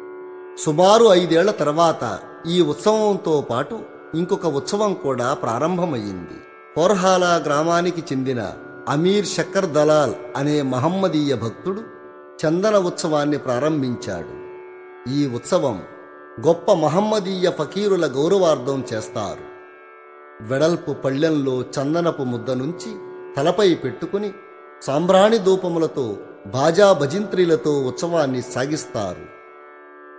సుమారు 5 ఏళ్ల తర్వాత ఈ ఉత్సవంతో పాటు ఇంకొక ఉత్సవం కూడా ప్రారంభమయ్యింది. కోర్హాలా గ్రామానికి చెందిన అమీర్ షక్కర్ దలాల్ అనే మహమ్మదీయ భక్తుడు చందన ఉత్సవాన్ని ప్రారంభించాడు. ఈ ఉత్సవం గొప్ప మహమ్మదీయ ఫకీరుల గౌరవార్థం చేస్తారు. వెడల్పు పళ్ళెంలో చందనపు ముద్ద నుంచి తలపై పెట్టుకుని సాంబ్రాణి ధూపములతో బాజా భజింత్రీలతో ఉత్సవాన్ని సాగిస్తారు.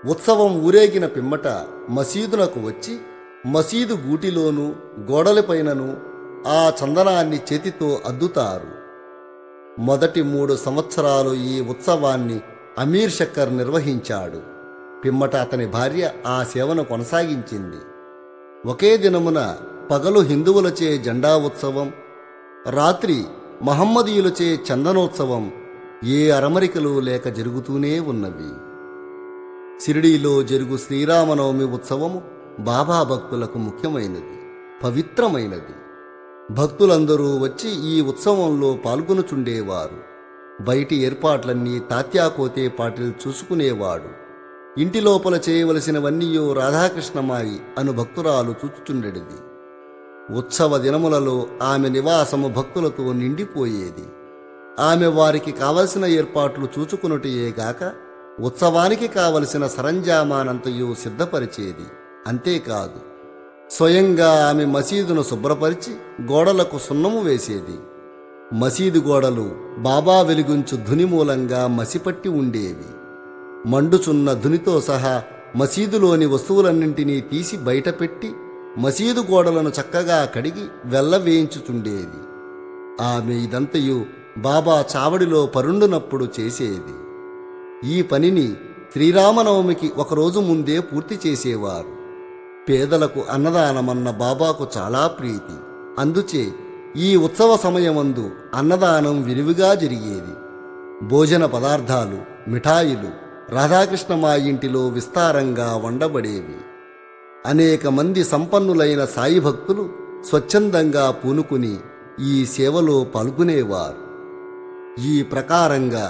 ఉత్సవం ఊరేగిన పిమ్మట మసీదునకు వచ్చి మసీదు గూటిలోనూ గోడలపైనను ఆ చందనాన్ని చేతితో అద్దుతారు. మొదటి 3 సంవత్సరాలు ఈ ఉత్సవాన్ని అమీర్ షక్కర్ నిర్వహించాడు. పిమ్మట అతని భార్య ఆ సేవను కొనసాగించింది. ఒకే దినమున పగలు హిందువులచే జెండా ఉత్సవం, రాత్రి మహమ్మదీయులచే చందనోత్సవం ఏ అరమరికలు లేక జరుగుతూనే ఉన్నవి. షిరిడీలో జరుగు శ్రీరామనవమి ఉత్సవము బాబా భక్తులకు ముఖ్యమైనది, పవిత్రమైనది. భక్తులందరూ వచ్చి ఈ ఉత్సవంలో పాల్గొనుచుండేవారు. బయటి ఏర్పాట్లన్నీ తాత్యాకోతే పాటిల్ చూసుకునేవాడు. ఇంటి లోపల చేయవలసినవన్నీయో రాధాకృష్ణమాయి అను భక్తురాలు చూచుచుండెడిది. ఉత్సవ దినములలో ఆమె నివాసము భక్తులతో నిండిపోయేది. ఆమె వారికి కావలసిన ఏర్పాట్లు చూచుకున్నటయేగాక ఉత్సవానికి కావలసిన సరంజామానంతయు సిద్ధపరిచేది. అంతేకాదు, స్వయంగా ఆమె మసీదును శుభ్రపరిచి గోడలకు సున్నము వేసేది. మసీదు గోడలు బాబా వెలుగుంచు ధుని మూలంగా మసిపట్టి ఉండేవి. మండుచున్న ధునితో సహా మసీదులోని వస్తువులన్నింటినీ తీసి బయటపెట్టి మసీదు గోడలను చక్కగా కడిగి వెల్లవేయించుచుండేది. ఆమె ఇదంతయు బాబా చావడిలో పరుండునప్పుడు చేసేది. ఈ పనిని శ్రీరామనవమికి ఒకరోజు ముందే పూర్తి చేసేవారు. పేదలకు అన్నదానమన్న బాబాకు చాలా ప్రీతి. అందుచే ఈ ఉత్సవ సమయమందు అన్నదానం విరివిగా జరిగేది. భోజన పదార్థాలు, మిఠాయిలు రాధాకృష్ణమా ఇంటిలో విస్తారంగా వండబడేవి. అనేక మంది సంపన్నులైన సాయి భక్తులు స్వచ్ఛందంగా పూనుకుని ఈ సేవలో పాల్గొనేవారు. ఈ ప్రకారంగా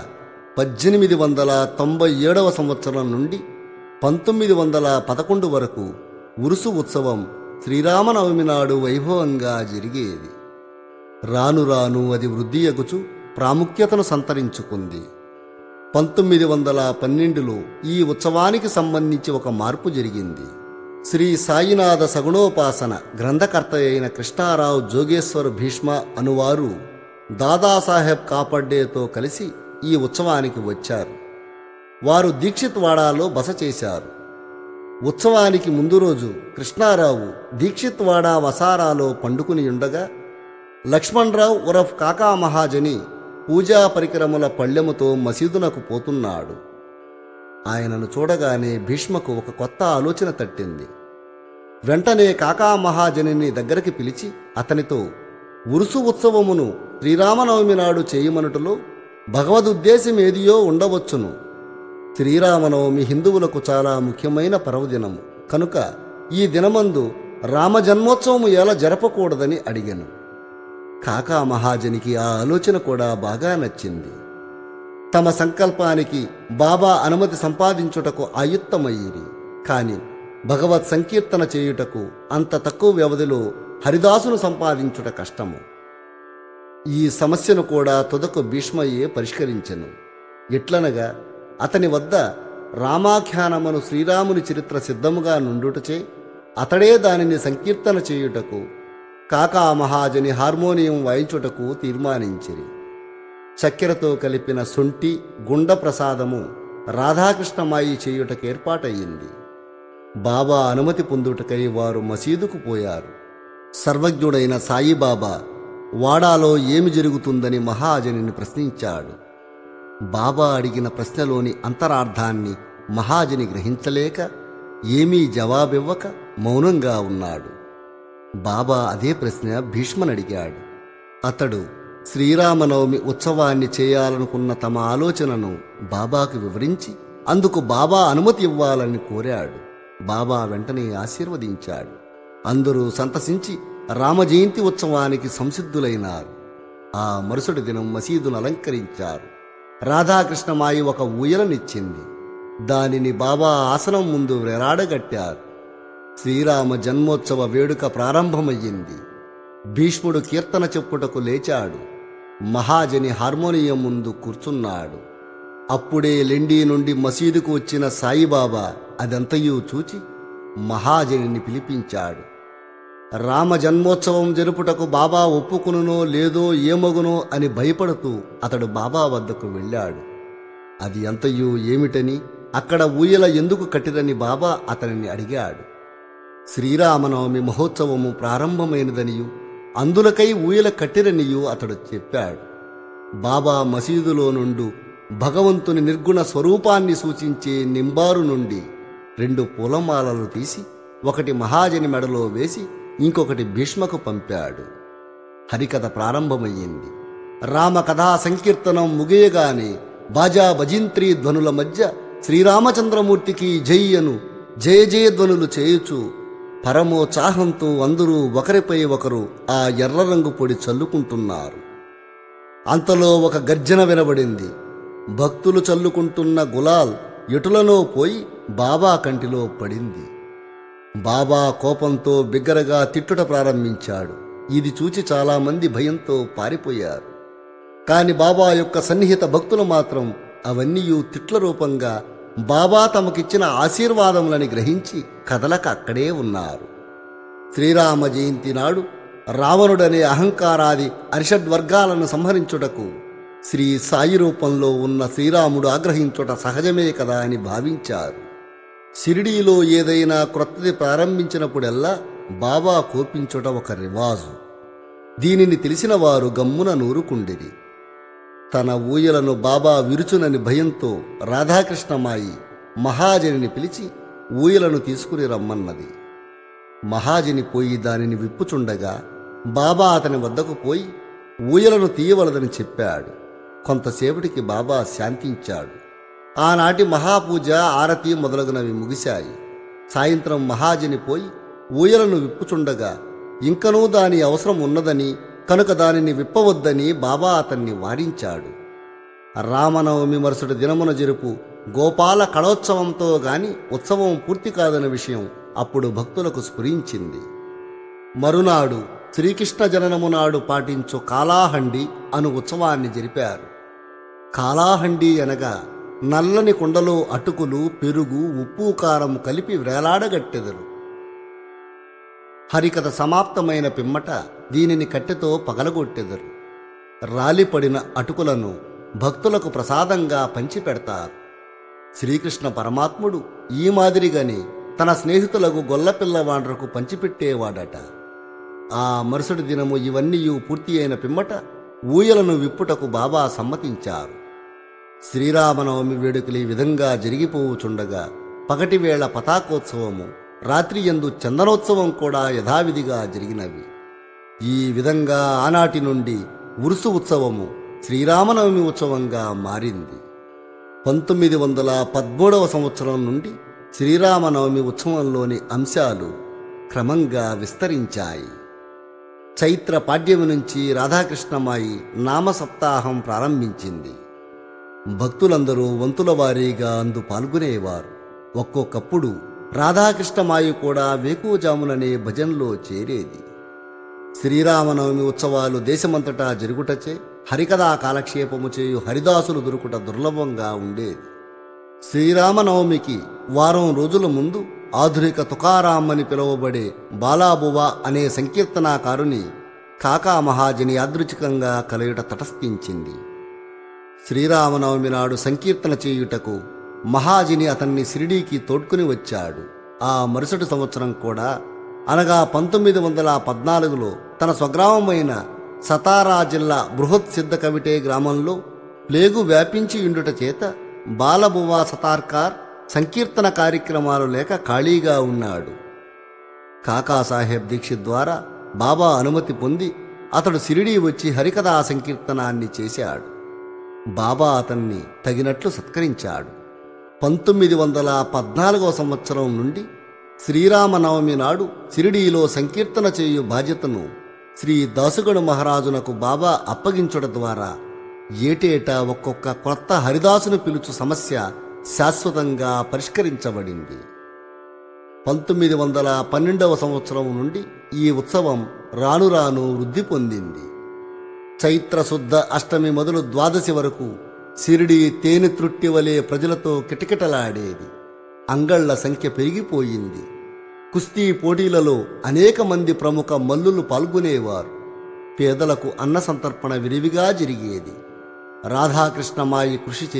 1897 సంవత్సరం నుండి 1911 వరకు ఉరుసు ఉత్సవం శ్రీరామనవమి నాడు వైభవంగా జరిగేది. రాను రాను అది వృద్ధియగుచు ప్రాముఖ్యతను సంతరించుకుంది. 1912లో ఈ ఉత్సవానికి సంబంధించి ఒక మార్పు జరిగింది. శ్రీ సాయినాథ సగుణోపాసన గ్రంథకర్త అయిన కృష్ణారావు జోగేశ్వర్ భీష్మ అనువారు దాదాసాహెబ్ కాపడ్డేతో కలిసి ఈ ఉత్సవానికి వచ్చారు. వారు దీక్షిత్వాడాలో బస చేశారు. ఉత్సవానికి ముందు రోజు కృష్ణారావు దీక్షిత్వాడా వసారాలో పండుకుని ఉండగా లక్ష్మణరావు ఉరఫ్ కాకా మహాజని పూజా పరికరముల పళ్ళెముతో మసీదునకు పోతున్నాడు. ఆయనను చూడగానే భీష్మకు ఒక కొత్త ఆలోచన తట్టింది. వెంటనే కాకా మహాజనిని దగ్గరికి పిలిచి అతనితో ఉరుసు ఉత్సవమును శ్రీరామనవమి నాడు చేయమనుటలో భగవదుద్దేశమేదియో ఉండవచ్చును. శ్రీరామనవమి హిందువులకు చాలా ముఖ్యమైన పర్వదినము కనుక ఈ దినమందు రామజన్మోత్సవము ఎలా జరపకూడదని అడిగాను. కాకా మహాజనికి ఆ ఆలోచన కూడా బాగా నచ్చింది. తమ సంకల్పానికి బాబా అనుమతి సంపాదించుటకు ఆయుత్తమయ్యిరి. కాని భగవత్ సంకీర్తన చేయుటకు అంత తక్కువ వ్యవధిలో హరిదాసును సంపాదించుట కష్టము. ఈ సమస్యను కూడా తుదకు భీష్మయ్యే పరిష్కరించెను. ఎట్లనగా అతని వద్ద రామాఖ్యానమును శ్రీరాముని చరిత్ర సిద్ధముగా నుండుటచే అతడే దానిని సంకీర్తన చేయుటకు కాకా మహాజని హార్మోనియం వాయించుటకు తీర్మానించిరి. చక్కెరతో కలిపిన సొంటి గుండ ప్రసాదము రాధాకృష్ణమాయి చేయుటకు ఏర్పాటయ్యింది. బాబా అనుమతి పొందుటకై వారు మసీదుకు పోయారు. సర్వజ్ఞుడైన సాయిబాబా వాడాలో ఏమి జరుగుతుందని మహాజనిని ప్రశ్నించాడు. బాబా అడిగిన ప్రశ్నలోని అంతరార్థాన్ని మహాజని గ్రహించలేక ఏమీ జవాబివ్వక మౌనంగా ఉన్నాడు. బాబా అదే ప్రశ్న భీష్మనడిగాడు. అతడు శ్రీరామనవమి ఉత్సవాన్ని చేయాలనుకున్న తమ ఆలోచనను బాబాకు వివరించి అందుకు బాబా అనుమతి ఇవ్వాలని కోరాడు. బాబా వెంటనే ఆశీర్వదించాడు. అందరూ సంతసించి రామజయంతి ఉత్సవానికి సంసిద్ధులైనారు. ఆ మరుసటి దినం మసీదును అలంకరించారు. రాధాకృష్ణమాయి ఒక ఊయలనిచ్చింది. దానిని బాబా ఆసనం ముందు వేలాడగట్టారు. శ్రీరామ జన్మోత్సవ వేడుక ప్రారంభమయ్యింది. భీష్ముడు కీర్తన చెప్పుటకు లేచాడు. మహాజని హార్మోనియం ముందు కూర్చున్నాడు. అప్పుడే లెండి నుండి మసీదుకు వచ్చిన సాయిబాబా అదంతయూ చూచి మహాజనిని పిలిపించాడు. రామ జన్మోత్సవం జరుపుటకు బాబా ఒప్పుకునునో లేదో ఏమగునో అని భయపడుతూ అతడు బాబా వద్దకు వెళ్ళాడు. అది అంతయూ ఏమిటని అక్కడ ఊయల ఎందుకు కట్టిరని బాబా అతనిని అడిగాడు. శ్రీరామనవమి మహోత్సవము ప్రారంభమైనదనియు అందులకై ఊయల కట్టిరనియు అతడు చెప్పాడు. బాబా మసీదులో నుండి భగవంతుని నిర్గుణ స్వరూపాన్ని సూచించే నింబారు నుండి 2 పూలమాలలు తీసి ఒకటి మహాజని మెడలో వేసి ఇంకొకటి భీష్మకు పంపాడు. హరికథ ప్రారంభమయ్యింది. రామకథా సంకీర్తనం ముగియగానే బాజా భజింత్రీ ధ్వనుల మధ్య శ్రీరామచంద్రమూర్తికి జై అను జయ జయ ధ్వనులు చేయుచు పరమోత్సాహంతో అందరూ ఒకరిపై ఒకరు ఆ ఎర్ర రంగు పొడి చల్లుకుంటున్నారు. అంతలో ఒక గర్జన వినబడింది. భక్తులు చల్లుకుంటున్న గులాల్ ఎటులనో పోయి బాబా కంటిలో పడింది. బాబా కోపంతో బిగ్గరగా తిట్టుట ప్రారంభించాడు. ఇది చూచి చాలామంది భయంతో పారిపోయారు. కాని బాబా యొక్క సన్నిహిత భక్తులు మాత్రం అవన్నీ తిట్ల రూపంగా బాబా తమకిచ్చిన ఆశీర్వాదములని గ్రహించి కదలక అక్కడే ఉన్నారు. శ్రీరామ జయంతి నాడు రావణుడనే అహంకారాది అరిషడ్వర్గాలను సంహరించుటకు శ్రీ సాయి రూపంలో ఉన్న శ్రీరాముడు ఆగ్రహించుట సహజమే కదా అని భావించారు. షిరిడీలో ఏదైనా క్రొత్తది ప్రారంభించినప్పుడెల్లా బాబా కోపించుట ఒక రివాజు. దీనిని తెలిసిన వారు గమ్మున నూరుకుండిరి. తన ఊయలను బాబా విరుచునని భయంతో రాధాకృష్ణమాయి మహాజనిని పిలిచి ఊయలను తీసుకుని రమ్మన్నది. మహాజని పోయి దానిని విప్పుచుండగా బాబా అతని వద్దకు పోయి ఊయలను తీయవలదని చెప్పాడు. కొంతసేపటికి బాబా శాంతించాడు. ఆనాటి మహాపూజ, ఆరతి మొదలగునవి ముగిశాయి. సాయంత్రం మహాజని పోయి ఊయలను విప్పుచుండగా ఇంకనూ దాని అవసరం ఉన్నదని కనుక దానిని విప్పవద్దని బాబా అతన్ని వారించాడు. రామనవమి మరుసటి దినమున జరుపు గోపాల కళోత్సవంతో గాని ఉత్సవం పూర్తి కాదన్న విషయం అప్పుడు భక్తులకు స్ఫురించింది. మరునాడు శ్రీకృష్ణ జననము నాడు పాటించు కాలాహండి అను ఉత్సవాన్ని జరిపారు. కాలాహండి అనగా నల్లని కుండలో అటుకులు, పెరుగు, ఉప్పు, కారం కలిపి వేలాడగట్టెదరు. హరికథ సమాప్తమైన పిమ్మట దీనిని కట్టెతో పగలగొట్టెదరు. రాలిపడిన అటుకులను భక్తులకు ప్రసాదంగా పంచిపెడతారు. శ్రీకృష్ణ పరమాత్ముడు ఈ మాదిరిగానే తన స్నేహితులకు గొల్లపిల్లవాండ్రకు పంచిపెట్టేవాడట. ఆ మరుసటి దినము ఇవన్నీ పూర్తి అయిన పిమ్మట ఊయలను విప్పుటకు బాబా సమ్మతించారు. శ్రీరామనవమి వేడుకలు ఈ విధంగా జరిగిపోవుచుండగా పగటివేళ పతాకోత్సవము, రాత్రియందు చందనోత్సవం కూడా యథావిధిగా జరిగినవి. ఈ విధంగా ఆనాటి నుండి ఉరుసు ఉత్సవము శ్రీరామనవమి ఉత్సవంగా మారింది. 1913వ సంవత్సరం నుండి శ్రీరామనవమి ఉత్సవంలోని అంశాలు క్రమంగా విస్తరించాయి. చైత్ర పాడ్యమి నుంచి రాధాకృష్ణమాయి నామసప్తాహం ప్రారంభించింది. భక్తులందరూ వంతుల వారీగా అందు పాల్గొనేవారు. ఒక్కొక్కప్పుడు రాధాకృష్ణమాయి కూడా వేకువజాముననే భజన్లో చేరేది. శ్రీరామనవమి ఉత్సవాలు దేశమంతటా జరుగుటచే హరికథా కాలక్షేపము చేయు హరిదాసులు దొరుకుట దుర్లభంగా ఉండేది. శ్రీరామనవమికి వారం రోజుల ముందు ఆధునిక తుకారాం అని పిలువబడే బాలాబువా అనే సంకీర్తనాకారుని కాకా మహాజని యాదృచ్ఛికంగా కలయుట తటస్థించింది. శ్రీరామనవమి నాడు సంకీర్తన చేయుటకు మహాజని అతన్ని షిరిడీకి తోడ్కుని వచ్చాడు. ఆ మరుసటి సంవత్సరం కూడా అనగా 1914లో తన స్వగ్రామమైన సతారా జిల్లా బృహత్ సిద్ధ కవిటే గ్రామంలో ప్లేగు వ్యాపించి ఉండుట చేత బాలబువా సతార్కార్ సంకీర్తన కార్యక్రమాలు లేక ఖాళీగా ఉన్నాడు. కాకాసాహెబ్ దీక్షిత్ ద్వారా బాబా అనుమతి పొంది అతడు షిరిడీ వచ్చి హరికథా సంకీర్తనాన్ని చేశాడు. బాబా అతన్ని తగినట్లు సత్కరించాడు. 1914వ సంవత్సరం నుండి శ్రీరామనవమి నాడు షిరిడీలో సంకీర్తన చేయు బాధ్యతను శ్రీ దాసుగణ మహారాజునకు బాబా అప్పగించుట ద్వారా ఏటేటా ఒక్కొక్క కొత్త హరిదాసును పిలుచు సమస్య శాశ్వతంగా పరిష్కరించబడింది. 1912వ సంవత్సరం నుండి ఈ ఉత్సవం రాను రాను వృద్ధి పొందింది. చైత్రశుద్ధ అష్టమి మొదలు ద్వాదశి వరకు షిరిడీ తేనె త్రుట్టి వలె ప్రజలతో కిటకిటలాడేది. అంగళ్ల సంఖ్య పెరిగిపోయింది. కుస్తీ పోటీలలో అనేక మంది ప్రముఖ మల్లులు పాల్గొనేవారు. పేదలకు అన్న సంతర్పణ విరివిగా జరిగేది. రాధాకృష్ణమాయి కృషిచే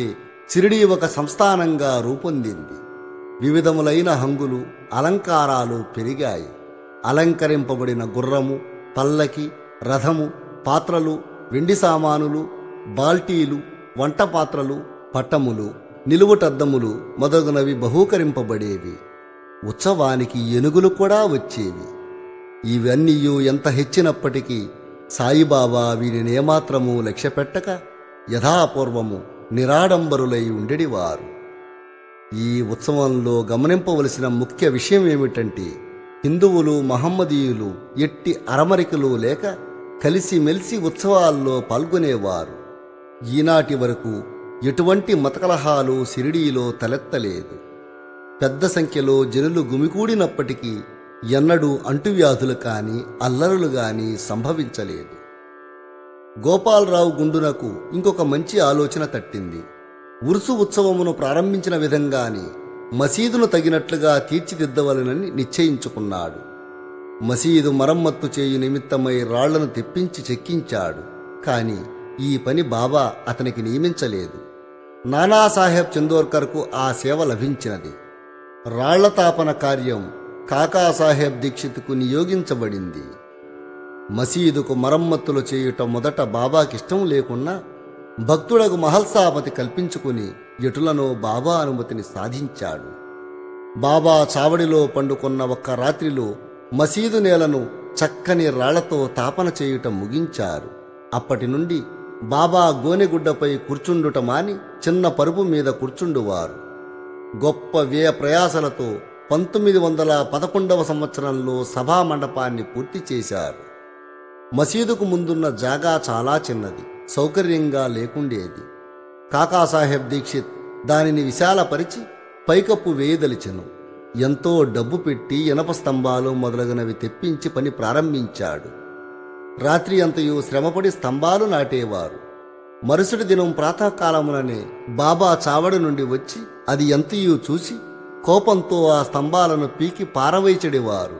షిరిడీ ఒక సంస్థానంగా రూపొందింది. వివిధములైన హంగులు, అలంకారాలు పెరిగాయి. అలంకరింపబడిన గుర్రము, పల్లకి, రథము, పాత్రలు, వెండి సామానులు, బాల్టీలు, వంట పాత్రలు, పట్టములు, నిలువుటద్దములు మొదలగునవి బహూకరింపబడేవి. ఉత్సవానికి ఏనుగులు కూడా వచ్చేవి. ఇవన్నీ ఎంత హెచ్చినప్పటికీ సాయిబాబా వీరినేమాత్రమూ లక్ష్యపెట్టక యథాపూర్వము నిరాడంబరులై ఉండేవారు. ఈ ఉత్సవంలో గమనింపవలసిన ముఖ్య విషయం ఏమిటంటే, హిందువులు మహమ్మదీయులు ఎట్టి అరమరికలు లేక కలిసిమెలిసి ఉత్సవాల్లో పాల్గొనేవారు. ఈనాటి వరకు ఎటువంటి మతకలహాలు షిరిడీలో తలెత్తలేదు. పెద్ద సంఖ్యలో జనులు గుమికూడినప్పటికీ ఎన్నడూ అంటువ్యాధులు కాని అల్లరులు గాని సంభవించలేదు. గోపాలరావు గుండునకు ఇంకొక మంచి ఆలోచన తట్టింది. ఉరుసు ఉత్సవమును ప్రారంభించిన విధంగానే మసీదును తగినట్లుగా తీర్చిదిద్దవలనని నిశ్చయించుకున్నాడు. మసీదు మరమ్మత్తు చేయు నిమిత్తమై రాళ్లను తెప్పించి చెక్కించాడు. కాని ఈ పని బాబా అతనికి నియమించలేదు. నానాసాహెబ్ చందోర్కర్కు ఆ సేవ లభించినది. రాళ్ల తాపన కార్యం కాకాసాహెబ్ దీక్షిత్కు నియోగించబడింది. మసీదుకు మరమ్మతులు చేయుట మొదట బాబాకిష్టం లేకున్నా భక్తుడకు మహల్సాపతి కల్పించుకుని ఎటులనో బాబా అనుమతిని సాధించాడు. బాబా చావడిలో పండుకొన్న ఒక్క రాత్రిలో మసీదు నేలను చక్కని రాళ్లతో తాపన చేయుట ముగించారు. అప్పటి నుండి బాబా గోనెగుడ్డపై కూర్చుండుట మాని చిన్న పరుపు మీద కూర్చుండువారు. గొప్ప వ్యయ ప్రయాసలతో 1911వ సంవత్సరంలో సభామండపాన్ని పూర్తి చేశారు. మసీదుకు ముందున్న జాగా చాలా చిన్నది, సౌకర్యంగా లేకుండేది. కాకాసాహెబ్ దీక్షిత్ దానిని విశాలపరిచి పైకప్పు వేయదలిచెను. ఎంతో డబ్బు పెట్టి ఇనప స్తంభాలు మొదలగునవి తెప్పించి పని ప్రారంభించాడు. రాత్రి అంతయు శ్రమపడి స్తంభాలు నాటేవారు. మరుసటి దినం ప్రాతకాలముననే బాబా చావడి నుండి వచ్చి అది ఎంతయూ చూసి కోపంతో ఆ స్తంభాలను పీకి పారవేచెడివారు.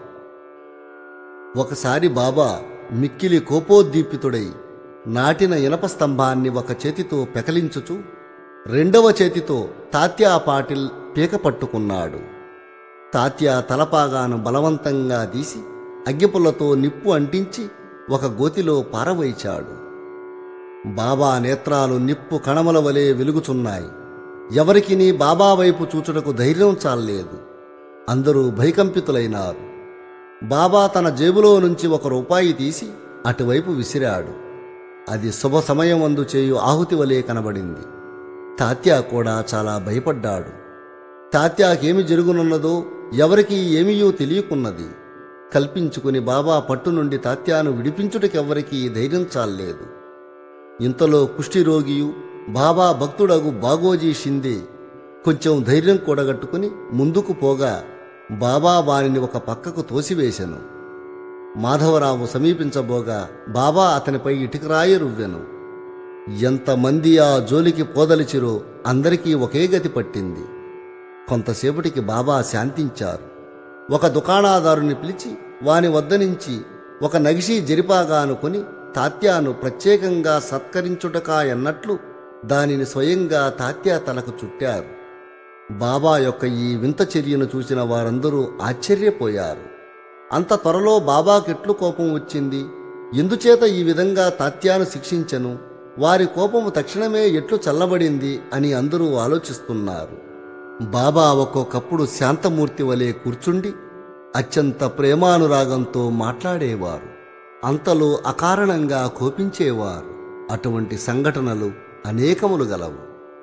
ఒకసారి బాబా మిక్కిలి కోపోద్దీపితుడై నాటిన ఇనప స్తంభాన్ని ఒక చేతితో పెకలించుచు రెండవ చేతితో తాత్యా పాటిల్ పీక పట్టుకున్నాడు. తాత్యా తలపాగాను బలవంతంగా తీసి అగ్గిపుల్లతో నిప్పు అంటించి ఒక గోతిలో పారవేచాడు. బాబా నేత్రాలు నిప్పు కణముల వలె వెలుగుచున్నాయి. ఎవరికినీ బాబా వైపు చూచుటకు ధైర్యం చాలలేదు. అందరూ భయకంపితులైనారు. బాబా తన జేబులో నుంచి ₹1 తీసి అటువైపు విసిరాడు. అది శుభ సమయమందు చేయు ఆహుతి వలె కనబడింది. తాత్యా కూడా చాలా భయపడ్డాడు. తాత్యాకేమి జరుగునున్నదో ఎవరికీ ఏమీయూ తెలియకున్నది. కల్పించుకుని బాబా పట్టు నుండి తాత్యాను విడిపించుటకెవ్వరికీ ధైర్యం చాలలేదు. ఇంతలో కుష్ఠిరోగియు బాబా భక్తుడగు బాగోజీ షిందే కొంచెం ధైర్యం కూడగట్టుకుని ముందుకు పోగా బాబా వానిని ఒక పక్కకు తోసివేశెను. మాధవరావు సమీపించబోగా బాబా అతనిపై ఇటుకరాయి రువ్వెను. ఎంతమంది ఆ జోలికి పోదలిచిరో అందరికీ ఒకే గతి పట్టింది. కొంతసేపటికి బాబా శాంతించారు. ఒక దుకాణదారుని పిలిచి వాని వద్ద నుంచి ఒక నగిషీ జరిపాగా అనుకుని తాత్యాను ప్రత్యేకంగా సత్కరించుటకాయన్నట్లు దానిని స్వయంగా తాత్యా తలకు చుట్టారు. బాబా యొక్క ఈ వింత చర్యను చూసిన వారందరూ ఆశ్చర్యపోయారు. అంత త్వరలో బాబాకెట్లు కోపం వచ్చింది? ఎందుచేత ఈ విధంగా తాత్యాను శిక్షించెను? వారి కోపము తక్షణమే ఎట్లు చల్లబడింది అని అందరూ ఆలోచిస్తున్నారు. బాబా ఒక్కొక్కప్పుడు శాంతమూర్తి వలె కూర్చుండి అత్యంత ప్రేమానురాగంతో మాట్లాడేవారు. అంతలో అకారణంగా కోపించేవారు. అటువంటి సంఘటనలు అనేకములు గలవు.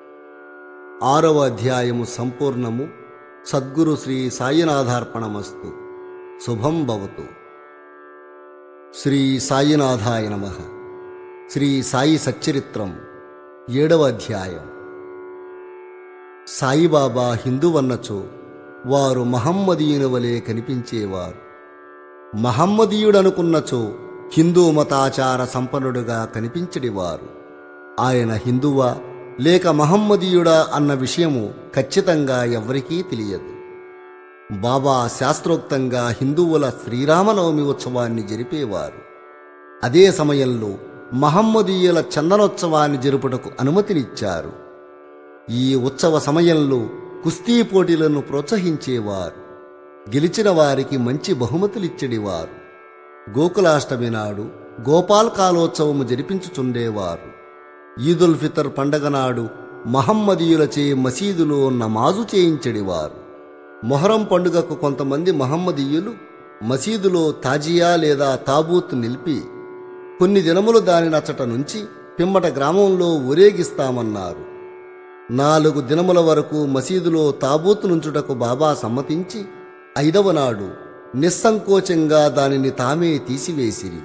6వ అధ్యాయము సంపూర్ణము. సద్గురు శ్రీ సాయినాథార్పణమస్తు. శుభం భవతు. శ్రీ సాయినాథాయ నమః. శ్రీ సాయి సచ్చరిత్రం 7వ అధ్యాయం. సాయిబాబా హిందువన్నచో వారు మహమ్మదీయుని వలె కనిపించేవారు. మహమ్మదీయుడనుకున్నచో హిందూ మతాచార సంపన్నుడుగా కనిపించడివారు. ఆయన హిందువా లేక మహమ్మదీయుడా అన్న విషయము ఖచ్చితంగా ఎవ్వరికీ తెలియదు. బాబా శాస్త్రోక్తంగా హిందువుల శ్రీరామనవమి ఉత్సవాన్ని జరిపేవారు. అదే సమయంలో మహమ్మదీయుల చందనోత్సవాన్ని జరుపుటకు అనుమతినిచ్చారు. ఈ ఉత్సవ సమయంలో కుస్తీ పోటీలను ప్రోత్సహించేవారు. గెలిచిన వారికి మంచి బహుమతులిచ్చడివారు. గోకులాష్టమి నాడు గోపాల్ కాలోత్సవము జరిపించుచుండేవారు. ఈదుల్ ఫితర్ పండగ నాడు మహమ్మదీయులచే మసీదులో నమాజు చేయించడివారు. మొహరం పండుగకు కొంతమంది మహమ్మదీయులు మసీదులో తాజియా లేదా తాబూత్ నిలిపి కొన్ని దినములు దాని నచ్చట నుంచి పిమ్మట గ్రామంలో ఊరేగిస్తామన్నారు. 4 దినముల వరకు మసీదులో తాబూత్ నుంచుటకు బాబా సమ్మతించి 5వ నాడు నిస్సంకోచంగా దానిని తామే తీసివేసిరి.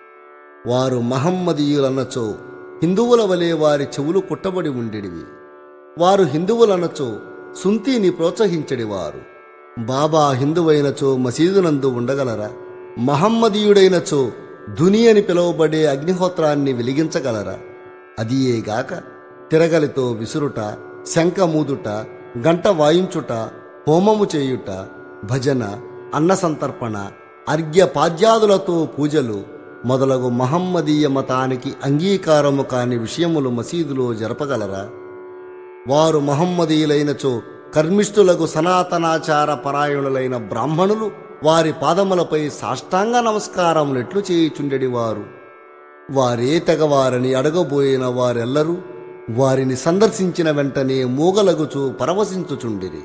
వారు మహమ్మదీయులన్నచో హిందువుల వలె వారి చెవులు కుట్టబడి ఉండేడివి. వారు హిందువులన్నచో సుంతీని ప్రోత్సహించడివారు. బాబా హిందువైనచో మసీదునందు ఉండగలరా? మహమ్మదీయుడైనచో ధుని అని పిలువబడే అగ్నిహోత్రాన్ని వెలిగించగలరా? అదియేగాక తిరగలితో విసురుట, శంఖమూదుట, గంట వాయించుట, హోమము చేయుట, భజన, అన్న సంతర్పణ, అర్ఘ్యపాద్యాదులతో పూజలు మొదలగు మహమ్మదీయ మతానికి అంగీకారము కాని విషయములు మసీదులో జరపగలరా? వారు మహమ్మదీయులైనచో కర్మిష్ఠులకు సనాతనాచార పరాయణులైన బ్రాహ్మణులు వారి పాదములపై సాష్టాంగ నమస్కారములెట్లు చేయుచుండెడివారు. వారే తెగవారని అడగబోయిన వారెల్లరూ వారిని సందర్శించిన వెంటనే మూగలగుచూ పరవశించుచుండిరి.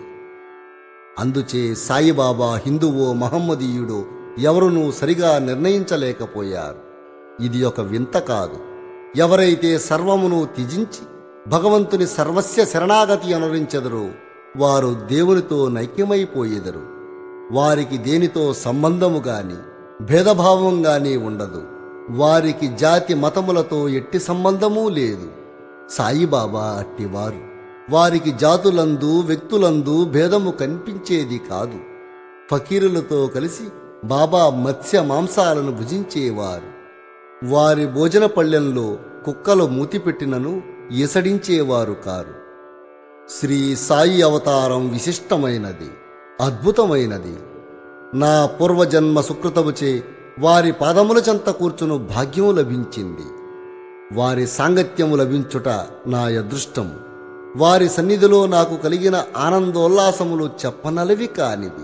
అందుచే సాయిబాబా హిందువో మహమ్మదీయుడో ఎవరునూ సరిగా నిర్ణయించలేకపోయారు. ఇది ఒక వింత కాదు. ఎవరైతే సర్వమును త్యజించి భగవంతుని సర్వస్య శరణాగతి అనురించెదరో వారు దేవునితో నైక్యమైపోయేదరు. వారికి దేనితో సంబంధము గాని భేదభావం గాని ఉండదు. వారికి జాతి మతములతో ఎట్టి సంబంధమూ లేదు. సాయిబాబా అట్టివారు. వారికి జాతులందు వ్యక్తులందు భేదము కనిపించేది కాదు. ఫకీరులతో కలిసి బాబా మత్స్య మాంసాలను భుజించేవారు. వారి భోజన పళ్ళెంలో కుక్కలు మూతిపెట్టినను ఈసడించేవారు కారు. శ్రీ సాయి అవతారం విశిష్టమైనది, అద్భుతమైనది. నా పూర్వజన్మ సుకృతముచే వారి పాదముల చెంత కూర్చును భాగ్యము లభించింది. వారి సాంగత్యము లభించుట నా అదృష్టము. వారి సన్నిధిలో నాకు కలిగిన ఆనందోల్లాసములు చెప్పనలవి కానివి.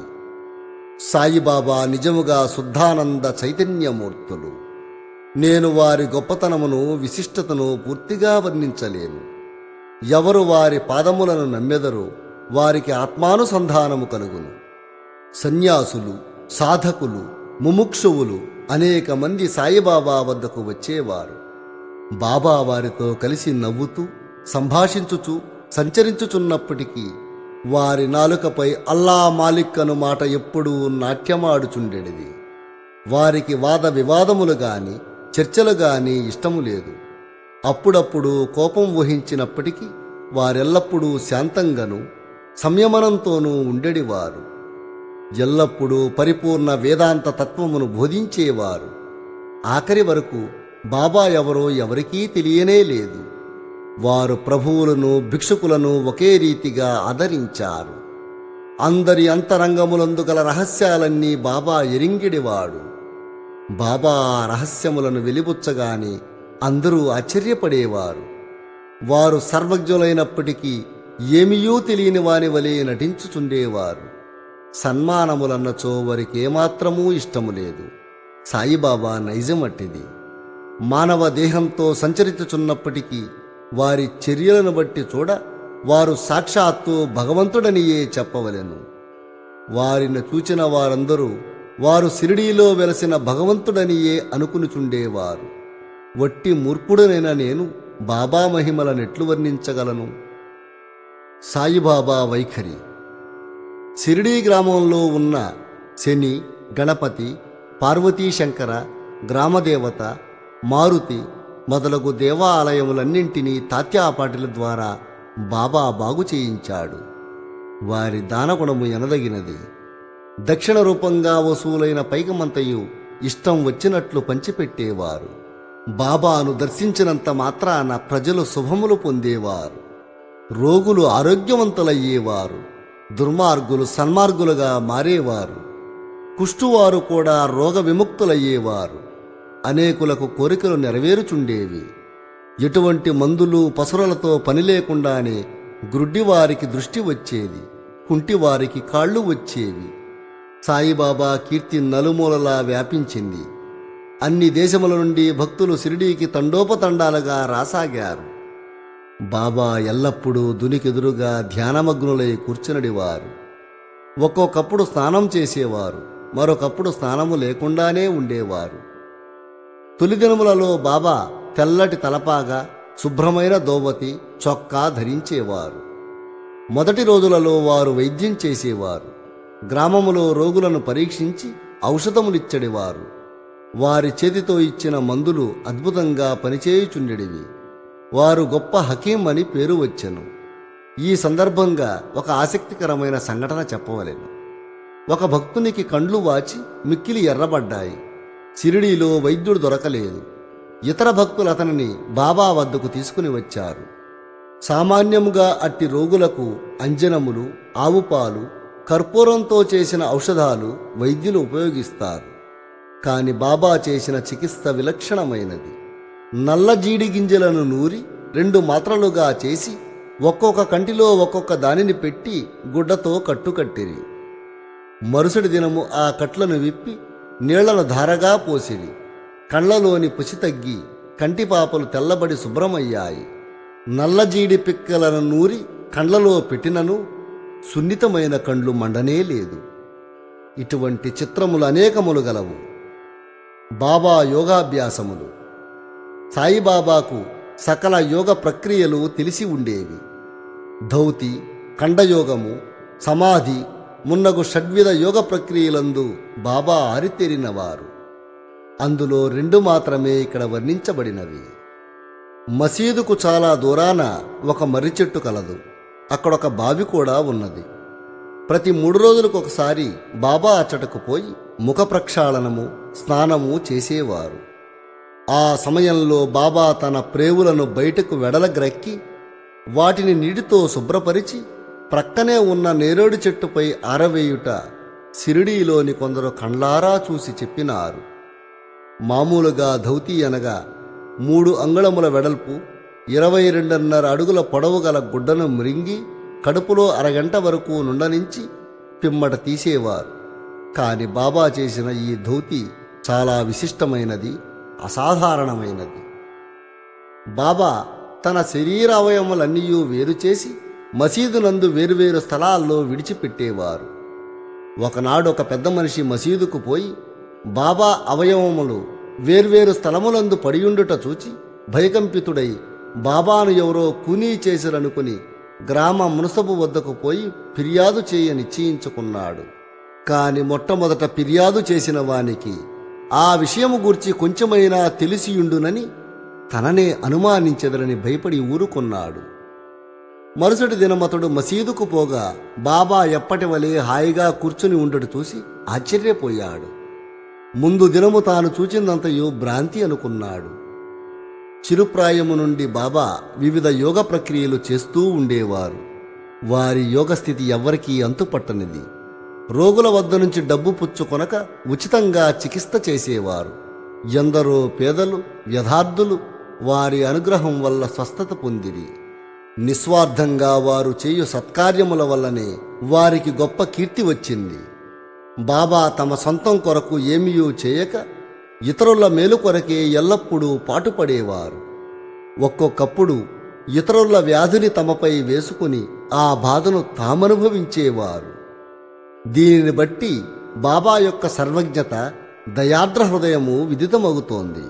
సాయిబాబా నిజముగా శుద్ధానంద చైతన్యమూర్తులు. నేను వారి గొప్పతనమును విశిష్టతను పూర్తిగా వర్ణించలేను. ఎవరు వారి పాదములను నమ్మెదరో వారికి ఆత్మానుసంధానము కలుగును. సన్యాసులు, సాధకులు, ముముక్షువులు అనేక మంది సాయిబాబా వద్దకు వచ్చేవారు. బాబా వారితో కలిసి నవ్వుతూ సంభాషించుచు సంచరించుచున్నప్పటికీ వారి నాలుకపై అల్లా మాలిక్ అను మాట ఎప్పుడూ నాట్యమాడుచుండెడిది. వారికి వాద వివాదములు గాని చర్చలు గాని ఇష్టము లేదు. అప్పుడప్పుడు కోపం వహించినప్పటికీ వారెల్లప్పుడూ శాంతంగాను సంయమనంతోనూ ఉండేడివారు. ఎల్లప్పుడూ పరిపూర్ణ వేదాంత తత్వమును బోధించేవారు. ఆఖరి వరకు బాబా ఎవరో ఎవరికీ తెలియనే లేదు. వారు ప్రభువులను భిక్షుకులను ఒకే రీతిగా ఆదరించారు. అందరి అంతరంగములందు గల రహస్యాలన్నీ బాబా ఎరింగిడివాడు. బాబా ఆ రహస్యములను వెలిబుచ్చగానే అందరూ ఆశ్చర్యపడేవారు. వారు సర్వజ్ఞులైనప్పటికీ ఏమియూ తెలియని వాని వలె నటించుచుండేవారు. సన్మానములన్నచో వారికేమాత్రమూ ఇష్టము లేదు. సాయిబాబా నైజమట్టిది. మానవ దేహంతో సంచరించుచున్నప్పటికీ వారి చర్యలను బట్టి చూడ వారు సాక్షాత్తు భగవంతుడనియే చెప్పవలెను. వారిని చూచిన వారందరూ వారు షిరిడీలో వెలసిన భగవంతుడనియే అనుకునిచుండేవారు. వట్టి మూర్ఖుడనైన నేను బాబా మహిమలనెట్లు వర్ణించగలను? సాయిబాబా వైఖరి. షిరిడీ గ్రామంలో ఉన్న శని, గణపతి, పార్వతీశంకర, గ్రామదేవత, మారుతి మొదలగు దేవాలయములన్నింటినీ తాత్యాపాటిల ద్వారా బాబా బాగు చేయించాడు. వారి దానగుణము ఎనదగినది. దక్షిణ రూపంగా వసూలైన పైకమంతయు ఇష్టం వచ్చినట్లు పంచిపెట్టేవారు. బాబాను దర్శించినంత మాత్రాన ప్రజలు శుభములు పొందేవారు. రోగులు ఆరోగ్యవంతులయ్యేవారు. దుర్మార్గులు సన్మార్గులుగా మారేవారు. కుష్టువారు కూడా రోగ విముక్తులయ్యేవారు. అనేకులకు కోరికలు నెరవేరుచుండేవి. ఎటువంటి మందులు పసురలతో పని లేకుండానే గ్రుడ్డివారికి దృష్టి వచ్చేది, కుంటివారికి కాళ్ళు వచ్చేవి. సాయిబాబా కీర్తి నలుమూలలా వ్యాపించింది. అన్ని దేశముల నుండి భక్తులు షిరిడీకి తండోపతండాలుగా రాసాగారు. బాబా ఎల్లప్పుడూ దునికెదురుగా ధ్యానమగ్నులై కూర్చునడివారు. ఒక్కొక్కప్పుడు స్నానం చేసేవారు, మరొకప్పుడు స్నానము లేకుండానే ఉండేవారు. తొలి దినములలో బాబా తెల్లటి తలపాగా, శుభ్రమైన దోవతి, చొక్కా ధరించేవారు. మొదటి రోజులలో వారు వైద్యం చేసేవారు. గ్రామములో రోగులను పరీక్షించి ఔషధములిచ్చడివారు. వారి చేతితో ఇచ్చిన మందులు అద్భుతంగా పనిచేయుచుండెడివి. వారు గొప్ప హకీం అని పేరు వచ్చెను. ఈ సందర్భంగా ఒక ఆసక్తికరమైన సంఘటన చెప్పవలెను. ఒక భక్తునికి కండ్లు వాచి మిక్కిలి ఎర్రబడ్డాయి. షిరిడీలో వైద్యుడు దొరకలేదు. ఇతర భక్తులు అతనిని బాబా వద్దకు తీసుకుని వచ్చారు. సామాన్యముగా అట్టి రోగులకు అంజనములు, ఆవుపాలు, కర్పూరంతో చేసిన ఔషధాలు వైద్యులు ఉపయోగిస్తారు. కాని బాబా చేసిన చికిత్స విలక్షణమైనది. నల్ల జీడి గింజలను నూరి 2 మాత్రలుగా చేసి ఒక్కొక్క కంటిలో ఒక్కొక్క దానిని పెట్టి గుడ్డతో కట్టుకట్టిరి. మరుసటి దినము ఆ కట్లను విప్పి నీళ్లను ధారగా పోసిరి. కళ్లలోని పుసి తగ్గి కంటిపాపలు తెల్లబడి శుభ్రమయ్యాయి. నల్లజీడి పిక్కలను నూరి కండ్లలో పెట్టినను సున్నితమైన కండ్లు మండనే లేదు. ఇటువంటి చిత్రములు అనేకములు గలవు. బాబా యోగాభ్యాసములు. సాయిబాబాకు సకల యోగ ప్రక్రియలు తెలిసి ఉండేవి. ధౌతి, ఖండయోగము, సమాధి మున్నగు షడ్విధ యోగ ప్రక్రియలందు బాబా ఆరితేరినవారు. అందులో 2 మాత్రమే ఇక్కడ వర్ణించబడినవి. మసీదుకు చాలా దూరాన ఒక మర్రి చెట్టు కలదు. అక్కడొక బావి కూడా ఉన్నది. ప్రతి 3 రోజులకొకసారి బాబా అచ్చటకు పోయి ముఖ ప్రక్షాళనము, స్నానము చేసేవారు. ఆ సమయంలో బాబా తన ప్రేవులను బయటకు వెడలగ్రక్కి వాటిని నీటితో శుభ్రపరిచి ప్రక్కనే ఉన్న నేరేడు చెట్టుపై ఆరవేయుట షిరిడీలోని కొందరు కండ్లారా చూసి చెప్పినారు. మామూలుగా ధౌతి అనగా 3 అంగుళముల వెడల్పు, 22.5 అడుగుల పొడవు గల గుడ్డను మృంగి కడుపులో అరగంట వరకు నుండనించి పిమ్మట తీసేవారు. కాని బాబా చేసిన ఈ ధౌతి చాలా విశిష్టమైనది, అసాధారణమైనది. బాబా తన శరీర అవయవములన్నీ వేరు చేసి మసీదునందు వేరువేరు స్థలాల్లో విడిచిపెట్టేవారు. ఒకనాడు ఒక పెద్ద మనిషి మసీదుకు పోయి బాబా అవయవములు వేర్వేరు స్థలములందు పడియుండుట చూచి భయకంపితుడై బాబాను ఎవరో కూనీ చేసిరనుకుని గ్రామ మునసబు వద్దకు పోయి ఫిర్యాదు చేయ నిశ్చయించుకున్నాడు. కాని మొట్టమొదట ఫిర్యాదు చేసిన వానికి ఆ విషయము గూర్చి కొంచెమైనా తెలిసియుండునని తననే అనుమానించెదరని భయపడి ఊరుకున్నాడు. మరుసటి దినమతడు మసీదుకు పోగా బాబా ఎప్పటి వలె హాయిగా కూర్చుని ఉండడు చూసి ఆశ్చర్యపోయాడు. ముందు దినము తాను చూచిందంతయు భ్రాంతి అనుకున్నాడు. చిరుప్రాయము నుండి బాబా వివిధ యోగ ప్రక్రియలు చేస్తూ ఉండేవారు. వారి యోగస్థితి ఎవ్వరికీ అంతుపట్టనిది. రోగుల వద్ద నుంచి డబ్బు పుచ్చుకొనక ఉచితంగా చికిత్స చేసేవారు. ఎందరో పేదలు, వ్యధార్థులు వారి అనుగ్రహం వల్ల స్వస్థత పొందిరి. నిస్వార్థంగా వారు చేయు సత్కార్యముల వల్లనే వారికి గొప్ప కీర్తి వచ్చింది. బాబా తమ సొంతం కొరకు ఏమీయూ చేయక ఇతరుల మేలు కొరకే ఎల్లప్పుడూ పాటుపడేవారు. ఒక్కొక్కప్పుడు ఇతరుల వ్యాధిని తమపై వేసుకుని ఆ బాధను తామనుభవించేవారు. దీనిని బట్టి బాబా యొక్క సర్వజ్ఞత, దయార్ద్ర హృదయము విదితమవుతోంది.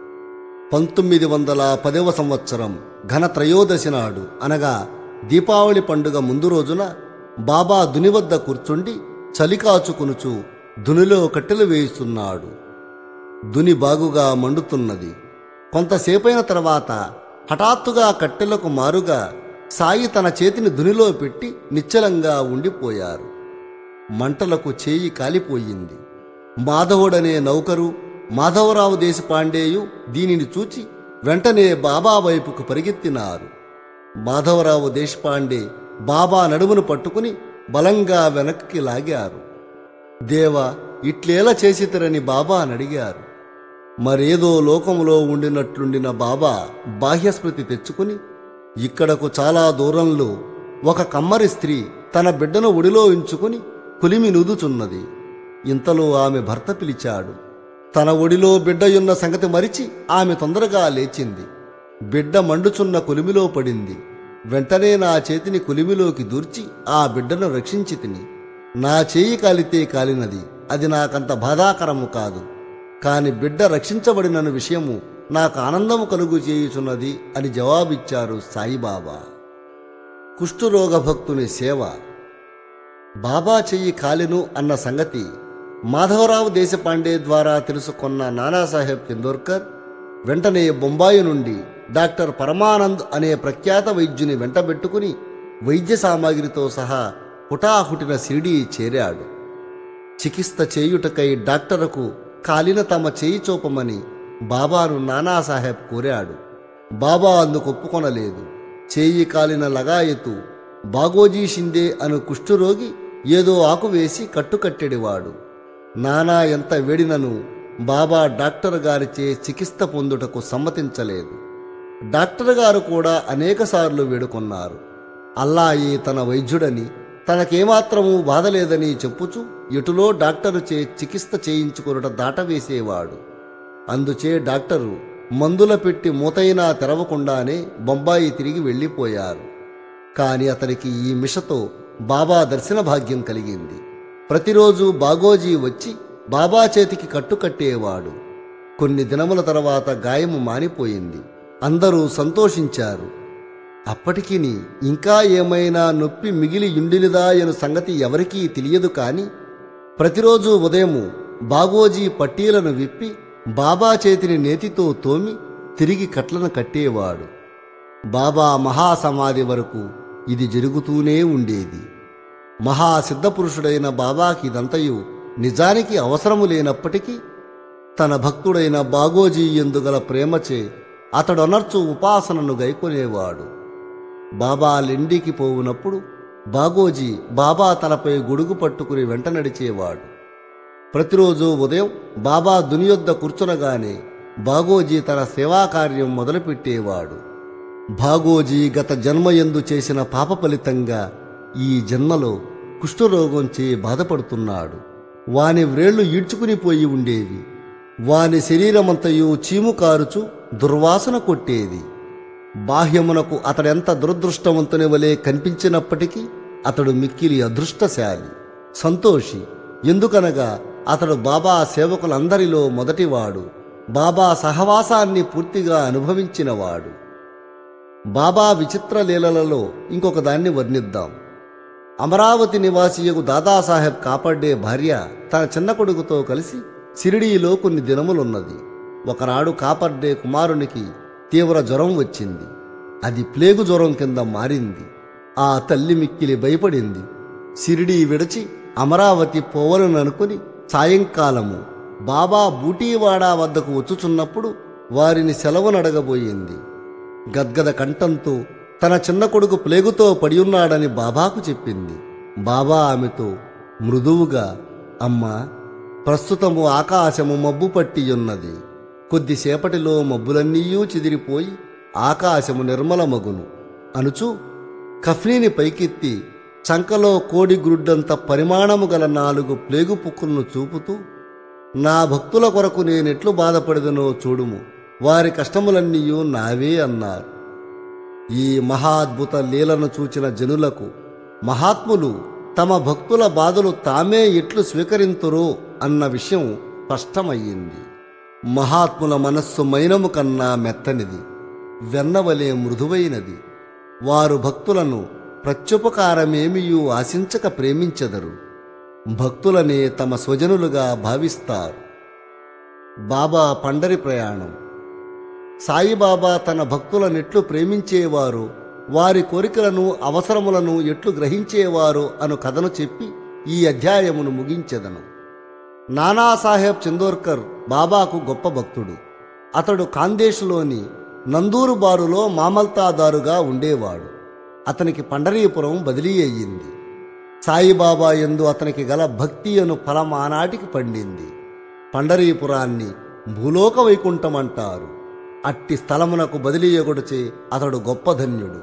1910వ సంవత్సరం ఘన త్రయోదశి నాడు అనగా దీపావళి పండుగ ముందు రోజున బాబా దుని వద్ద కూర్చుండి చలికాచుకునుచు దునిలో కట్టెలు వేయిస్తున్నాడు. దుని బాగుగా మండుతున్నది. కొంతసేపైన తర్వాత హఠాత్తుగా కట్టెలకు మారుగా సాయి తన చేతిని దునిలో పెట్టి నిశ్చలంగా ఉండిపోయారు. మంటలకు చేయి కాలిపోయింది. మాధవుడనే నౌకరు, మాధవరావు దేశపాండేయు దీనిని చూచి వెంటనే బాబా వైపుకు పరిగెత్తినారు. మాధవరావు దేశపాండే బాబా నడుమును పట్టుకుని బలంగా వెనక్కి లాగారు. దేవా, ఇట్లేలా చేసితరని బాబా అడిగారు. మరేదో లోకములో ఉండినట్లుండిన బాబా బాహ్యస్మృతి తెచ్చుకుని ఇక్కడకు చాలా దూరంలో ఒక కమ్మరి స్త్రీ తన బిడ్డను ఒడిలో ఉంచుకుని కులిమి నూదుచున్నది. ఇంతలో ఆమె భర్త పిలిచాడు. తన ఒడిలో బిడ్డయున్న సంగతి మరిచి ఆమె తొందరగా లేచింది. బిడ్డ మండుచున్న కులిమిలో పడింది. వెంటనే నా చేతిని కులిమిలోకి దూర్చి ఆ బిడ్డను రక్షించి తిని. నా చేయి కాలితే కాలినది, అది నాకంత బాధాకరము కాదు. కాని బిడ్డ రక్షించబడిన విషయము నాకు ఆనందము కలుగు చేయుచున్నది అని జవాబిచ్చారు సాయిబాబా. కుష్ఠురోగ భక్తుని సేవ. బాబా చెయ్యి కాలెను అన్న సంగతి మాధవరావు దేశపాండే ద్వారా తెలుసుకున్న నానాసాహెబ్ చందోర్కర్ వెంటనే బొంబాయి నుండి డాక్టర్ పరమానంద్ అనే ప్రఖ్యాత వైద్యుని వెంటబెట్టుకుని వైద్య సామాగ్రితో సహా హుటాహుటిన షిరిడీ చేరాడు. చికిత్స చేయుటకై డాక్టరుకు కాలిన తమ చేయి చూపమని బాబాను నానాసాహెబ్ కోరాడు. బాబా అందుకు ఒప్పుకొనలేదు. చేయి కాలిన లగాయతు బాగోజీ షిందే అను కుష్ఠురోగి ఏదో ఆకు వేసి కట్టుకట్టెడివాడు. నానా ఎంత వేడినను బాబా డాక్టర్ గారిచే చికిత్స పొందుటకు సమ్మతించలేదు. డాక్టర్ గారు కూడా అనేకసార్లు వేడుకొన్నారు. అల్లాయే తన వైద్యుడని, తనకేమాత్రమూ బాధలేదని చెప్పుచు ఎటులో డాక్టరుచే చికిత్స చేయించుకొనుట దాటవేసేవాడు. అందుచే డాక్టరు మందుల పెట్టి మూతైనా తెరవకుండానే బొంబాయి తిరిగి వెళ్ళిపోయారు. కాని అతనికి ఈ మిషతో బాబా దర్శన భాగ్యం కలిగింది. ప్రతిరోజు బాగోజీ వచ్చి బాబా చేతికి కట్టుకట్టేవాడు. కొన్ని దినముల తర్వాత గాయము మానిపోయింది. అందరూ సంతోషించారు. అప్పటికి ఇంకా ఏమైనా నొప్పి మిగిలి యుండినిదా అను సంగతి ఎవరికీ తెలియదు. కాని ప్రతిరోజు ఉదయము బాగోజీ పట్టీలను విప్పి బాబా చేతిని నేతితో తోమి తిరిగి కట్లను కట్టేవాడు. బాబా మహాసమాధి వరకు ఇది జరుగుతూనే ఉండేది. మహాసిద్ధపురుషుడైన బాబాకి ఇదంతయు నిజానికి అవసరము లేనప్పటికీ తన భక్తుడైన బాగోజీ ఎందుగల ప్రేమచే అతడొనర్చు ఉపాసనను గైకొనేవాడు. బాబా లెండికి పోవునప్పుడు బాగోజీ బాబా తలపై గొడుగు పట్టుకుని వెంట నడిచేవాడు. ప్రతిరోజు ఉదయం బాబా దునియొద్ద కూర్చునగానే బాగోజీ తన సేవాకార్యం మొదలుపెట్టేవాడు. బాగోజీ గత జన్మయందు చేసిన పాప ఫలితంగా ఈ జన్మలో కుష్ఠరోగంచే బాధపడుతున్నాడు. వాని వ్రేళ్లు ఈడ్చుకునిపోయి ఉండేవి. వాని శరీరమంతయు చీము కారుచు దుర్వాసన కొట్టేది. బాహ్యమునకు అతడెంత దురదృష్టవంతుని వలె కనిపించినప్పటికీ అతడు మిక్కిలి అదృష్టశాలి, సంతోషి. ఎందుకనగా అతడు బాబా సేవకులందరిలో మొదటివాడు. బాబా సహవాసాన్ని పూర్తిగా అనుభవించినవాడు. బాబా విచిత్ర లీలలలో ఇంకొక దాన్ని వర్ణిద్దాం. అమరావతి నివాసియకు దాదాసాహెబ్ కాపాడే భార్య తన చిన్న కొడుకుతో కలిసి షిరిడీలో కొన్ని దినములున్నది. ఒకనాడు కాపాడే కుమారునికి తీవ్ర జ్వరం వచ్చింది. అది ప్లేగు జ్వరం కింద మారింది. ఆ తల్లి మిక్కిలి భయపడింది. షిరిడీ విడిచి అమరావతి పోవలననుకుని సాయంకాలము బాబా బూటీవాడా వద్దకు వచ్చుచున్నప్పుడు వారిని సెలవునడగబోయింది. గద్గద కంఠంతో తన చిన్న కొడుకు ప్లేగుతో పడియున్నాడని బాబాకు చెప్పింది. బాబా ఆమెతో మృదువుగా, అమ్మా, ప్రస్తుతము ఆకాశము మబ్బు పట్టియున్నది. కొద్దిసేపటిలో మబ్బులన్నీయూ చిదిరిపోయి ఆకాశము నిర్మలమగును అనుచు కఫ్నీని పైకెత్తి చంకలో కోడి గ్రుడ్డంత పరిమాణము గల 4 ప్లేగు పుక్కులను చూపుతూ, నా భక్తుల కొరకు నేనెట్లు బాధపడదనో చూడుము, వారి కష్టములన్నీయూ నావే అన్నారు. ఈ మహాద్భుత లీలను చూచిన జనులకు మహాత్ములు తమ భక్తుల బాధలు తామే ఎట్లు స్వీకరింతురో అన్న విషయం స్పష్టమయ్యింది. మహాత్ముల మనస్సు మైనము కన్నా మెత్తనిది, వెన్నవలే మృదువైనది. వారు భక్తులను ప్రత్యుపకారమేమియూ ఆశించక ప్రేమించెదరు. భక్తులనే తమ స్వజనులుగా భావిస్తారు. బాబా పండరి ప్రయాణం. సాయిబాబా తన భక్తులనెట్లు ప్రేమించేవారు, వారి కోరికలను అవసరములను ఎట్లు గ్రహించేవారు అను కథను చెప్పి ఈ అధ్యాయమును ముగించెదను. నానాసాహెబ్ చందోర్కర్ బాబాకు గొప్ప భక్తుడు. అతడు ఖాందేశ్లోని నందూరు బారులో మామల్తాదారుగా ఉండేవాడు. అతనికి పండరీపురం బదిలీ అయ్యింది. సాయిబాబా యందు అతనికి గల భక్తి అను ఫలం ఆనాటికి పండింది. పండరీపురాన్ని భూలోక వైకుంఠమంటారు. అట్టి స్థలమునకు బదిలీయగొడుచే అతడు గొప్ప ధన్యుడు.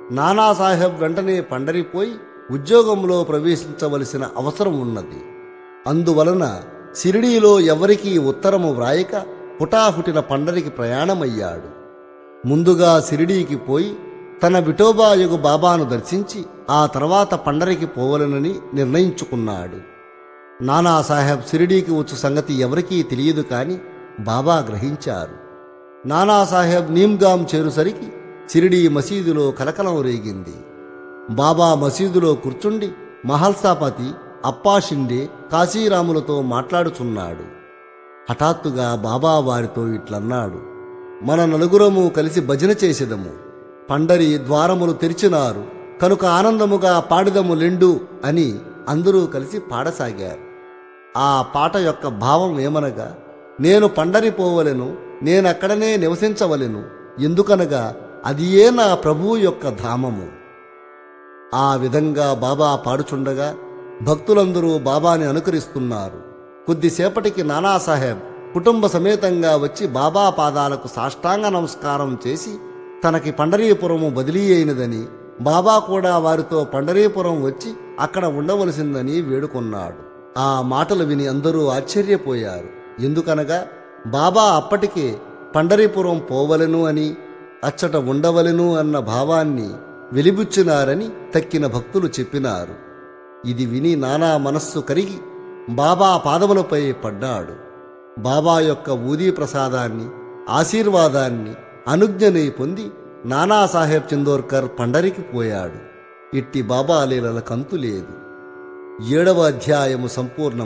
నానాసాహెబ్ వెంటనే పండరిపోయి ఉద్యోగంలో ప్రవేశించవలసిన అవసరం ఉన్నది. అందువలన షిరిడీలో ఎవరికీ ఉత్తరము వ్రాయక హుటాహుటిన పండరికి ప్రయాణమయ్యాడు. ముందుగా షిరిడీకి పోయి తన విఠోబాయుగు బాబాను దర్శించి ఆ తర్వాత పండరికి పోవలనని నిర్ణయించుకున్నాడు. నానాసాహెబ్ షిరిడీకి వచ్చు సంగతి ఎవరికీ తెలియదు కాని బాబా గ్రహించారు. నానాసాహెబ్ నీమ్గాం చేరుసరికి షిరిడీ మసీదులో కలకలం రేగింది. బాబా మసీదులో కూర్చుండి మహల్సాపతి, అప్పాషిండే, కాశీరాములతో మాట్లాడుచున్నాడు. హఠాత్తుగా బాబా వారితో ఇట్లన్నాడు: మన నలుగురము కలిసి భజన చేసేదము. పండరి ద్వారములు తెరిచినారు కనుక ఆనందముగా పాడిదము లెండు అని అందరూ కలిసి పాడసాగారు. ఆ పాట యొక్క భావం ఏమనగా, నేను పండరిపోవలెను, నేనక్కడనే నివసించవలెను, ఎందుకనగా అదియే నా ప్రభువు యొక్క ధామము. ఆ విధంగా బాబా పాడుచుండగా భక్తులందరూ బాబాని అనుకరిస్తున్నారు. కొద్దిసేపటికి నానాసాహెబ్ కుటుంబ సమేతంగా వచ్చి బాబా పాదాలకు సాష్టాంగ నమస్కారం చేసి తనకి పండరీపురము బదిలీ అయినదని, బాబా కూడా వారితో పండరీపురం వచ్చి అక్కడ ఉండవలసిందని వేడుకొన్నాడు. ఆ మాటలు విని అందరూ ఆశ్చర్యపోయారు. ఎందుకనగా బాబా అప్పటికే పండరీపురం పోవలెను అని, అచ్చట ఉండవలెను అన్న భావాన్ని వెలిబుచ్చినారని తక్కిన భక్తులు చెప్పినారు. ఇది విని నానా మనస్సు కరిగి బాబా పాదములపై పడ్డాడు. బాబా యొక్క ఊదీ ప్రసాదాన్ని, ఆశీర్వాదాన్ని, అనుజ్ఞని పొంది నానాసాహెబ్ చందోర్కర్ పండరికి పోయాడు. ఇట్టి బాబా లీలల కంతు లేదు. 7వ అధ్యాయము సంపూర్ణం.